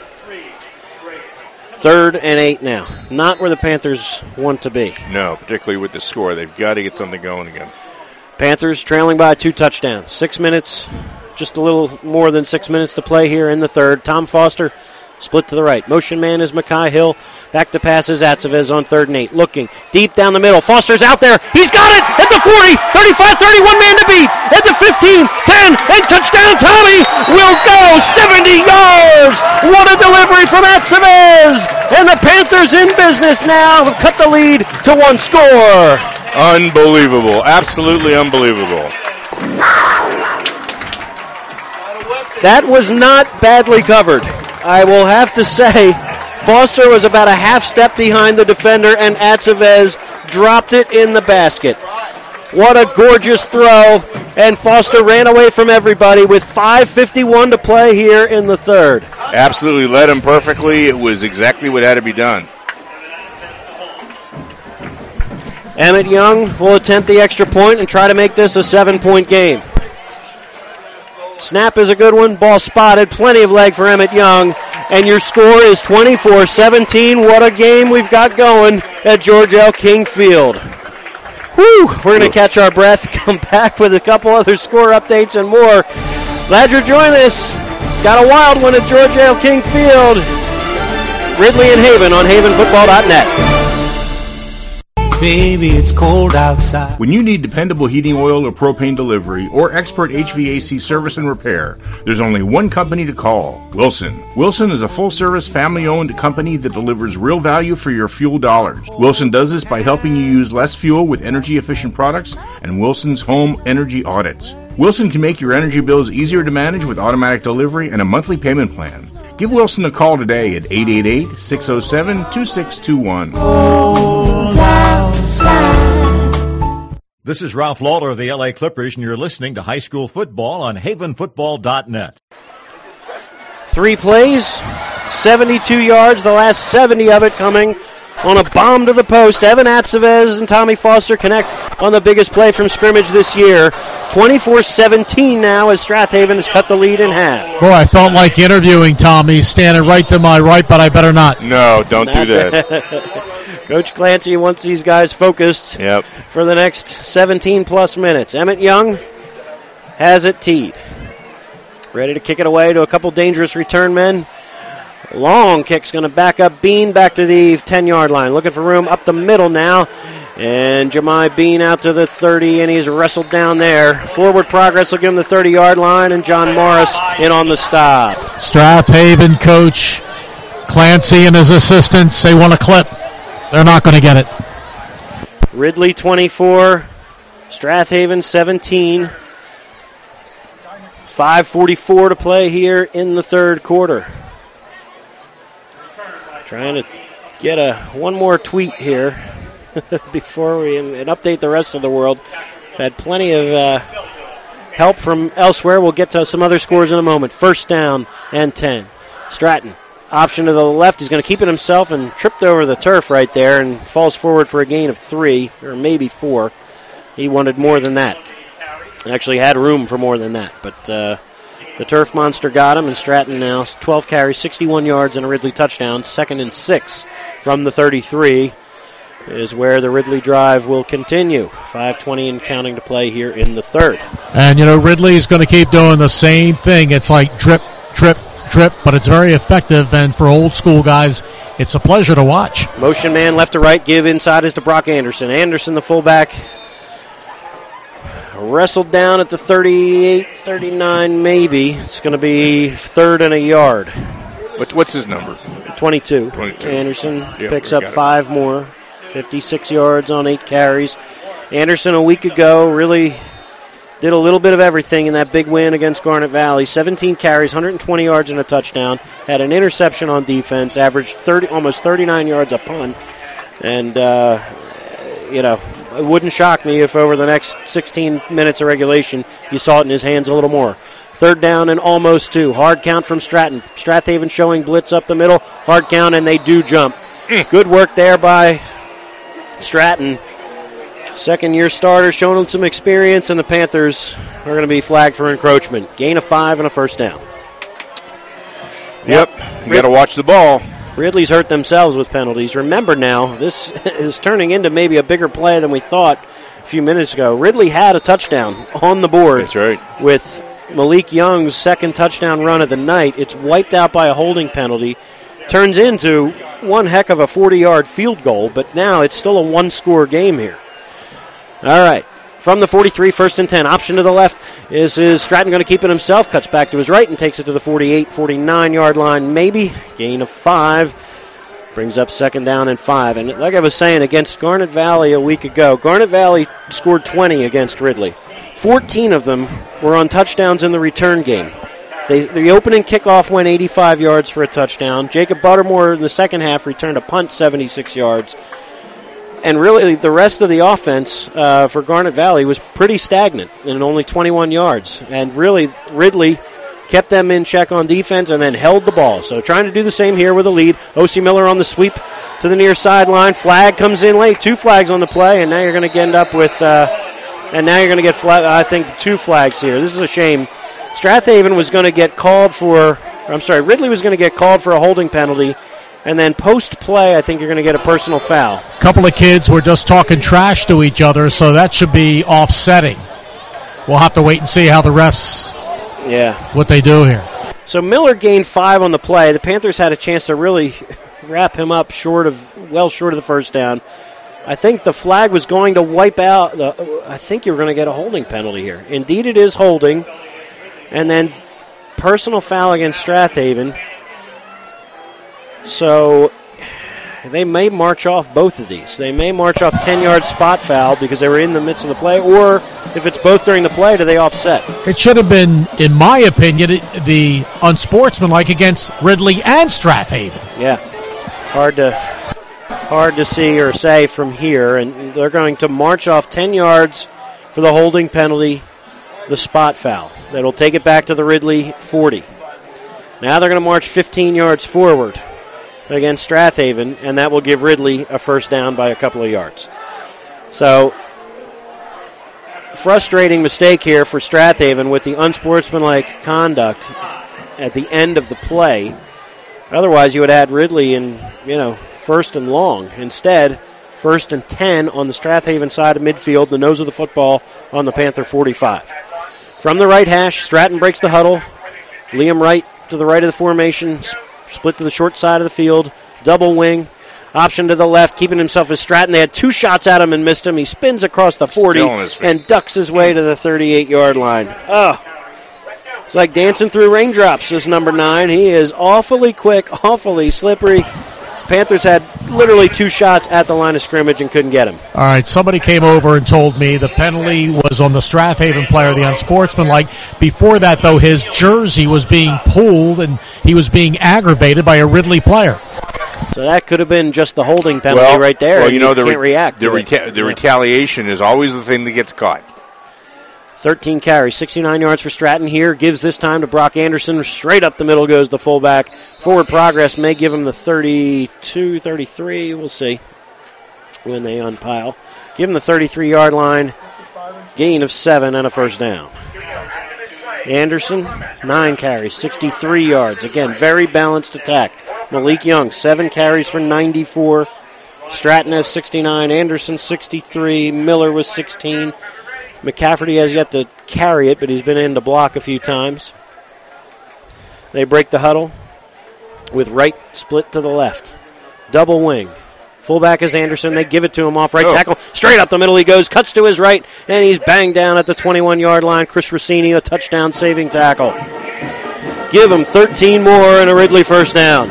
Third and eight now. Not where the Panthers want to be. No, particularly with the score. They've got to get something going again. Panthers trailing by two touchdowns. Six minutes, just a little more than six minutes to play here in the third. Tom Foster split to the right. Motion man is Makai Hill. Back to passes Atzevez on third and eight. Looking deep down the middle. Foster's out there. He's got it at the forty, thirty-five, thirty, one man to beat. At the fifteen, ten, and touchdown. Tommy will go seventy yards. What a delivery from Atzevez. And the Panthers in business now. Have cut the lead to one score. Unbelievable. Absolutely unbelievable. That was not badly covered. I will have to say, Foster was about a half step behind the defender, and Atzevez dropped it in the basket. What a gorgeous throw, and Foster ran away from everybody with five fifty-one to play here in the third. Absolutely led him perfectly. It was exactly what had to be done. Emmett Young will attempt the extra point and try to make this a seven-point game. Snap is a good one. Ball spotted. Plenty of leg for Emmett Young. And your score is twenty-four seventeen. What a game we've got going at George L. King Field. Whew, we're going to catch our breath, come back with a couple other score updates and more. Glad you're joining us. Got a wild one at George L. King Field. Ridley and Haven on haven football dot net. Baby, it's cold outside. When you need dependable heating oil or propane delivery or expert H V A C service and repair, there's only one company to call, Wilson. Wilson is a full-service, family-owned company that delivers real value for your fuel dollars. Wilson does this by helping you use less fuel with energy-efficient products and Wilson's home energy audits. Wilson can make your energy bills easier to manage with automatic delivery and a monthly payment plan. Give Wilson a call today at eight eight eight, six oh seven, two six two one. This is Ralph Lawler of the L A Clippers, and you're listening to High School Football on haven football dot net. Three plays, seventy-two yards, the last seventy of it coming on a bomb to the post. Evan Atzevez and Tommy Foster connect on the biggest play from scrimmage this year. twenty-four seventeen now as Strathaven has cut the lead in half. Boy, I felt like interviewing Tommy, standing right to my right, but I better not. No, don't do that. Coach Clancy wants these guys focused yep. for the next seventeen-plus minutes. Emmett Young has it teed. Ready to kick it away to a couple dangerous return men. Long kick's going to back up Bean back to the ten-yard line. Looking for room up the middle now. And Jemai Bean out to the thirty, and he's wrestled down there. Forward progress will give him the thirty-yard line, and John Morris in on the stop. Strathaven coach Clancy and his assistants, they want a clip. They're not going to get it. Ridley twenty-four, Strathaven seventeen. five forty-four to play here in the third quarter. Trying to get a one more tweet here before we and, and update the rest of the world. Had plenty of uh, help from elsewhere. We'll get to some other scores in a moment. First down and ten. Stratton. Option to the left. He's going to keep it himself and tripped over the turf right there and falls forward for a gain of three or maybe four. He wanted more than that. Actually had room for more than that. But uh, the turf monster got him, and Stratton now twelve carries, sixty-one yards, and a Ridley touchdown. Second and six from the thirty-three is where the Ridley drive will continue. five twenty and counting to play here in the third. And, you know, Ridley's going to keep doing the same thing. It's like drip, drip, drip, but it's very effective, and for old school guys, it's a pleasure to watch. Motion man left to right, give inside is to Brock Anderson. Anderson, the fullback, wrestled down at the thirty-eight, thirty-nine maybe. It's going to be third and a yard. What, what's his number? twenty-two. twenty-two. Anderson yep, picks up it. five more, fifty-six yards on eight carries. Anderson a week ago really did a little bit of everything in that big win against Garnet Valley. seventeen carries, one hundred twenty yards and a touchdown. Had an interception on defense, averaged thirty, almost thirty-nine yards a punt. And, uh, you know, it wouldn't shock me if over the next sixteen minutes of regulation you saw it in his hands a little more. Third down and almost two. Hard count from Stratton. Strathaven showing blitz up the middle. Hard count, and they do jump. Good work there by Stratton. Second-year starter showing him some experience, and the Panthers are going to be flagged for encroachment. Gain of five and a first down. Yep, you got to watch the ball. Ridley's hurt themselves with penalties. Remember now, this is turning into maybe a bigger play than we thought a few minutes ago. Ridley had a touchdown on the board. That's right. With Malik Young's second touchdown run of the night. It's wiped out by a holding penalty. Turns into one heck of a forty-yard field goal, but now it's still a one-score game here. All right. From the forty-three, first and ten. Option to the left is, is Stratton going to keep it himself. Cuts back to his right and takes it to the forty-eight, forty-nine-yard line maybe. Gain of five. Brings up second down and five. And like I was saying, against Garnet Valley a week ago, Garnet Valley scored twenty against Ridley. fourteen of them were on touchdowns in the return game. They, the opening kickoff went eighty-five yards for a touchdown. Jacob Buttermore in the second half returned a punt seventy-six yards. And really, the rest of the offense uh, for Garnet Valley was pretty stagnant and only twenty-one yards. And really, Ridley kept them in check on defense and then held the ball. So trying to do the same here with a lead. O C Miller on the sweep to the near sideline. Flag comes in late. Two flags on the play, and now you're going to end up with, uh, and now you're going to get, flag, I think, two flags here. This is a shame. Strathaven was going to get called for, I'm sorry, Ridley was going to get called for a holding penalty. And then post-play, I think you're going to get a personal foul. A couple of kids were just talking trash to each other, so that should be offsetting. We'll have to wait and see how the refs, yeah, what they do here. So Miller gained five on the play. The Panthers had a chance to really wrap him up short of, well short of the first down. I think the flag was going to wipe out. The, I think you're going to get a holding penalty here. Indeed, it is holding. And then personal foul against Strathaven. So they may march off both of these. They may march off ten-yard spot foul because they were in the midst of the play, or if it's both during the play, do they offset? It should have been, in my opinion, the unsportsmanlike against Ridley and Strathaven. Yeah, hard to hard to see or say from here, and they're going to march off ten yards for the holding penalty, the spot foul. That'll take it back to the Ridley forty. Now they're going to march fifteen yards forward against Strathaven, and that will give Ridley a first down by a couple of yards. So, frustrating mistake here for Strathaven with the unsportsmanlike conduct at the end of the play. Otherwise, you would have had Ridley in, you know, first and long. Instead, first and ten on the Strathaven side of midfield, the nose of the football on the Panther forty-five. From the right hash, Stratton breaks the huddle. Liam Wright to the right of the formation, split to the short side of the field, double wing, option to the left, keeping himself as Stratton. They had two shots at him and missed him. He spins across the forty and ducks his way to the thirty-eight-yard line. Oh, it's like dancing through raindrops, this number nine. He is awfully quick, awfully slippery. Panthers had literally two shots at the line of scrimmage and couldn't get him. All right, somebody came over and told me the penalty was on the Strathaven player, the unsportsmanlike. Before that, though, his jersey was being pulled and he was being aggravated by a Ridley player. So that could have been just the holding penalty well, right there. Well, you know, you the, can't re- react. the, reta- the retaliation is always the thing that gets caught. thirteen carries, sixty-nine yards for Stratton here. Gives this time to Brock Anderson. Straight up the middle goes the fullback. Forward progress may give him the thirty-two, thirty-three. We'll see when they unpile. Give him the thirty-three-yard line. Gain of seven and a first down. Anderson, nine carries, sixty-three yards. Again, very balanced attack. Malik Young, seven carries for ninety-four. Stratton has sixty-nine. Anderson, sixty-three. Miller was sixteen. McCafferty has yet to carry it, but he's been in to block a few times. They break the huddle with Wright split to the left. Double wing. Fullback is Anderson. They give it to him off right oh. tackle. Straight up the middle he goes. Cuts to his right, and he's banged down at the twenty-one-yard line. Chris Rossini, a touchdown saving tackle. Give him thirteen more and a Ridley first down.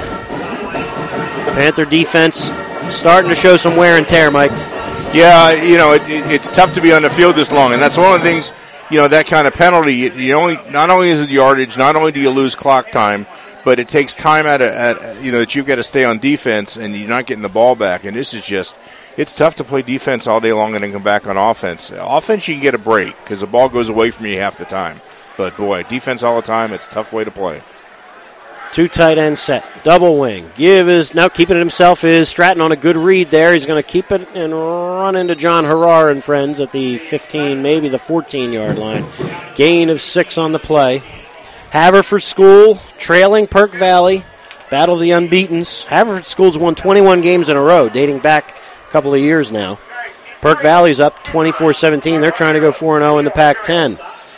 Panther defense starting to show some wear and tear, Mike. Yeah, you know, it, it, it's tough to be on the field this long, and that's one of the things, you know, that kind of penalty, you, you only, not only is it yardage, not only do you lose clock time, but it takes time out of, at, you know, that you've got to stay on defense, and you're not getting the ball back, and this is just, it's tough to play defense all day long and then come back on offense. Offense, you can get a break, because the ball goes away from you half the time, but boy, defense all the time, it's a tough way to play. Two tight end set. Double wing. Give is now keeping it himself is Stratton on a good read there. He's going to keep it and run into John Harrar and friends at the fifteen, maybe the fourteen-yard line. Gain of six on the play. Haverford School trailing Perk Valley. Battle of the Unbeatens. Haverford School's won twenty-one games in a row, dating back a couple of years now. Perk Valley's up twenty-four seventeen. They're trying to go four and oh in the Pac ten.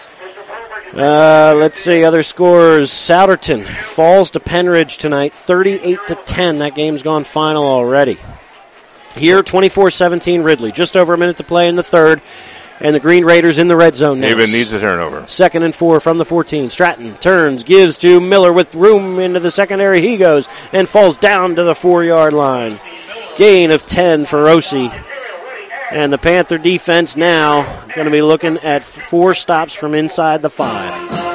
Uh, let's see, other scores. Souderton falls to Penridge tonight, thirty-eight to ten. That game's gone final already. Here, twenty-four seventeen Ridley. Just over a minute to play in the third. And the Green Raiders in the red zone now. Even needs a turnover. Second and four from the fourteen. Stratton turns, gives to Miller with room into the secondary. He goes and falls down to the four-yard line. Gain of ten for Rossi. And the Panther defense now going to be looking at four stops from inside the five.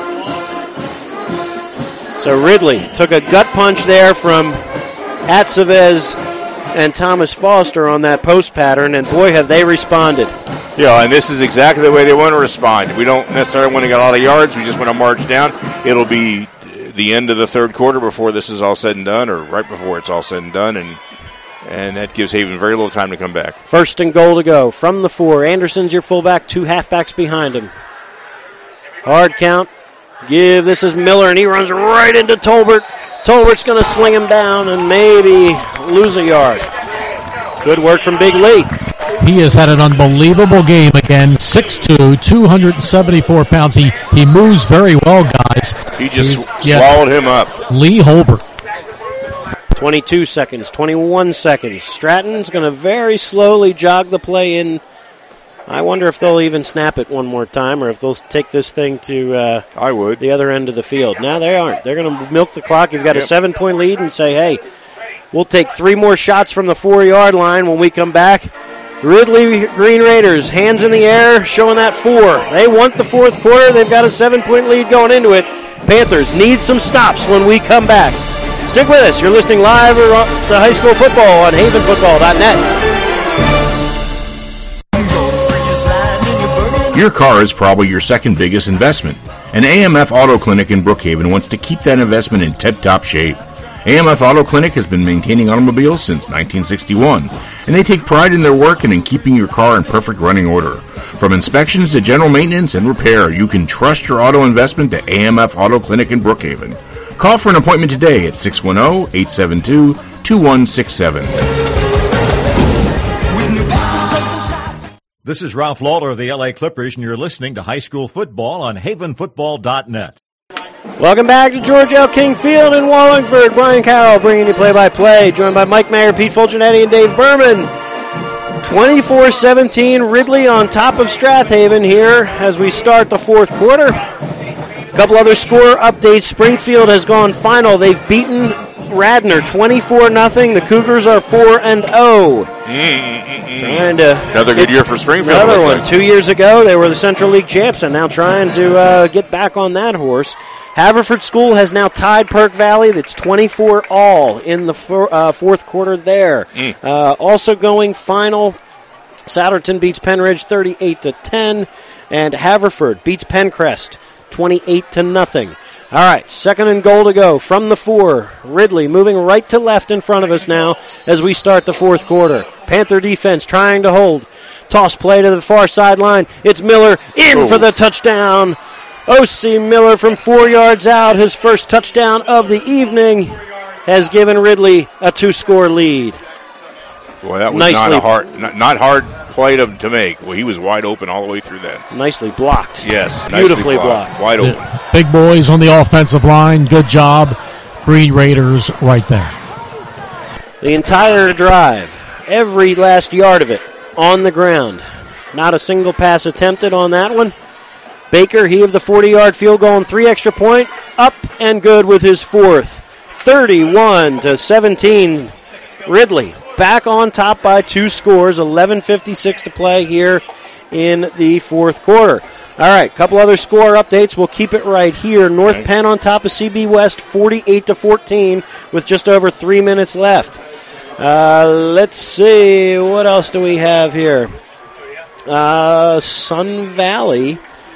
So Ridley took a gut punch there from Atsevez and Thomas Foster on that post pattern, and boy, have they responded. Yeah, and this is exactly the way they want to respond. We don't necessarily want to get a lot of yards. We just want to march down. It'll be the end of the third quarter before this is all said and done, or right before it's all said and done, and And that gives Haven very little time to come back. First and goal to go from the four. Anderson's your fullback, two halfbacks behind him. Hard count. Give, this is Miller, and he runs right into Tolbert. Tolbert's going to sling him down and maybe lose a yard. Good work from Big Lee. He has had an unbelievable game again. six two, two hundred seventy-four pounds. He he moves very well, guys. He just He's, swallowed yeah. him up. Lee Holbert. twenty-two seconds, twenty-one seconds. Stratton's going to very slowly jog the play in. I wonder if they'll even snap it one more time or if they'll take this thing to uh, I would. the other end of the field. No, they aren't. They're going to milk the clock. You've got Yep. a seven-point lead and say, hey, we'll take three more shots from the four-yard line when we come back. Ridley Green Raiders, hands in the air, showing that four. They want the fourth quarter. They've got a seven-point lead going into it. Panthers need some stops when we come back. Stick with us. You're listening live to high school football on haven football dot net. Your car is probably your second biggest investment, and A M F Auto Clinic in Brookhaven wants to keep that investment in tip-top shape. A M F Auto Clinic has been maintaining automobiles since nineteen sixty-one, and they take pride in their work and in keeping your car in perfect running order. From inspections to general maintenance and repair, you can trust your auto investment to A M F Auto Clinic in Brookhaven. Call for an appointment today at six one zero, eight seven two, two one six seven. This is Ralph Lawler of the L A Clippers, and you're listening to High School Football on haven football dot net. Welcome back to George L. King Field in Wallingford. Brian Carroll bringing you play-by-play, joined by Mike Mayer, Pete Fulgenetti, and Dave Berman. twenty-four seventeen, Ridley on top of Strathaven here as we start the fourth quarter. A couple other score updates. Springfield has gone final. They've beaten Radnor twenty-four nothing. The Cougars are four and oh. Trying to Another good year for Springfield. Another one. Two years ago, they were the Central League champs, and now trying to uh, get back on that horse. Haverford School has now tied Perk Valley. That's twenty-four all in the for, uh, fourth quarter there. Mm. Uh, also going final, Souderton beats Penridge thirty-eight to ten, and Haverford beats Pencrest twenty-eight to nothing. All right, second and goal to go from the four. Ridley moving right to left in front of us now as we start the fourth quarter. Panther defense trying to hold. Toss play to the far sideline. It's Miller in Oh. for the touchdown. O C Miller from four yards out, his first touchdown of the evening, has given Ridley a two-score lead. Boy, that was Nicely- not a hard, not, not hard play to, to make. Well, he was wide open all the way through that. Nicely blocked. Yes, Beautifully nicely blocked. blocked. Wide open. The big boys on the offensive line. Good job. Green Raiders right there. The entire drive, every last yard of it, on the ground. Not a single pass attempted on that one. Baker, he of the forty-yard field goal and three extra point, up and good with his fourth. thirty-one to seventeen. Ridley back on top by two scores. eleven fifty-six to play here in the fourth quarter. All right, couple other score updates. We'll keep it right here. North Okay. Penn on top of C B West, forty-eight to fourteen, with just over three minutes left. Uh, let's see, what else do we have here? Uh, Sun Valley.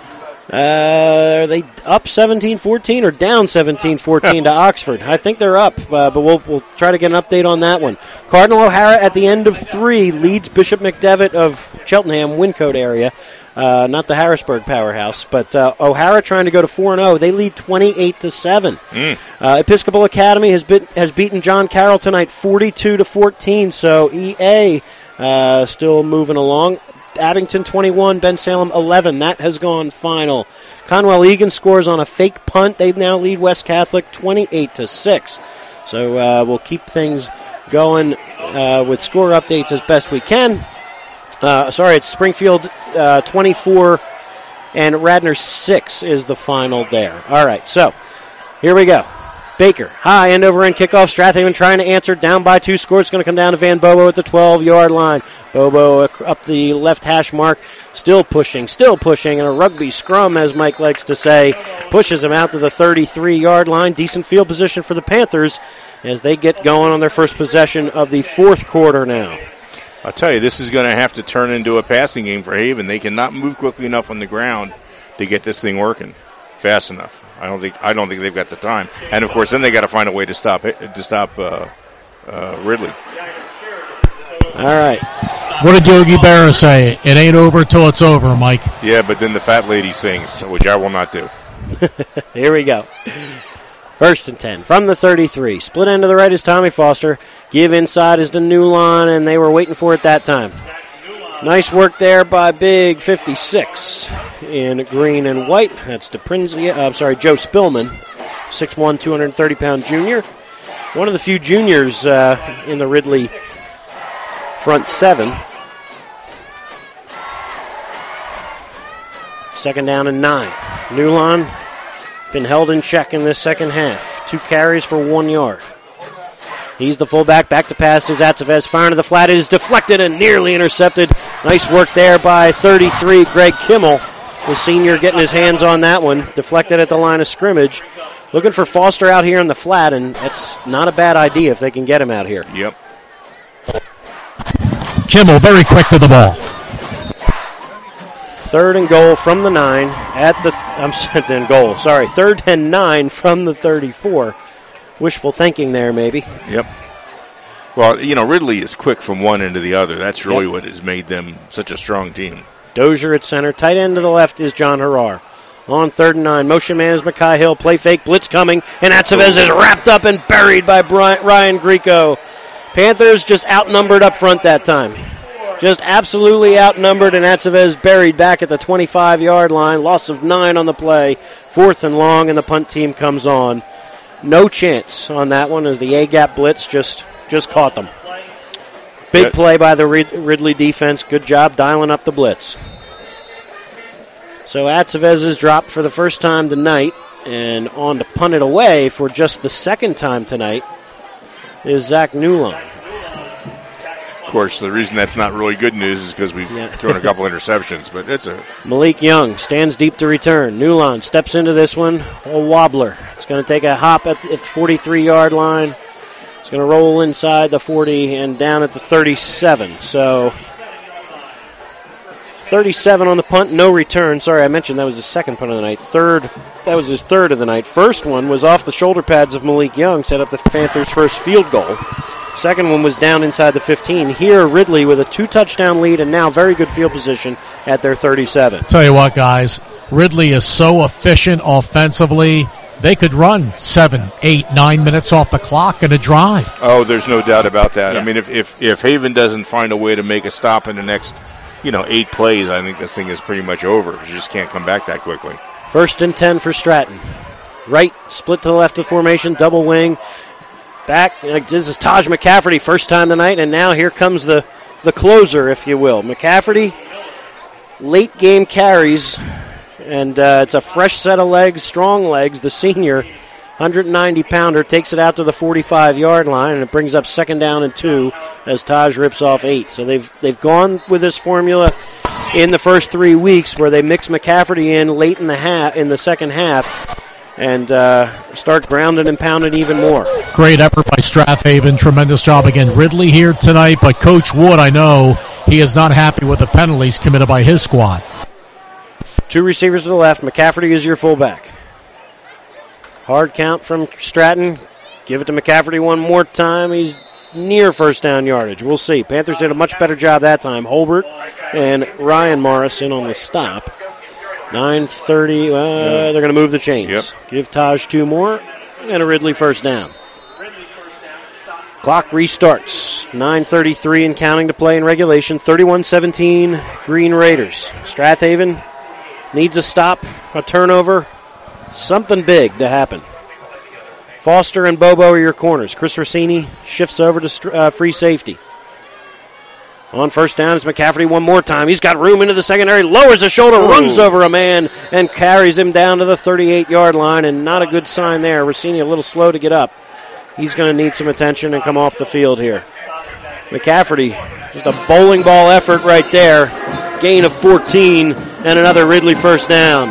Uh, are they up seventeen fourteen or down seventeen fourteen to Oxford? I think they're up, uh, but we'll we'll try to get an update on that one. Cardinal O'Hara at the end of three leads Bishop McDevitt of Cheltenham, Wyncote area. Uh, not the Harrisburg powerhouse, but uh, O'Hara trying to go to four and oh. They lead twenty-eight to seven. Mm. Uh, Episcopal Academy has been, has beaten John Carroll tonight forty-two to fourteen, so E A uh, still moving along. Abington twenty-one, Ben Salem eleven. That has gone final. Conwell Egan scores on a fake punt. They now lead West Catholic twenty-eight to six. So uh, we'll keep things going uh, with score updates as best we can. Uh, sorry, it's Springfield uh, twenty-four and Radnor six is the final there. All right, so here we go. Baker, high end over end kickoff. Strathaven trying to answer, down by two scores. It's going to come down to Van Bobo at the twelve-yard line. Bobo up the left hash mark, still pushing, still pushing, and a rugby scrum, as Mike likes to say, pushes him out to the thirty-three-yard line. Decent field position for the Panthers as they get going on their first possession of the fourth quarter now. I'll tell you, this is going to have to turn into a passing game for Haven. They cannot move quickly enough on the ground to get this thing working fast enough. I don't think I don't think they've got the time. And of course, then they got to find a way to stop to stop uh, uh, Ridley. All right. What did Yogi Berra say? It ain't over till it's over, Mike. Yeah, but then the fat lady sings, which I will not do. Here we go. First and ten from the thirty-three. Split end to the right is Tommy Foster. Give inside is the new line, and they were waiting for it that time. Nice work there by Big fifty-six in green and white. That's DePrinzia, uh, I'm sorry, Joe Spillman, six one, two hundred thirty pound junior. one of the few juniors uh, in the Ridley front seven. Second down and nine. Newland been held in check in this second half. Two carries for one yard. He's the fullback. Back to pass is Atzevez. Firing to the flat. It is deflected and nearly intercepted. Nice work there by thirty-three, Greg Kimmel. The senior getting his hands on that one. Deflected at the line of scrimmage. Looking for Foster out here in the flat, and that's not a bad idea if they can get him out here. Yep. Kimmel very quick to the ball. Third and goal from the nine at the, th- I'm sorry, and goal, sorry. Third and nine from the thirty-four. Wishful thinking there, maybe. Yep. Well, you know, Ridley is quick from one end to the other. That's really Yep. what has made them such a strong team. Dozier at center. Tight end to the left is John Harrar. On third and nine, motion man is Makai Hill. Play fake, blitz coming, and Atzevez is wrapped up and buried by Brian, Ryan Grieco. Panthers just outnumbered up front that time. Just absolutely outnumbered, and Atzevez buried back at the twenty-five-yard line. Loss of nine on the play. Fourth and long, and the punt team comes on. No chance on that one as the A-gap blitz just, just caught them. Big play by the Ridley defense. Good job dialing up the blitz. So Atzevez is dropped for the first time tonight, and on to punt it away for just the second time tonight is Zach Newland. Of course, the reason that's not really good news is because we've yeah. thrown a couple interceptions, but it's a... Malik Young stands deep to return. Newland steps into this one, a wobbler. It's going to take a hop at the forty-three-yard line. It's going to roll inside the forty and down at the thirty-seven. So thirty-seven on the punt, no return. Sorry, I mentioned that was his second punt of the night. Third, that was his third of the night. First one was off the shoulder pads of Malik Young, set up the Panthers' first field goal. Second one was down inside the fifteen. Here, Ridley with a two-touchdown lead and now very good field position at their thirty-seven. Tell you what, guys, Ridley is so efficient offensively. They could run seven, eight, nine minutes off the clock in a drive. Oh, there's no doubt about that. Yeah. I mean, if, if if Haven doesn't find a way to make a stop in the next, you know, eight plays, I think this thing is pretty much over. You just can't come back that quickly. First and ten for Stratton. Right, split to the left of formation, double wing. Back, this is Taj McCafferty, first time tonight, and now here comes the, the closer, if you will. McCafferty, late game carries, and uh, it's a fresh set of legs, strong legs. The senior, one hundred ninety pounder, takes it out to the forty-five-yard line, and it brings up second down and two as Taj rips off eight. So they've they've gone with this formula in the first three weeks where they mix McCafferty in late in the half, in the second half, and uh, start grounding and pounding even more. Great effort by Strathaven. Tremendous job again. Ridley here tonight, but Coach Wood, I know, he is not happy with the penalties committed by his squad. Two receivers to the left. McCafferty is your fullback. Hard count from Stratton. Give it to McCafferty one more time. He's near first down yardage. We'll see. Panthers did a much better job that time. Holbert and Ryan Morrison on the stop. nine thirty. Uh, yeah. They're going to move the chains. Yep. Give Taj two more and a Ridley first down. Clock restarts. nine thirty-three and counting to play in regulation. thirty-one seventeen Green Raiders. Strathaven needs a stop, a turnover, something big to happen. Foster and Bobo are your corners. Chris Rossini shifts over to uh, free safety. On first down, it's McCafferty one more time. He's got room into the secondary, lowers the shoulder, Ooh. runs over a man, and carries him down to the thirty-eight-yard line, and not a good sign there. Rossini a little slow to get up. He's going to need some attention and come off the field here. McCafferty, just a bowling ball effort right there. Gain of fourteen, and another Ridley first down.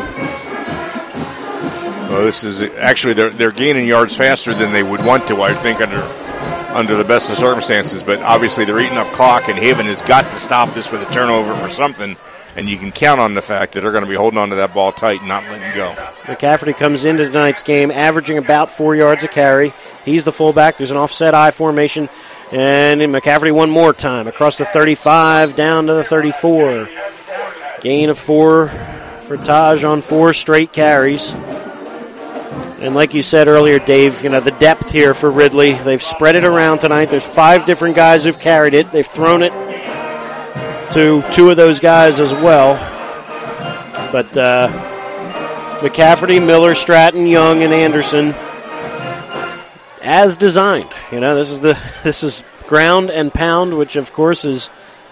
Well, this is actually, they're, they're gaining yards faster than they would want to, I think, under under the best of circumstances. But obviously they're eating up clock, and Haven has got to stop this with a turnover for something. And you can count on the fact that they're going to be holding on to that ball tight and not letting go. McCafferty comes into tonight's game averaging about four yards a carry. He's the fullback. There's an offset I formation. And McCafferty one more time across the thirty-five down to the thirty-four. Gain of four for Taj on four straight carries. And like you said earlier, Dave, you know, the depth here for Ridley. They've spread it around tonight. There's five different guys who've carried it. They've thrown it to two of those guys as well. But uh, McCafferty, Miller, Stratton, Young, and Anderson as designed. You know, this is the this is ground and pound, which of course is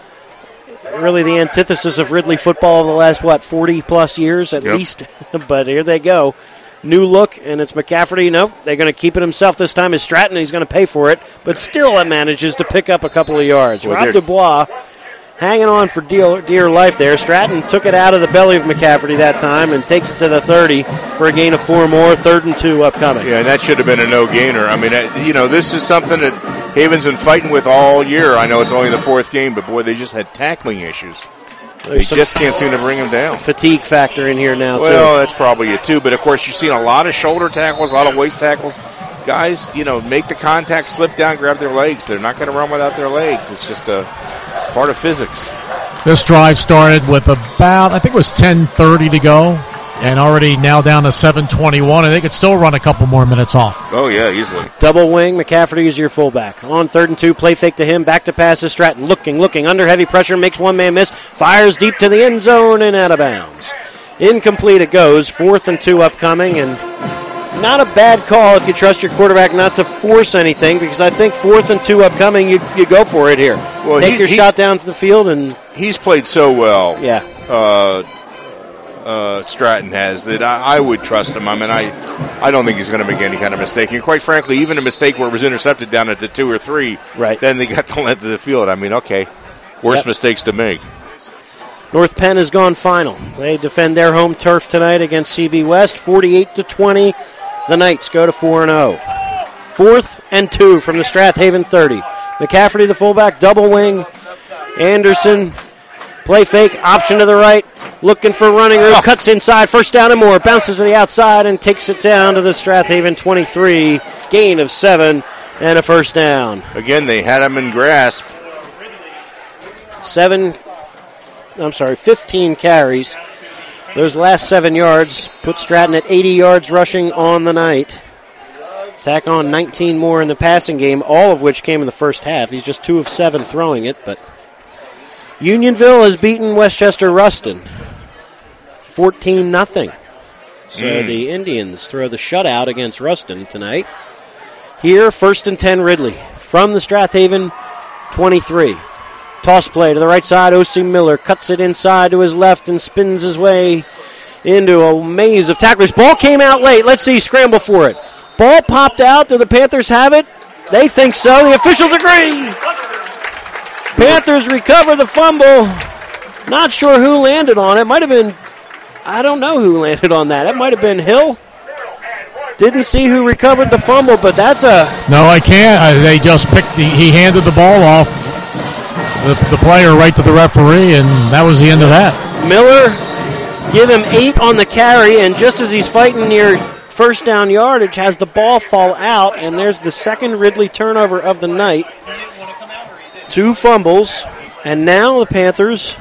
really the antithesis of Ridley football of the last, what, forty plus years at yep. least. But here they go. New look, and it's McCafferty. Nope, they're going to keep it himself this time. Is Stratton, he's going to pay for it, but still it manages to pick up a couple of yards. Well, Rob Dubois hanging on for dear, dear life there. Stratton took it out of the belly of McCafferty that time and takes it to the thirty for a gain of four more, third and two upcoming. Yeah, and that should have been a no-gainer. I mean, you know, this is something that Haven's been fighting with all year. I know it's only the fourth game, but boy, they just had tackling issues. They just can't seem to bring him down. Fatigue factor in here now, well, too. Well, that's probably it, too. But, of course, you're seeing a lot of shoulder tackles, a lot of waist tackles. Guys, you know, make the contact, slip down, grab their legs. They're not going to run without their legs. It's just a part of physics. This drive started with about, I think it was ten thirty to go, and already now down to seven twenty-one, and they could still run a couple more minutes off. Oh, yeah, easily. Double wing, McCafferty is your fullback. On third and two, play fake to him, back to pass to Stratton. Looking, looking, under heavy pressure, makes one man miss, fires deep to the end zone and out of bounds. Incomplete it goes, fourth and two upcoming, and not a bad call if you trust your quarterback not to force anything, because I think fourth and two upcoming, you you go for it here. Well, Take he, your he, shot down to the field. And he's played so well. Yeah. Uh, uh, Stratton has that I, I would trust him. I mean, I I don't think he's going to make any kind of mistake. And quite frankly, even a mistake where it was intercepted down at the two or three, right. then they got the length of the field. I mean, okay, worst yep. mistakes to make. North Penn has gone final. They defend their home turf tonight against C B West, forty-eight to twenty. The Knights go to four and oh. Fourth and two from the Strathaven thirty. McCafferty, the fullback, double wing. Anderson, play fake, option to the right, looking for running room, oh. cuts inside, first down and more, bounces to the outside and takes it down to the Strathaven twenty-three. Gain of seven and a first down. Again, they had him in grasp. Seven, I'm sorry, fifteen carries. Those last seven yards put Stratton at eighty yards rushing on the night. Tack on nineteen more in the passing game, all of which came in the first half. He's just two of seven throwing it, but Unionville has beaten Westchester Ruston fourteen nothing. So mm. the Indians throw the shutout against Ruston tonight. Here, first and ten Ridley from the Strathaven twenty-three. Toss play to the right side. O C Miller cuts it inside to his left and spins his way into a maze of tacklers. Ball came out late. Let's see, scramble for it. Ball popped out. Do the Panthers have it? They think so. The officials agree. Panthers recover the fumble. Not sure who landed on it. Might have been, I don't know who landed on that. It might have been Hill. Didn't see who recovered the fumble, but that's a... No, I can't. I, they just picked, the, he handed the ball off. The, the player right to the referee, and that was the end of that. Miller, give him eight on the carry, and just as he's fighting near first down yardage, has the ball fall out, and there's the second Ridley turnover of the night. Two fumbles, and now the Panthers,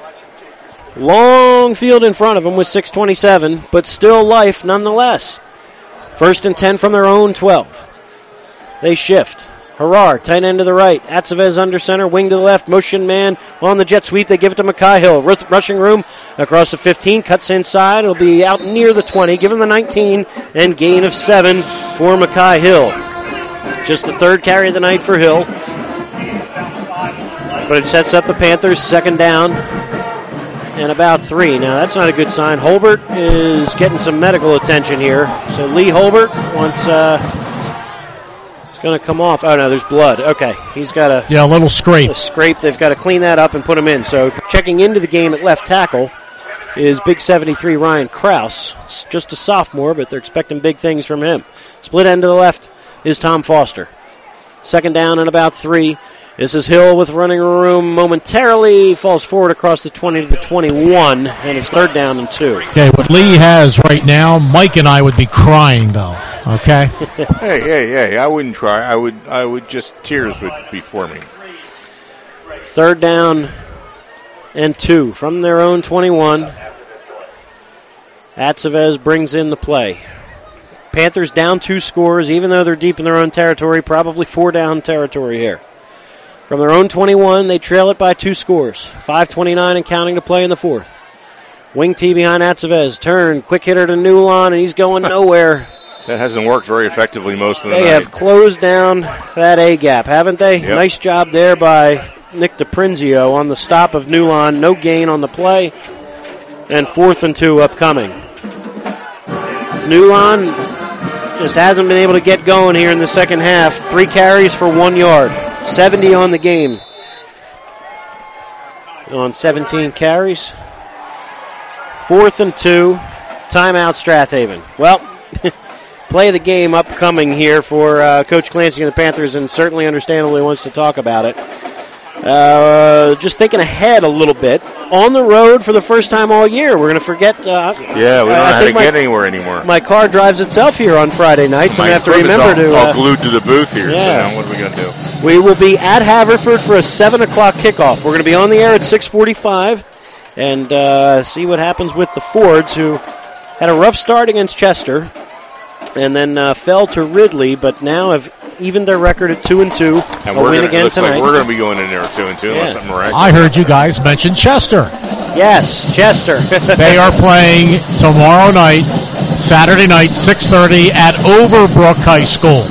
long field in front of them with six twenty-seven, but still life nonetheless. First and ten from their own twelve. They shift. Harar, tight end to the right. Atzavez under center, wing to the left. Motion man on the jet sweep. They give it to Mackay Hill. R- rushing room across the fifteen. Cuts inside. It'll be out near the twenty. Give him the nineteen. And gain of seven for Mackay Hill. Just the third carry of the night for Hill. But it sets up the Panthers second down and about three. Now, that's not a good sign. Holbert is getting some medical attention here. So Lee Holbert wants... Uh, going to come off. Oh, no, there's blood. Okay, he's got a... Yeah, a little scrape. A scrape. They've got to clean that up and put him in. So checking into the game at left tackle is big seventy-three Ryan Krause. It's just a sophomore, but they're expecting big things from him. Split end to the left is Tom Foster. Second down and about three. This is Hill with running room momentarily. Falls forward across the twenty to the twenty-one, and it's third down and two. Okay, what Lee has right now, Mike and I would be crying, though. Okay? hey, hey, hey, I wouldn't try. I would, I would just, tears would be forming. Third down and two from their own twenty-one. Atzavez brings in the play. Panthers down two scores, even though they're deep in their own territory, probably four down territory here. From their own twenty-one, they trail it by two scores. five twenty-nine and counting to play in the fourth. Wing T behind Atzavez. Turn, quick hitter to Newlon, and he's going nowhere. That hasn't worked very effectively most of the they night. have closed down that A gap, haven't they? Yep. Nice job there by Nick DiPrinzio on the stop of Newlon. No gain on the play. And fourth and two upcoming. Newlon just hasn't been able to get going here in the second half. Three carries for one yard. seventy on the game. On seventeen carries. Fourth and two. Timeout Strathaven. Well, play of the game upcoming here for uh, Coach Clancy and the Panthers, and certainly understandably wants to talk about it. Uh, just thinking ahead a little bit. On the road for the first time all year. We're going to forget. Uh, yeah, we don't know how to my, get anywhere anymore. My car drives itself here on Friday nights. My I have to remember all, to. all Uh, glued to the booth here. Yeah. So now what are we going to do? We will be at Haverford for a seven o'clock kickoff. We're going to be on the air at six forty-five and uh, see what happens with the Fords, who had a rough start against Chester and then uh, fell to Ridley, but now have evened their record at two and two. And a we're win gonna, again looks tonight. like we're going to be going in there at two and two, Yeah. unless something miraculous. I heard you guys mention Chester. Yes, Chester. They are playing tomorrow night, Saturday night, six thirty at Overbrook High School.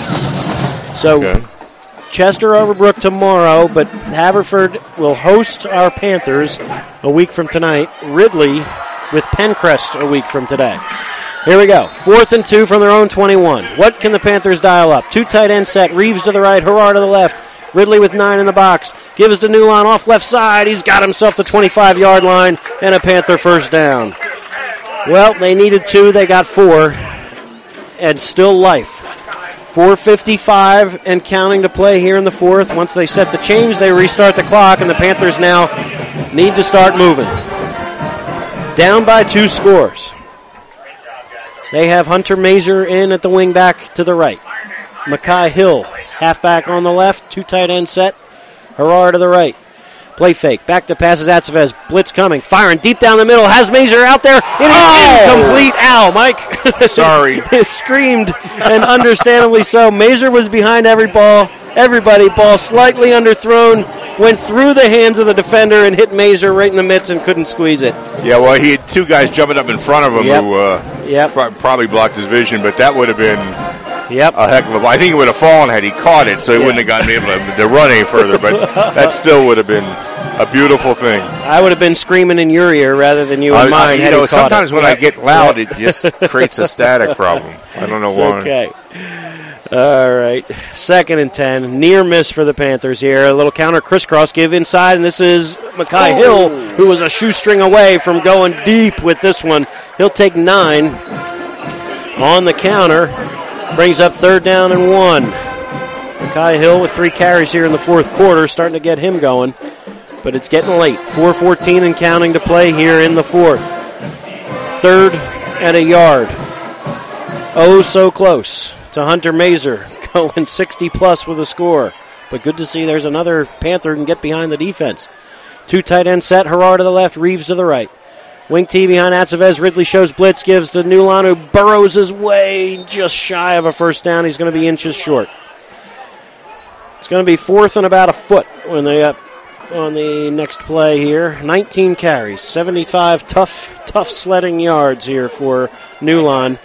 So okay. Chester Overbrook tomorrow, but Haverford will host our Panthers a week from tonight. Ridley with Pencrest a week from today. Here we go. Fourth and two from their own twenty-one. What can the Panthers dial up? Two tight end set. Reeves to the right. Herrard to the left. Ridley with nine in the box. Gives to Newlon off left side. He's got himself the twenty-five-yard line and a Panther first down. Well, they needed two. They got four. And still life. four fifty-five and counting to play here in the fourth. Once they set the change, they restart the clock, and the Panthers now need to start moving. Down by two scores. They have Hunter Mazer in at the wing back to the right. Makai Hill, halfback on the left, two tight end set. Herrard to the right. Play fake. Back to passes Atzevez. Blitz coming. Firing deep down the middle. Has Mazer out there. It is oh! incomplete. Ow, Mike. Sorry. It screamed, and understandably so. Mazer was behind every ball. Everybody. Ball slightly underthrown. Went through the hands of the defender and hit Mazer right in the mitts and couldn't squeeze it. Yeah, well, he had two guys jumping up in front of him yep. who uh, yep. pro- probably blocked his vision, but that would have been yep. a heck of a ball. I think it would have fallen had he caught it, so he yeah. wouldn't have gotten able to, to run any further, but that still would have been a beautiful thing. I would have been screaming in your ear rather than you in uh, mine. You had know, he sometimes it. when yep. I get loud, it just creates a static problem. I don't know it's why. Okay. All right. Second and ten. Near miss for the Panthers here. A little counter crisscross give inside, and this is Makai oh. Hill, who was a shoestring away from going deep with this one. He'll take nine on the counter. Brings up third down and one. Makai Hill with three carries here in the fourth quarter, starting to get him going. But it's getting late. four fourteen and counting to play here in the fourth. Third and a yard. Oh, so close to Hunter Mazer, going sixty plus with a score. But good to see there's another Panther who can get behind the defense. Two tight end set, Herrard to the left, Reeves to the right. Wing T behind Atzevez. Ridley shows blitz, gives to Newlon, who burrows his way just shy of a first down. He's going to be inches short. It's going to be fourth and about a foot when they up on the next play here. nineteen carries, seventy-five tough, tough sledding yards here for Newlon.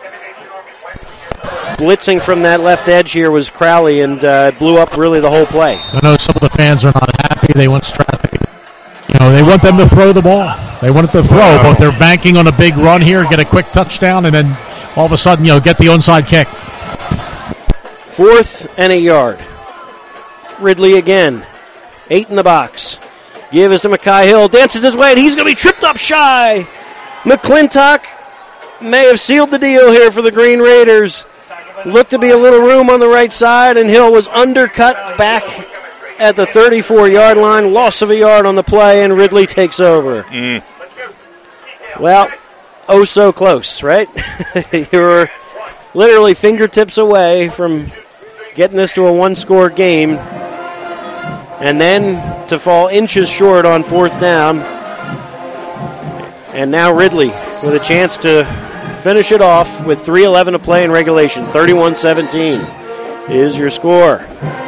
Blitzing from that left edge here was Crowley, and uh, blew up really the whole play. I know some of the fans are not happy. They want Strathaven. You know, they want them to throw the ball. They want it to throw, wow. but they're banking on a big run here, get a quick touchdown, and then all of a sudden, you know, get the onside kick. Fourth and a yard. Ridley again. Eight in the box. Give is to Makai Hill. Dances his way, and he's going to be tripped up shy. McClintock may have sealed the deal here for the Green Raiders. Looked to be a little room on the right side, and Hill was undercut back at the thirty-four-yard line. Loss of a yard on the play, and Ridley takes over. Mm. Well, oh so close, right? You were literally fingertips away from getting this to a one-score game, and then to fall inches short on fourth down. And now Ridley with a chance to finish it off with three eleven to play in regulation. thirty-one seventeen is your score.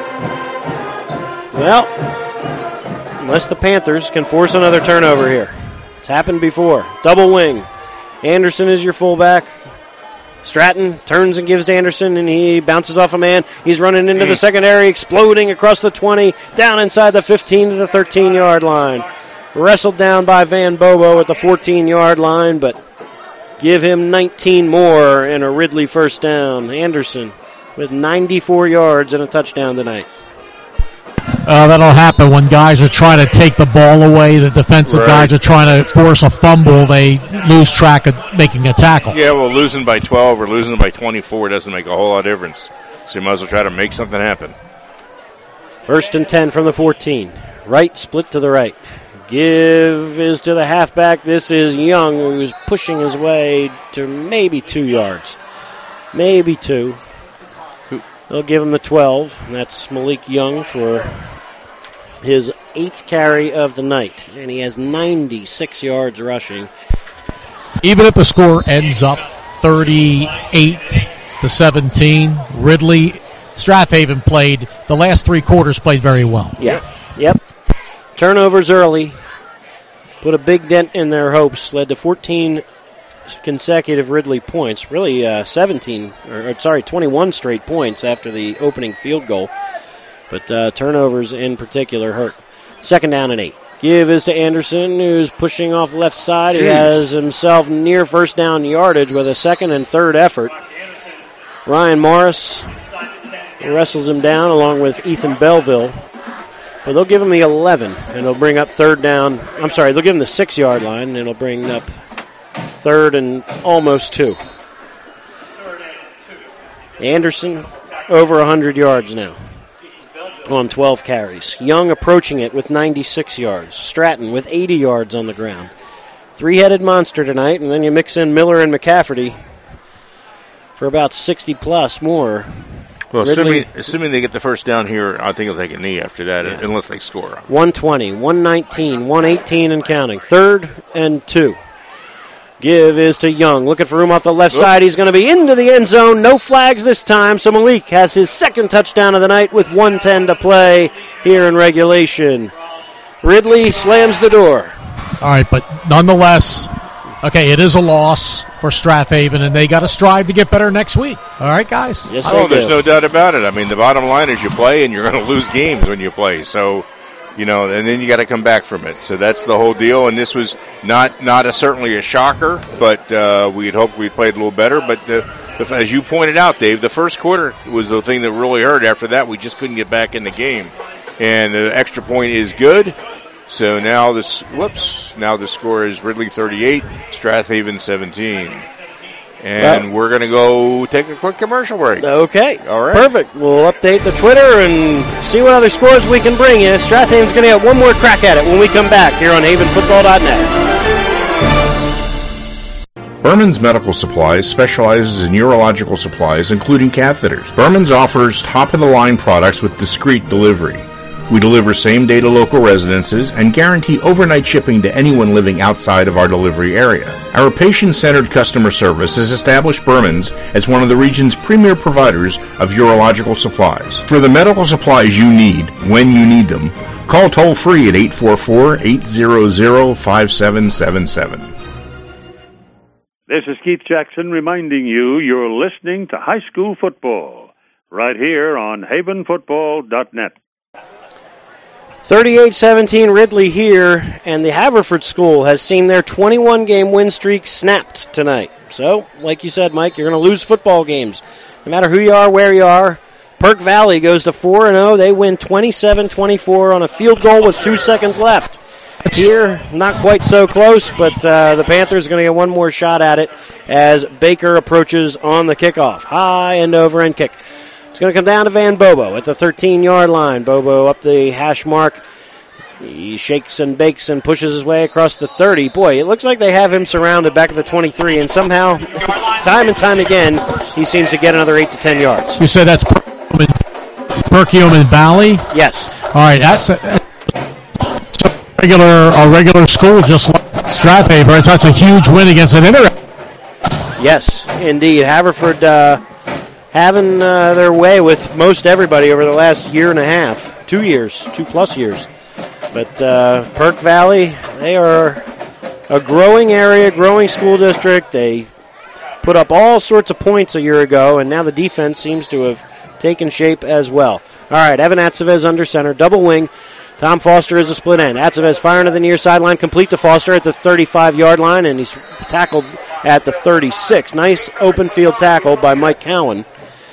Well, unless the Panthers can force another turnover here. It's happened before. Double wing. Anderson is your fullback. Stratton turns and gives to Anderson, and he bounces off a man. He's running into the secondary, exploding across the twenty, down inside the fifteen to the thirteen-yard line. Wrestled down by Van Bobo at the fourteen-yard line, but give him nineteen more and a Ridley first down. Anderson with ninety-four yards and a touchdown tonight. Uh, that'll happen when guys are trying to take the ball away. The defensive Right. guys are trying to force a fumble. They lose track of making a tackle. Yeah, well, losing by twelve or losing by twenty-four doesn't make a whole lot of difference. So you might as well try to make something happen. First and ten from the fourteen. Right, split to the right. Give is to the halfback. This is Young, who's pushing his way to maybe two yards. Maybe two. They'll give him the twelve. And that's Malik Young for his eighth carry of the night. And he has ninety-six yards rushing. Even if the score ends up thirty-eight to seventeen, Ridley, Strathaven played, the last three quarters played very well. Yeah. Yep. Turnovers early. Put a big dent in their hopes. Led to fourteen consecutive Ridley points. Really uh, seventeen, or, or sorry, twenty-one straight points after the opening field goal. But uh, turnovers in particular hurt. Second down and eight. Give is to Anderson, who's pushing off left side. Jeez. He has himself near first down yardage with a second and third effort. Ryan Morris wrestles him down along with Ethan Belleville. But they'll give him the eleven, and they'll bring up third down. I'm sorry, they'll give him the six-yard line, and it'll bring up third and almost two. Anderson over one hundred yards now on twelve carries. Young approaching it with ninety-six yards. Stratton with eighty yards on the ground. Three-headed monster tonight, and then you mix in Miller and McCafferty for about sixty plus more. Well, Ridley, assuming, assuming they get the first down here, I think he'll take a knee after that, yeah. unless they score. one twenty, one nineteen, one eighteen and counting. Third and two. Give is to Young. Looking for room off the left Oop. side. He's going to be into the end zone. No flags this time. So Malik has his second touchdown of the night with one ten to play here in regulation. Ridley slams the door. All right, but nonetheless, okay, it is a loss for Strathaven, and they got to strive to get better next week. All right, guys? Yes, oh, there's no doubt about it. I mean, the bottom line is you play, and you're going to lose games when you play. So, you know, and then you got to come back from it. So that's the whole deal. And this was not not a, certainly a shocker, but uh, we'd hoped we'd played a little better. But the, the, as you pointed out, Dave, the first quarter was the thing that really hurt. After that, we just couldn't get back in the game. And the extra point is good. So now this, whoops, now the score is Ridley thirty-eight, Strathaven seventeen. And well, we're going to go take a quick commercial break. Okay. All right. Perfect. We'll update the Twitter and see what other scores we can bring you. Strathaven's going to get one more crack at it when we come back here on Haven Football dot net. Berman's Medical Supplies specializes in urological supplies, including catheters. Berman's offers top-of-the-line products with discreet delivery. We deliver same-day to local residences and guarantee overnight shipping to anyone living outside of our delivery area. Our patient-centered customer service has established Berman's as one of the region's premier providers of urological supplies. For the medical supplies you need, when you need them, call toll-free at eight four four, eight hundred, five seven seven seven. This is Keith Jackson reminding you you're listening to High School Football right here on Haven Football dot net. thirty-eight seventeen Ridley here, and the Haverford School has seen their twenty-one game win streak snapped tonight. So, like you said, Mike, you're going to lose football games. No matter who you are, where you are. Perk Valley goes to four and oh. They win twenty-seven twenty-four on a field goal with two seconds left. Here, not quite so close, but uh, the Panthers are going to get one more shot at it as Baker approaches on the kickoff. High and over and kick. It's going to come down to Van Bobo at the thirteen-yard line. Bobo up the hash mark. He shakes and bakes and pushes his way across the thirty. Boy, it looks like they have him surrounded back at the twenty-three, and somehow, time and time again, he seems to get another eight to ten yards. You said that's Perkiomen and Valley? Yes. All right, that's a, that's a regular a regular school just like Strathaven. That's a huge win against an inter. Yes, indeed. Haverford uh, having uh, their way with most everybody over the last year and a half, two years, two plus years. But uh, Perk Valley, they are a growing area, growing school district. They put up all sorts of points a year ago, and now the defense seems to have taken shape as well. All right, Evan Atsevez under center, double wing. Tom Foster is a split end. Atsevez firing to the near sideline, complete to Foster at the thirty-five-yard line, and he's tackled at the thirty-six. Nice open field tackle by Mike Cowan.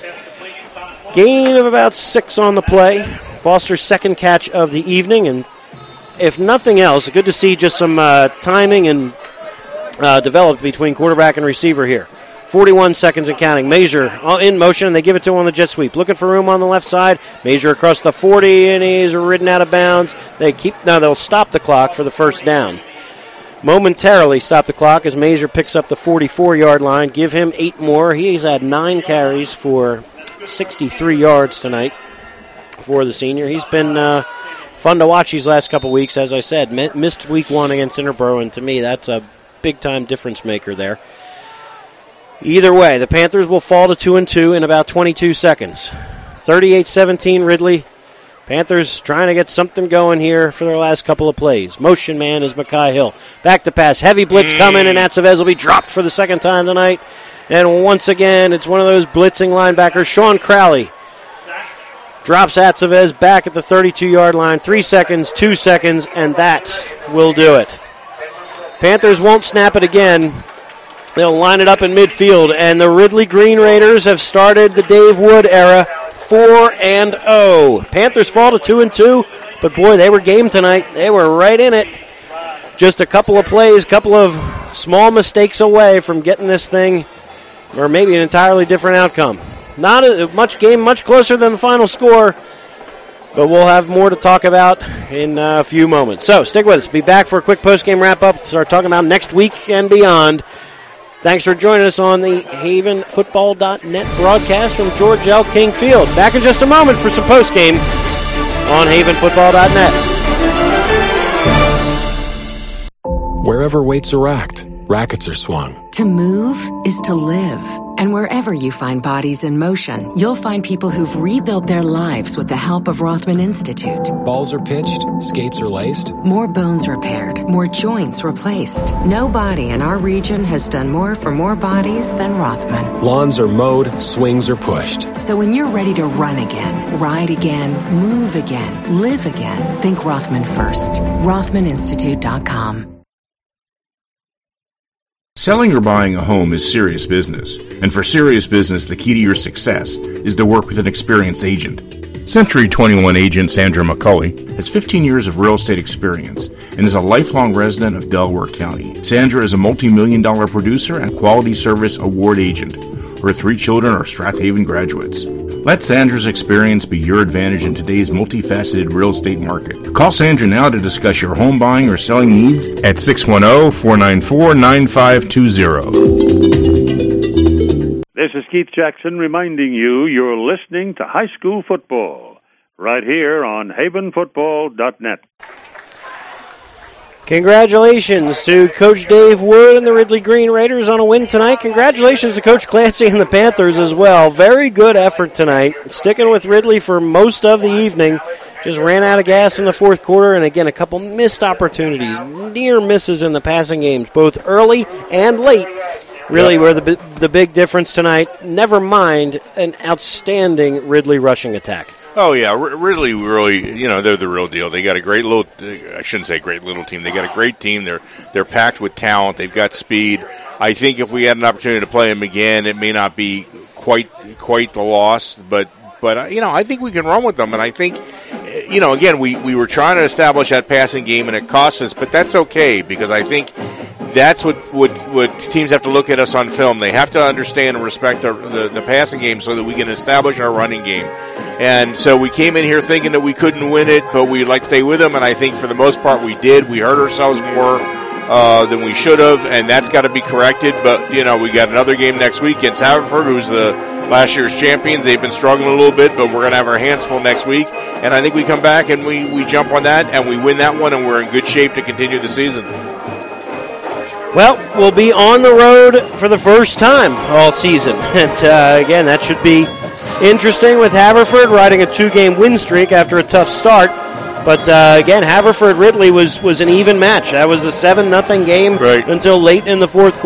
Gain of about six on the play. Foster's second catch of the evening, and if nothing else, good to see just some uh, timing and uh, developed between quarterback and receiver here. forty-one seconds and counting. Major in motion, and they give it to him on the jet sweep. Looking for room on the left side. Major across the forty, and he's ridden out of bounds. They keep now they'll stop the clock for the first down. Momentarily stop the clock as Major picks up the forty-four-yard line. Give him eight more. He's had nine carries for sixty-three yards tonight for the senior. He's been uh, fun to watch these last couple weeks. As I said, missed week one against Interboro, and to me that's a big-time difference maker there. Either way, the Panthers will fall to two and two in about twenty-two seconds. thirty-eight seventeen Ridley. Panthers trying to get something going here for their last couple of plays. Motion man is Makai Hill. Back to pass. Heavy blitz mm. coming, and Atsevez will be dropped for the second time tonight. And once again, it's one of those blitzing linebackers. Sean Crowley drops Atsevez back at the thirty-two-yard line. Three seconds, two seconds, and that will do it. Panthers won't snap it again. They'll line it up in midfield, and the Ridley Green Raiders have started the Dave Wood era four and oh. Panthers fall to two and two, but boy, they were game tonight. They were right in it. Just a couple of plays, couple of small mistakes away from getting this thing, or maybe an entirely different outcome. Not a much game, much closer than the final score, but we'll have more to talk about in a few moments. So stick with us. Be back for a quick post-game wrap-up. Start talking about next week and beyond. Thanks for joining us on the Haven Football dot net broadcast from George L. King Field. Back in just a moment for some postgame on Haven Football dot net. Wherever weights are racked, rackets are swung. To move is to live. And wherever you find bodies in motion, you'll find people who've rebuilt their lives with the help of Rothman Institute. Balls are pitched, skates are laced. More bones repaired, more joints replaced. Nobody in our region has done more for more bodies than Rothman. Lawns are mowed, swings are pushed. So when you're ready to run again, ride again, move again, live again, think Rothman first. Rothman Institute dot com. Selling or buying a home is serious business, and for serious business, the key to your success is to work with an experienced agent. Century twenty-one agent Sandra McCulley has fifteen years of real estate experience and is a lifelong resident of Delaware County. Sandra is a multi-million dollar producer and quality service award agent. Her three children are Strath Haven graduates. Let Sandra's experience be your advantage in today's multifaceted real estate market. Call Sandra now to discuss your home buying or selling needs at six one zero, four nine four, nine five two zero. This is Keith Jackson reminding you you're listening to High School Football right here on Haven Football dot net. Congratulations to Coach Dave Wood and the Ridley Green Raiders on a win tonight. Congratulations to Coach Clancy and the Panthers as well. Very good effort tonight. Sticking with Ridley for most of the evening. Just ran out of gas in the fourth quarter, and again, a couple missed opportunities. Near misses in the passing games, both early and late. Really yep. were the, the big difference tonight. Never mind an outstanding Ridley rushing attack. Oh, yeah, Ridley really, you know, they're the real deal. They got a great little, I shouldn't say great little team. They got a great team. They're they're packed with talent. They've got speed. I think if we had an opportunity to play them again, it may not be quite quite the loss, but, but you know, I think we can run with them. And I think, you know, again, we, we were trying to establish that passing game, and it cost us, but that's okay because I think that's what, what, what teams have to look at us on film. They have to understand and respect our, the, the passing game so that we can establish our running game. And so we came in here thinking that we couldn't win it, but we'd like to stay with them, and I think for the most part we did. We hurt ourselves more uh, than we should have, and that's got to be corrected. But, you know, we got another game next week against Haverford, who's the last year's champions. They've been struggling a little bit, but we're going to have our hands full next week. And I think we come back and we, we jump on that, and we win that one, and we're in good shape to continue the season. Well, we'll be on the road for the first time all season. And, uh, again, that should be interesting with Haverford riding a two-game win streak after a tough start. But, uh, again, Haverford-Ridley was, was an even match. That was a seven nothing game right. until late in the fourth quarter.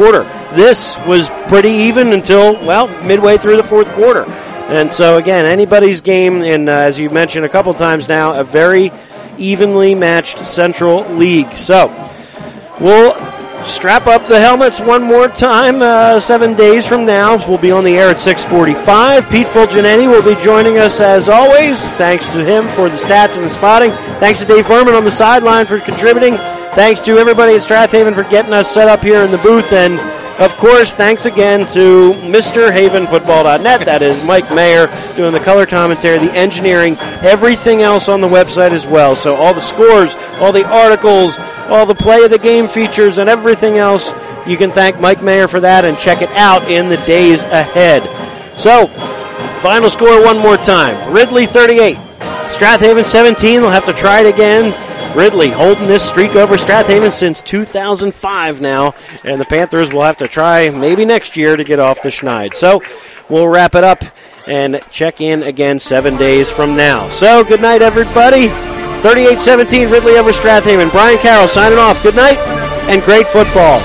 this was pretty even until, well, midway through the fourth quarter. And so, again, anybody's game, and uh, as you mentioned a couple times now, a very evenly matched Central League. So we'll strap up the helmets one more time. Uh, seven days from now, we'll be on the air at six forty-five. Pete Fulgenetti will be joining us as always. Thanks to him for the stats and the spotting. Thanks to Dave Berman on the sideline for contributing. Thanks to everybody at Strath Haven for getting us set up here in the booth. And, of course, thanks again to Mister Haven Football dot net. That is Mike Mayer doing the color commentary, the engineering, everything else on the website as well. So all the scores, all the articles, all the play of the game features, and everything else, you can thank Mike Mayer for that and check it out in the days ahead. So, final score one more time. Ridley thirty-eight, Strath Haven seventeen. They'll have to try it again. Ridley holding this streak over Strath Haven since two thousand five now, and the Panthers will have to try maybe next year to get off the schneid. So we'll wrap it up and check in again seven days from now. So good night, everybody. thirty-eight seventeen, Ridley over Strath Haven. Brian Carroll signing off. Good night and great football.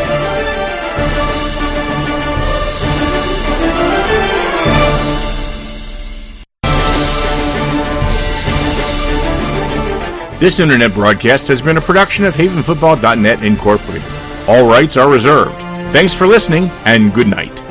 This internet broadcast has been a production of Haven Football dot net Incorporated. All rights are reserved. Thanks for listening, and good night.